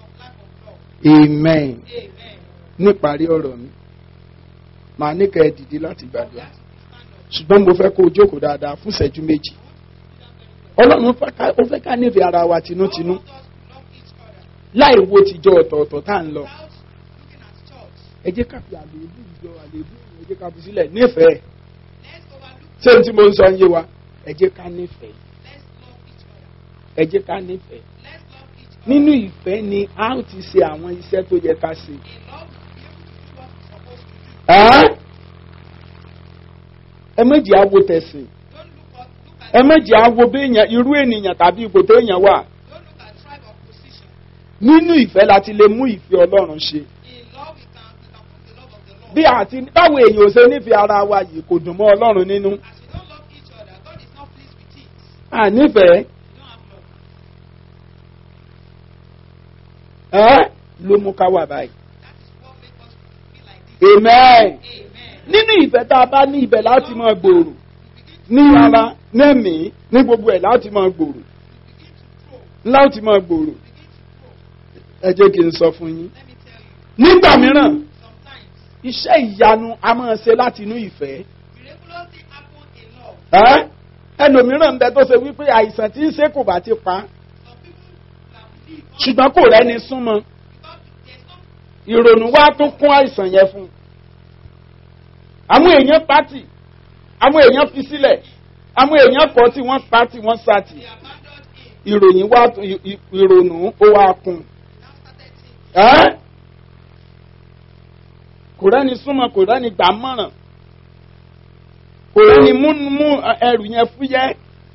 amen níparí ọ̀rọ̀ mi màá ní kẹ́ ẹ dìde láti gbàdúrà ṣùgbọ́n mo fẹ́ kó o jókòó dáadáa fún ìṣẹ́jú méjì Ọlọ́run ó fẹ́ ká nífẹ̀ẹ́ ara wa tinútinú láì wo tìjọ ọ̀tọ̀ọ̀tọ̀ tá à ń lọ ẹ jẹ́ ká fi àlèébù ìjọ àlèébù ẹ jẹ́ ká fi sílẹ̀ nífẹ̀ẹ́ ṣé n tí mo ń sọ ń yé wa ẹ jẹ́ ká nífẹ̀ẹ́ ẹ jẹ́ ká nífẹ̀ẹ́. Let's love each other. Nínú ìfẹ́ ni a ó ti ṣe àwọn iṣẹ́ tó yẹ ká ṣe. In love, we'll be able to do what we're supposed to do. Ẹ méjì á wo tẹ̀sìn. Don't look at Ẹ méjì á wo béèyàn irú ènìyàn tàbí ipò téèyàn wà. don't look at tribe or position. Nínú ìfẹ́ la ti lè mú ìfẹ́ Ọlọ́run ṣe. In love, we can put the love of the Lord. Bí àti báwo èèyàn ò ṣe nífẹ̀ẹ́ ara wa yìí kò dùn mọ́ Ọlọ́run nínú. As we don't love each other, God is not pleased with it. Ànífẹ̀ẹ́ We don't have love. ló mú ká wà báyìí. That is what makes us be like this. Amen. Amen. Nínú ìfẹ́ tá a bá ní ibẹ̀ láti máa gbòòrò. Ní ara, nẹ́mìí, ní gbogbo ẹ̀ láti máa gbòòrò. We begin to grow. Láti máa gbòòrò. We begin to grow. Ẹ jẹ́ kí n sọ fún yín. Let me tell you, Nígbà mìíràn, sometimes iṣẹ́ ìyanu a máa ṣe láti inú ìfẹ́. miraculous things happen in love. Ẹlòmíràn ń bẹ tó ṣe wípé àìsàn tí ń ṣe kò bá ti pa. Some people can believe God Ṣùgbọ́n kò rẹ́ni súnmọ́. because there's no Ìrònú wa tún kún àìsàn yẹn fún un. Àwọn èèyàn pátì, àwọn èèyàn fi sílẹ̀, àwọn èèyàn kọ̀ tí wọ́n pátì wọ́n sátì. they abandoned him. Ìròyìn wa ìrònú ó wá kún. Now started thinking. Kò rẹ́ni súnmọ́, kò rẹ́ni gbà mọ̀ràn. Kò rẹ́ni mú ẹrù yẹn fúyẹ́.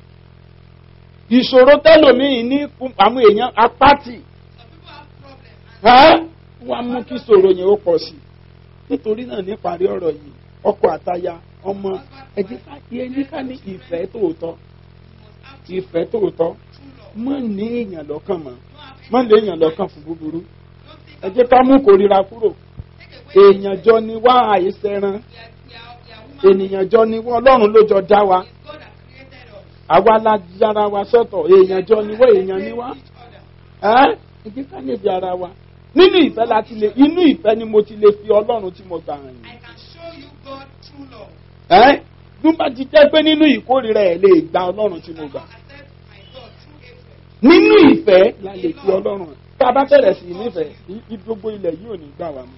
Ìṣòro tẹ́lòmíì ní àwọn èèyàn apátì. Some people have problems and Wọ́n á mú kí ìṣòro yẹn ó pọ̀ sí i. Nítorí náà níparí ọ̀rọ̀ yìí, ọkọ àtaya, ọmọ, ẹ jẹ́ ká yẹ ní ká ní ìfẹ́ tòótọ́. you must have Ìfẹ́ tòótọ́. true love. Mọ̀ ní èèyàn lọ́kàn mọ́. Don't have Mọ̀ ní èèyàn lọ́kàn fún búburú. Don't think Ẹ jẹ́ ká mú kórìíra kúrò. take away. Èèyàn jọ ni wá àìsẹ̀ran. We are women. Ènìyàn jọ ni wọ́n, Ọlọ́run ló jọ dá wa. It's God that created us. Àwa la yára wa sọ́tọ̀. Èèyàn jọ ni wá, èèyàn ni wá. Each other. Ẹ jẹ́ ká níbi ara wa. Nínú ìfẹ́ láti lè, inú ìfẹ́ ni mo ti lè fi Ọlọ́run tí mo gbà hàn yín. I can show you God true love. Bí bá ti jẹ́ pé nínú ìkórìíra ẹ̀ lè gba Ọlọ́run tí mo gbà. Accept my God through hatred. Nínú ìfẹ́ la lè fi Ọlọ́run hàn. Tá a bá bẹ̀rẹ̀ sí nífẹ̀ẹ́, gbogbo ilẹ̀ yìí ò ní gbà wá mọ́.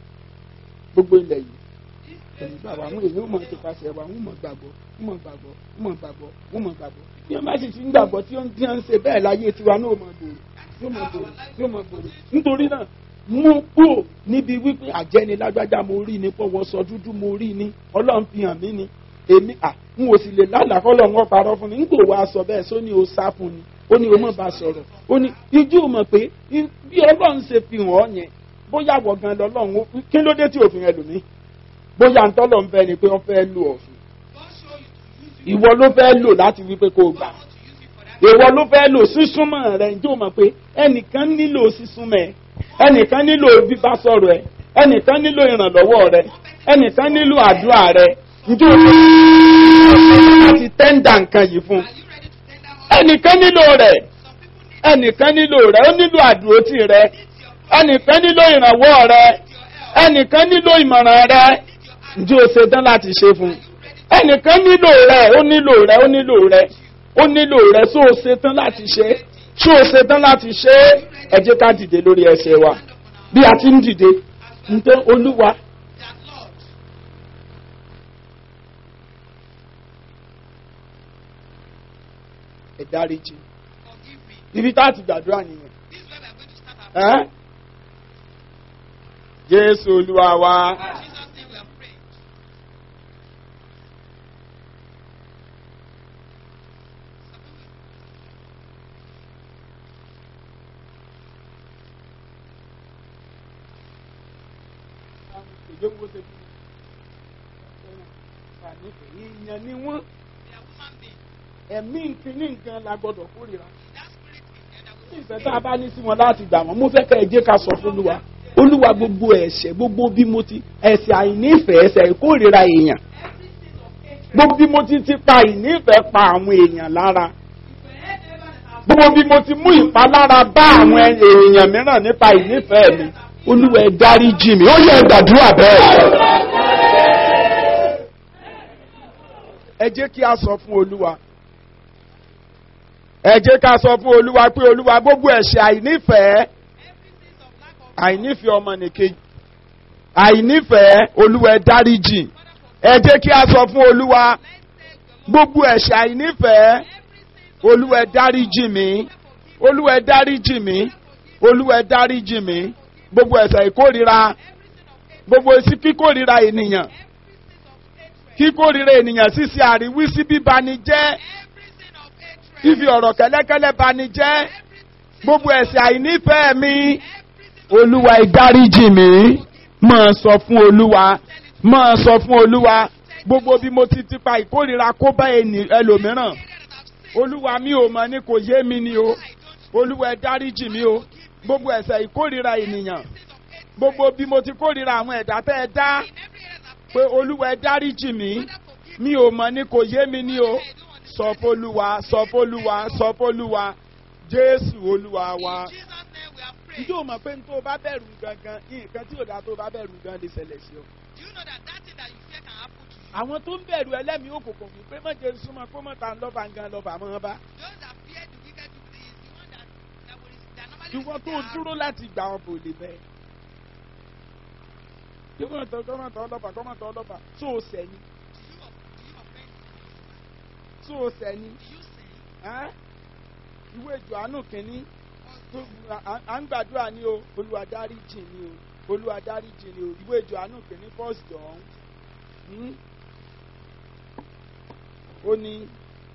Gbogbo ilẹ̀ yìí ò ní gbà wá mọ́. Èyí ò mọ̀ ti pàṣẹ wa, wọ́n mọ̀ gbàgbọ́, wọ́n mọ̀ gbàgbọ́, wọ́n mọ̀ gbàgbọ́, wọ́n mọ̀ gbàgbọ́. Bí wọ́n bá sì ti ń gbàgbọ́ tí wọ́n ń ṣe bẹ́ẹ̀ láyé tiwa náà mọ̀ gbòòrò, yóò mọ̀ gbòòrò, yóò mọ̀ gbòòrò. Nítorí náà, mú kúrò níbi wípé àjẹni lágbájá mo rí ni, pọ̀wọ́sọ dúdú mo rí ni, Ọlọ́run fi hàn mí ni. Èmi n ò sì lè lálàá kọ́lọ̀ wọn parọ́ fún mi. N kò wá sọ bẹ́ẹ̀ sóní o sá fún ni. Ó ní o mọ̀ bá sọ̀rọ̀. Ó ní ijú mọ̀ pé bí Ọlọ́run ṣe fi hàn ọ́ yẹn, bóyá wọ̀ gan lọ́lọ́run kí ló dé tí òfin ẹlòmíì? Bóyá ntọ́lọ̀ ń fẹ́ ni pé wọ́n fẹ́ lò ọ̀fìn. God show you to use you. Ìwọ ló fẹ́ lò láti wípé kó o gbà. God want to use you for that. Ìwọ ló fẹ́ lò sísúnmọ́ rẹ̀. Ǹjẹ́ o mọ̀ pé ẹnìkan nílò sísúnmọ́ ẹ̀? Ẹnìkan nílò bíbá sọ̀rọ̀ ẹ̀? Ẹnìkan nílò ìrànlọ́wọ́ rẹ̀? Ẹnìkan nílò àdúrà rẹ̀? Ǹjẹ́ o mọ̀ láti tẹ́ńdà nǹkan yìí fún? Are you ready to tender all? Ẹnìkan nílò rẹ̀. Some people need Ẹnìkan nílò rẹ̀. Ó nílò àdúrótì rẹ̀. your Ẹnìkan nílò ìrànwọ́ rẹ̀. your help. Ẹnìkan nílò ìmọ̀ràn rẹ̀. Ǹjẹ́ o ṣetán láti ṣe fún? Ẹnìkan nílò rẹ̀. Ó nílò rẹ̀. Ó nílò rẹ̀. Ó nílò rẹ̀. Ṣó o ṣetán láti ṣe? Ṣó o ṣetán láti ṣe? Ẹ jẹ́ ká dìde lórí ẹsẹ̀ wa. Bí a ti ń dìde, ǹjẹ́ Olúwa That Lord, ẹ dáríjì. forgive me. Ibi tá a ti gbàdúrà nìyẹn. This is where we are going to start our Jésù Olúwa wa. In Jesus' name we are praying. Ìyẹn ni wọ́n. They are human beings. Ẹ̀mí nkíní nǹkan la gbọ́dọ̀ kórìíra. That spirit is there that we Ìfẹ́ tá a bá ní sí wọn láti gbà wọ́n, mo fẹ́ kẹ́ ẹ jẹ́ ká sọ fún Olúwa. Olúwa gbogbo ẹ̀ṣẹ̀, gbogbo bí mo ti ẹ̀ṣẹ̀ àìnífẹ̀ẹ́, ẹ̀ṣẹ̀ ìkórìíra èèyàn. every sin of hatred. Gbogbo bí mo ti pa ìnífẹ̀ẹ́ pa àwọn èèyàn lára. Gbogbo bí mo ti mú ìpalára bá àwọn èèyàn mìíràn nípa ìnífẹ̀ẹ́ mi. Olúwa ẹ dáríjì mi. Ó yẹ gbàdúrà bẹ́ẹ̀. Ẹ jẹ́ kí a sọ fún Olúwa. Ẹ jẹ́ ká sọ fún Olúwa pé Olúwa gbogbo ẹ̀ṣẹ̀ àìnífẹ̀ẹ́, àìnífẹ̀ẹ́ ọmọnìkejì, àìnífẹ̀ẹ́ Olúwa ẹ dáríjì. Ẹ jẹ́ kí a sọ fún Olúwa gbogbo ẹ̀ṣẹ̀ àìnífẹ̀ẹ́, Olúwa ẹ dáríjì mí. Olúwa ẹ dáríjì mí. Olúwa ẹ dáríjì mí. Gbogbo ẹ̀ṣẹ̀ ìkórìíra, gbogbo sí kíkórìíra ènìyàn, kíkórìíra ènìyàn, ṣíṣe àríwísí, bíbanijẹ́, fífi ọ̀rọ̀ kẹ́lẹ́kẹ́lẹ́ banijẹ́, gbogbo ẹ̀ṣẹ̀ àìnífẹ̀ẹ́ mi. Olúwa ẹ dáríjì mí. Máa sọ fún Olúwa, máa sọ fún Olúwa, gbogbo bí mo ti tipa ìkórìíra kó bá ẹlòmíràn. Olúwa mi ò mọ̀ ni, kò yé mi ni o. Olúwa ẹ dáríjì mí o. Gbogbo ẹ̀ṣẹ̀ ìkórìíra ènìyàn, gbogbo bí mo ti kórìíra àwọn ẹ̀dá tẹ́ ẹ dá, pé Olúwa ẹ dáríjì mí. Mi ò mọ̀ ni, kò yé mi ni o. Sọ f'Olúwa, sọ f'Olúwa, sọ f'Olúwa. Jésù Olúwa wa. Ǹjẹ́ o mọ̀ pé tó o bá bẹ̀rù gangan, nǹkan tí ò dáa tó o bá bẹ̀rù gan lè ṣẹlẹ̀ sí ọ? Àwọn tó ń bẹ̀rù ẹlẹ́mìí òkùnkùn wí pé mọ̀jẹ̀ súnmọ́ pé mọ̀ta ń lọ́ba gan lọ́ba mọ́ bá. Ìwọ tó dúró láti gbà wọn kò lè bẹ́ẹ̀. Kọ́mọ̀tọ̀ ọlọ́ba tó o sẹ́ni. Tó o sẹ́ni. Ìwé Jòhánù kìíní. À ń gbàdúrà ní o, Olúwa dáríjì ni o, Olúwa dáríjì ni o. Ìwé Jòhánù kìíní 1 John. Ó ní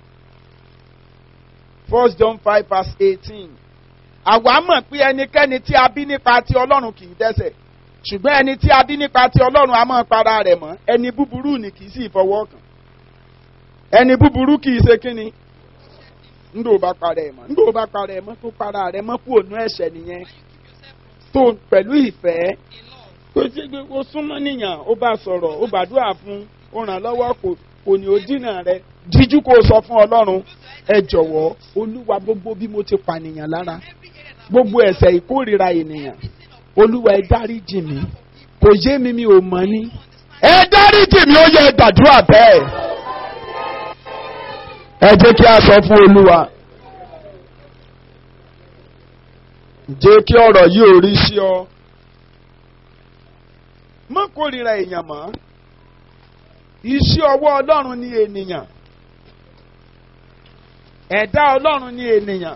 1 John 5:18. Àwa mọ̀ pé ẹnikẹ́ni tí a bí nípa ti Ọlọ́run kì í dẹ́ṣẹ̀. Ṣùgbọ́n ẹni tí a bí nípa ti Ọlọ́run a máa para rẹ̀ mọ́. Ẹni búburú ni kì í sì fọwọ́ kàn. Ẹni búburú kì í ṣe kíni? Ńdò bá para ẹ̀ mọ́. Ńdò bá para ẹ̀ mọ́ tó para rẹ̀ mọ́ kúrò nú ẹ̀ṣẹ̀ nìyẹn. Tó pẹ̀lú ìfẹ́. Kò sí pé o súnmọ́ níyàn, ó bá sọ̀rọ̀, ó gbàdúrà fún, ó ràn lọ́wọ́, kò ní ó dínà rẹ̀. Díjú kó o sọ fún Ọlọ́run, ẹ jọ̀wọ́, Olúwa, gbogbo bí mo ti pànìyàn lára, gbogbo ẹ̀ṣẹ̀ ìkórìíra ènìyàn, Olúwa ẹ dáríjì mí. Kò yé mi, mi ò mọ̀ ni. Ẹ dáríjì mí, ó yẹ gbàdúrà bẹ́ẹ̀. Ẹ jẹ́ kí a sọ fún Olúwa. Jẹ́ kí ọ̀rọ̀ yìí ò rí sí ọ. Má kórìíra èèyàn mọ́. Iṣẹ́ ọwọ́ Ọlọ́run ni ènìyàn. Ẹ̀dá Ọlọ́run ni ènìyàn.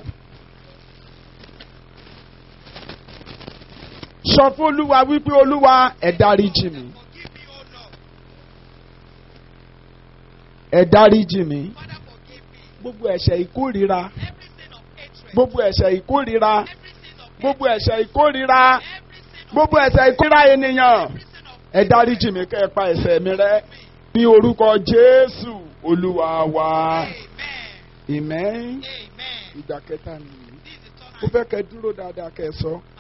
Sọ fún Olúwa wípé Olúwa ẹ dáríjì mí. Ẹ dáríjì mí. Gbogbo ẹ̀ṣẹ̀ ìkórìíra. Gbogbo ẹ̀ṣẹ̀ ìkórìíra. Gbogbo ẹ̀ṣẹ̀ ìkórìíra. Gbogbo ẹ̀ṣẹ̀ ìkórìíra ènìyàn. Ẹ dáríjì mí kẹ́ ẹ pa ẹ̀ṣẹ̀ mi rẹ́. Ní orúkọ Jésù Olúwa wa. Amen. Ìgbà kẹta nìyí. Ó fẹ́ kẹ́ dúró dáadáa kẹ́ sọ.